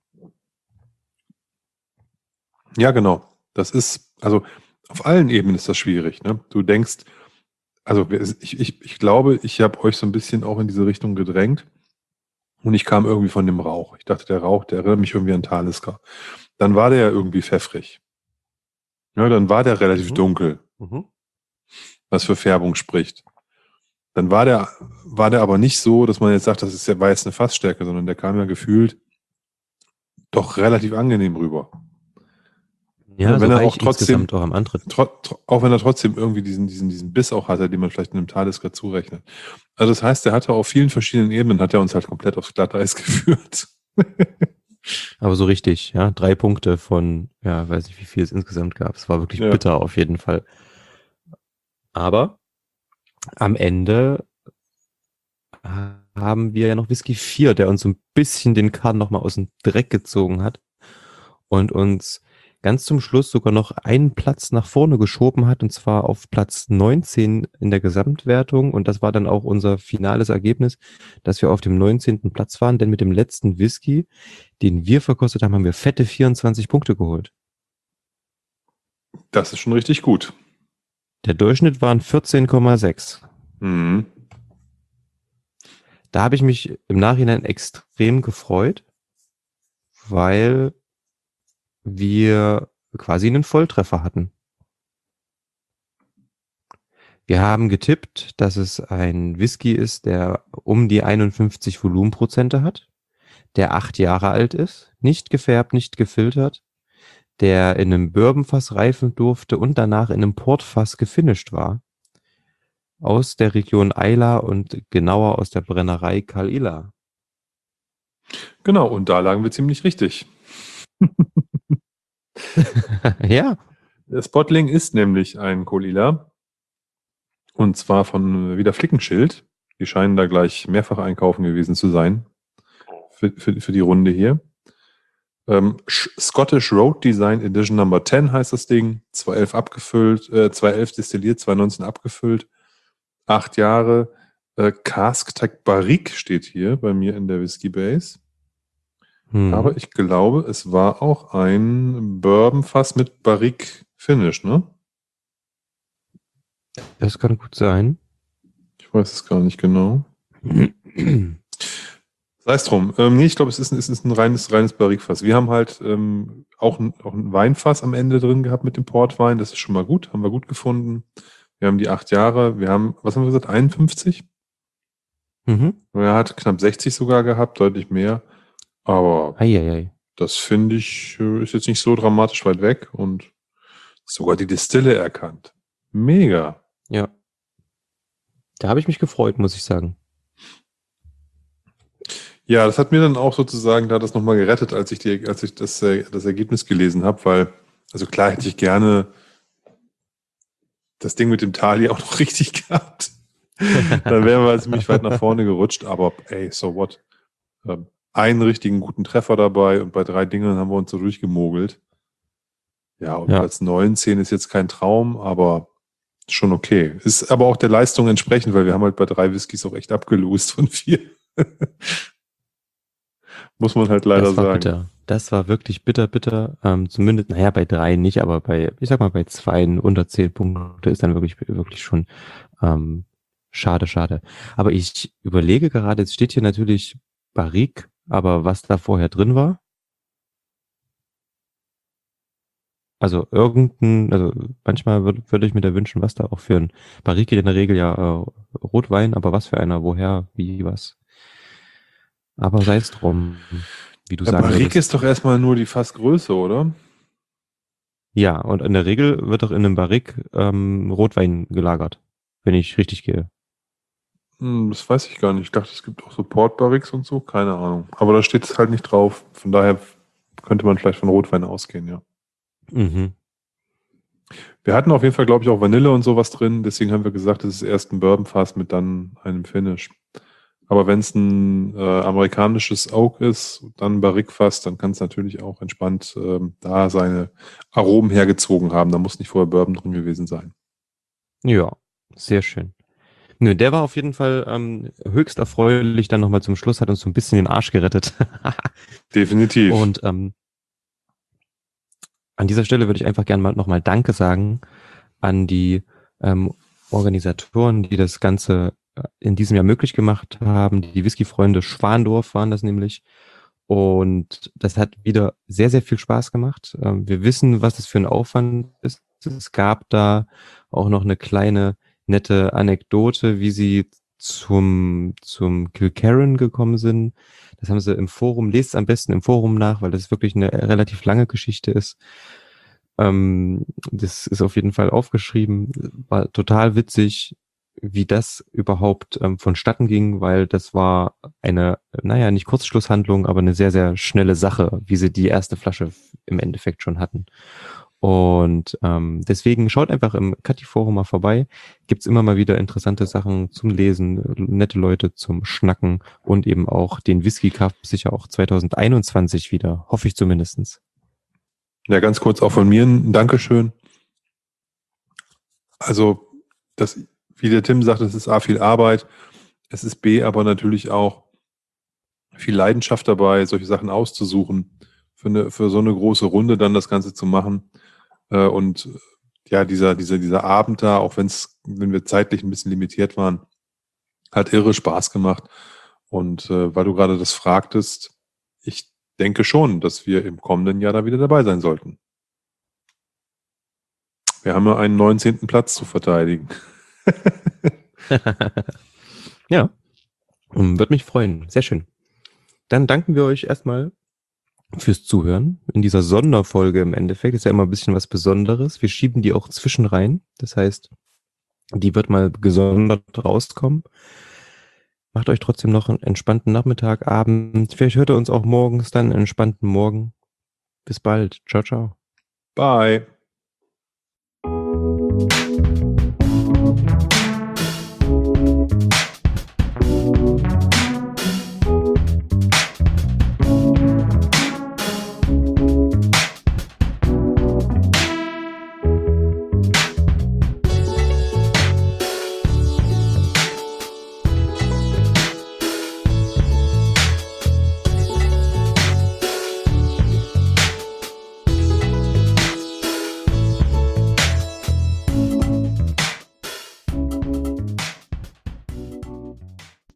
Ja, genau. Das ist, also auf allen Ebenen ist das schwierig. Ne? Du denkst, also ich glaube, ich habe euch so ein bisschen auch in diese Richtung gedrängt und ich kam irgendwie von dem Rauch. Ich dachte, der Rauch, der erinnert mich irgendwie an Talisker. Dann war der ja irgendwie pfeffrig. Ja, dann war der relativ dunkel, was für Färbung spricht. Dann war der aber nicht so, dass man jetzt sagt, war jetzt eine Fassstärke, sondern der kam ja gefühlt doch relativ angenehm rüber. Ja, wenn so er auch reich trotzdem, insgesamt auch am Antritt. auch wenn er trotzdem irgendwie diesen Biss auch hatte, den man vielleicht einem Talisker zurechnet. Also das heißt, der hatte auf vielen verschiedenen Ebenen, hat er uns halt komplett aufs Glatteis geführt. Aber so richtig, ja, 3 Punkte von, ja, weiß nicht, wie viel es insgesamt gab. Es war wirklich bitter auf jeden Fall. Aber am Ende haben wir ja noch Whisky 4, der uns so ein bisschen den Kahn nochmal aus dem Dreck gezogen hat und uns ganz zum Schluss sogar noch einen Platz nach vorne geschoben hat, und zwar auf Platz 19 in der Gesamtwertung. Und das war dann auch unser finales Ergebnis, dass wir auf dem 19. Platz waren, denn mit dem letzten Whisky, den wir verkostet haben, haben wir fette 24 Punkte geholt. Das ist schon richtig gut. Der Durchschnitt waren 14,6. Mhm. Da habe ich mich im Nachhinein extrem gefreut, weil wir quasi einen Volltreffer hatten. Wir haben getippt, dass es ein Whisky ist, der um die 51 Volumenprozente hat, der 8 Jahre alt ist, nicht gefärbt, nicht gefiltert, der in einem Bourbonfass reifen durfte und danach in einem Portfass gefinisht war. Aus der Region Islay und genauer aus der Brennerei Caol-Ila. Genau, und da lagen wir ziemlich richtig. Ja. Der Spotling ist nämlich ein Caol-Ila. Und zwar von wieder Flickenschild. Die scheinen da gleich mehrfach einkaufen gewesen zu sein. Für die Runde hier. Scottish Road Design Edition Number 10 heißt das Ding. 2011 abgefüllt, 2011 destilliert, 2019 abgefüllt. 8 Jahre. Cask Tech Barrique steht hier bei mir in der Whisky Base. Aber ich glaube, es war auch ein Bourbonfass mit Barrique Finish, ne? Das kann gut sein. Ich weiß es gar nicht genau. Sei es drum. Nee, ich glaube, es ist ein reines Barrique-Fass. Wir haben halt auch ein Weinfass am Ende drin gehabt mit dem Portwein. Das ist schon mal gut. Haben wir gut gefunden. Wir haben die 8 Jahre. Wir haben, was haben wir gesagt, 51? Er hat knapp 60 sogar gehabt, deutlich mehr. Aber das finde ich, ist jetzt nicht so dramatisch weit weg und sogar die Distille erkannt. Mega. Ja. Da habe ich mich gefreut, muss ich sagen. Ja, das hat mir dann auch sozusagen da das nochmal gerettet, als ich das Ergebnis gelesen habe, weil, also klar hätte ich gerne das Ding mit dem Tali auch noch richtig gehabt. Dann wären wir ziemlich weit nach vorne gerutscht, aber ey, so what? Einen richtigen guten Treffer dabei und bei 3 Dingen haben wir uns so durchgemogelt. Ja, und Platz 19 ist jetzt kein Traum, aber schon okay. Ist aber auch der Leistung entsprechend, weil wir haben halt bei 3 Whiskys auch echt abgelost von 4. Muss man halt leider Das war sagen. bitter. Das war wirklich bitter, bitter. Zumindest, naja, bei 3 nicht, aber ich sag mal, bei 2 unter 10 Punkte ist dann wirklich schon schade, schade. Aber ich überlege gerade, es steht hier natürlich Barrique, aber was da vorher drin war? Also also manchmal würde ich mir da wünschen, was da auch für ein Barrique in der Regel ja Rotwein, aber was für einer, woher, wie, was. Aber sei es drum, wie du Ja, sagen Barrique würdest. ist doch erstmal nur die Fassgröße, oder? Ja, und in der Regel wird auch in einem Barrique Rotwein gelagert, wenn ich richtig gehe. Das weiß ich gar nicht. Ich dachte, es gibt auch so Portbarriques und so. Keine Ahnung. Aber da steht es halt nicht drauf. Von daher könnte man vielleicht von Rotwein ausgehen, ja. Mhm. Wir hatten auf jeden Fall, glaube ich, auch Vanille und sowas drin. Deswegen haben wir gesagt, es ist erst ein Bourbonfass mit dann einem Finish. Aber wenn es ein amerikanisches Oak ist, dann ein Barrique-Fass, dann kann es natürlich auch entspannt da seine Aromen hergezogen haben. Da muss nicht vorher Bourbon drin gewesen sein. Ja, sehr schön. Nö, der war auf jeden Fall höchst erfreulich dann nochmal zum Schluss, hat uns so ein bisschen den Arsch gerettet. Definitiv. Und an dieser Stelle würde ich einfach gerne mal nochmal Danke sagen an die Organisatoren, die das Ganze in diesem Jahr möglich gemacht haben. Die Whisky-Freunde Schwandorf waren das nämlich. Und das hat wieder sehr, sehr viel Spaß gemacht. Wir wissen, was das für ein Aufwand ist. Es gab da auch noch eine kleine nette Anekdote, wie sie zum Kilkerran gekommen sind. Das haben sie im Forum, lest es am besten im Forum nach, weil das wirklich eine relativ lange Geschichte ist. Das ist auf jeden Fall aufgeschrieben, war total witzig, wie das überhaupt vonstatten ging, weil das war eine, naja, nicht Kurzschlusshandlung, aber eine sehr, sehr schnelle Sache, wie sie die erste Flasche im Endeffekt schon hatten. Und deswegen schaut einfach im Kati-Forum mal vorbei. Gibt's immer mal wieder interessante Sachen zum Lesen, nette Leute zum Schnacken und eben auch den Whisky Cup sicher auch 2021 wieder, hoffe ich zumindestens. Ja, ganz kurz auch von mir ein Dankeschön. Also, wie der Tim sagt, es ist A, viel Arbeit, es ist B, aber natürlich auch viel Leidenschaft dabei, solche Sachen auszusuchen, für so eine große Runde dann das Ganze zu machen. Und ja, dieser Abend da, auch wenn wir zeitlich ein bisschen limitiert waren, hat irre Spaß gemacht. Und weil du gerade das fragtest, ich denke schon, dass wir im kommenden Jahr da wieder dabei sein sollten. Wir haben ja einen 19. Platz zu verteidigen. Ja, würde mich freuen. Sehr schön. Dann danken wir euch erstmal fürs Zuhören in dieser Sonderfolge im Endeffekt. Ist ja immer ein bisschen was Besonderes. Wir schieben die auch zwischen rein. Das heißt, die wird mal gesondert rauskommen. Macht euch trotzdem noch einen entspannten Nachmittag, Abend. Vielleicht hört ihr uns auch morgens dann einen entspannten Morgen. Bis bald. Ciao, ciao. Bye.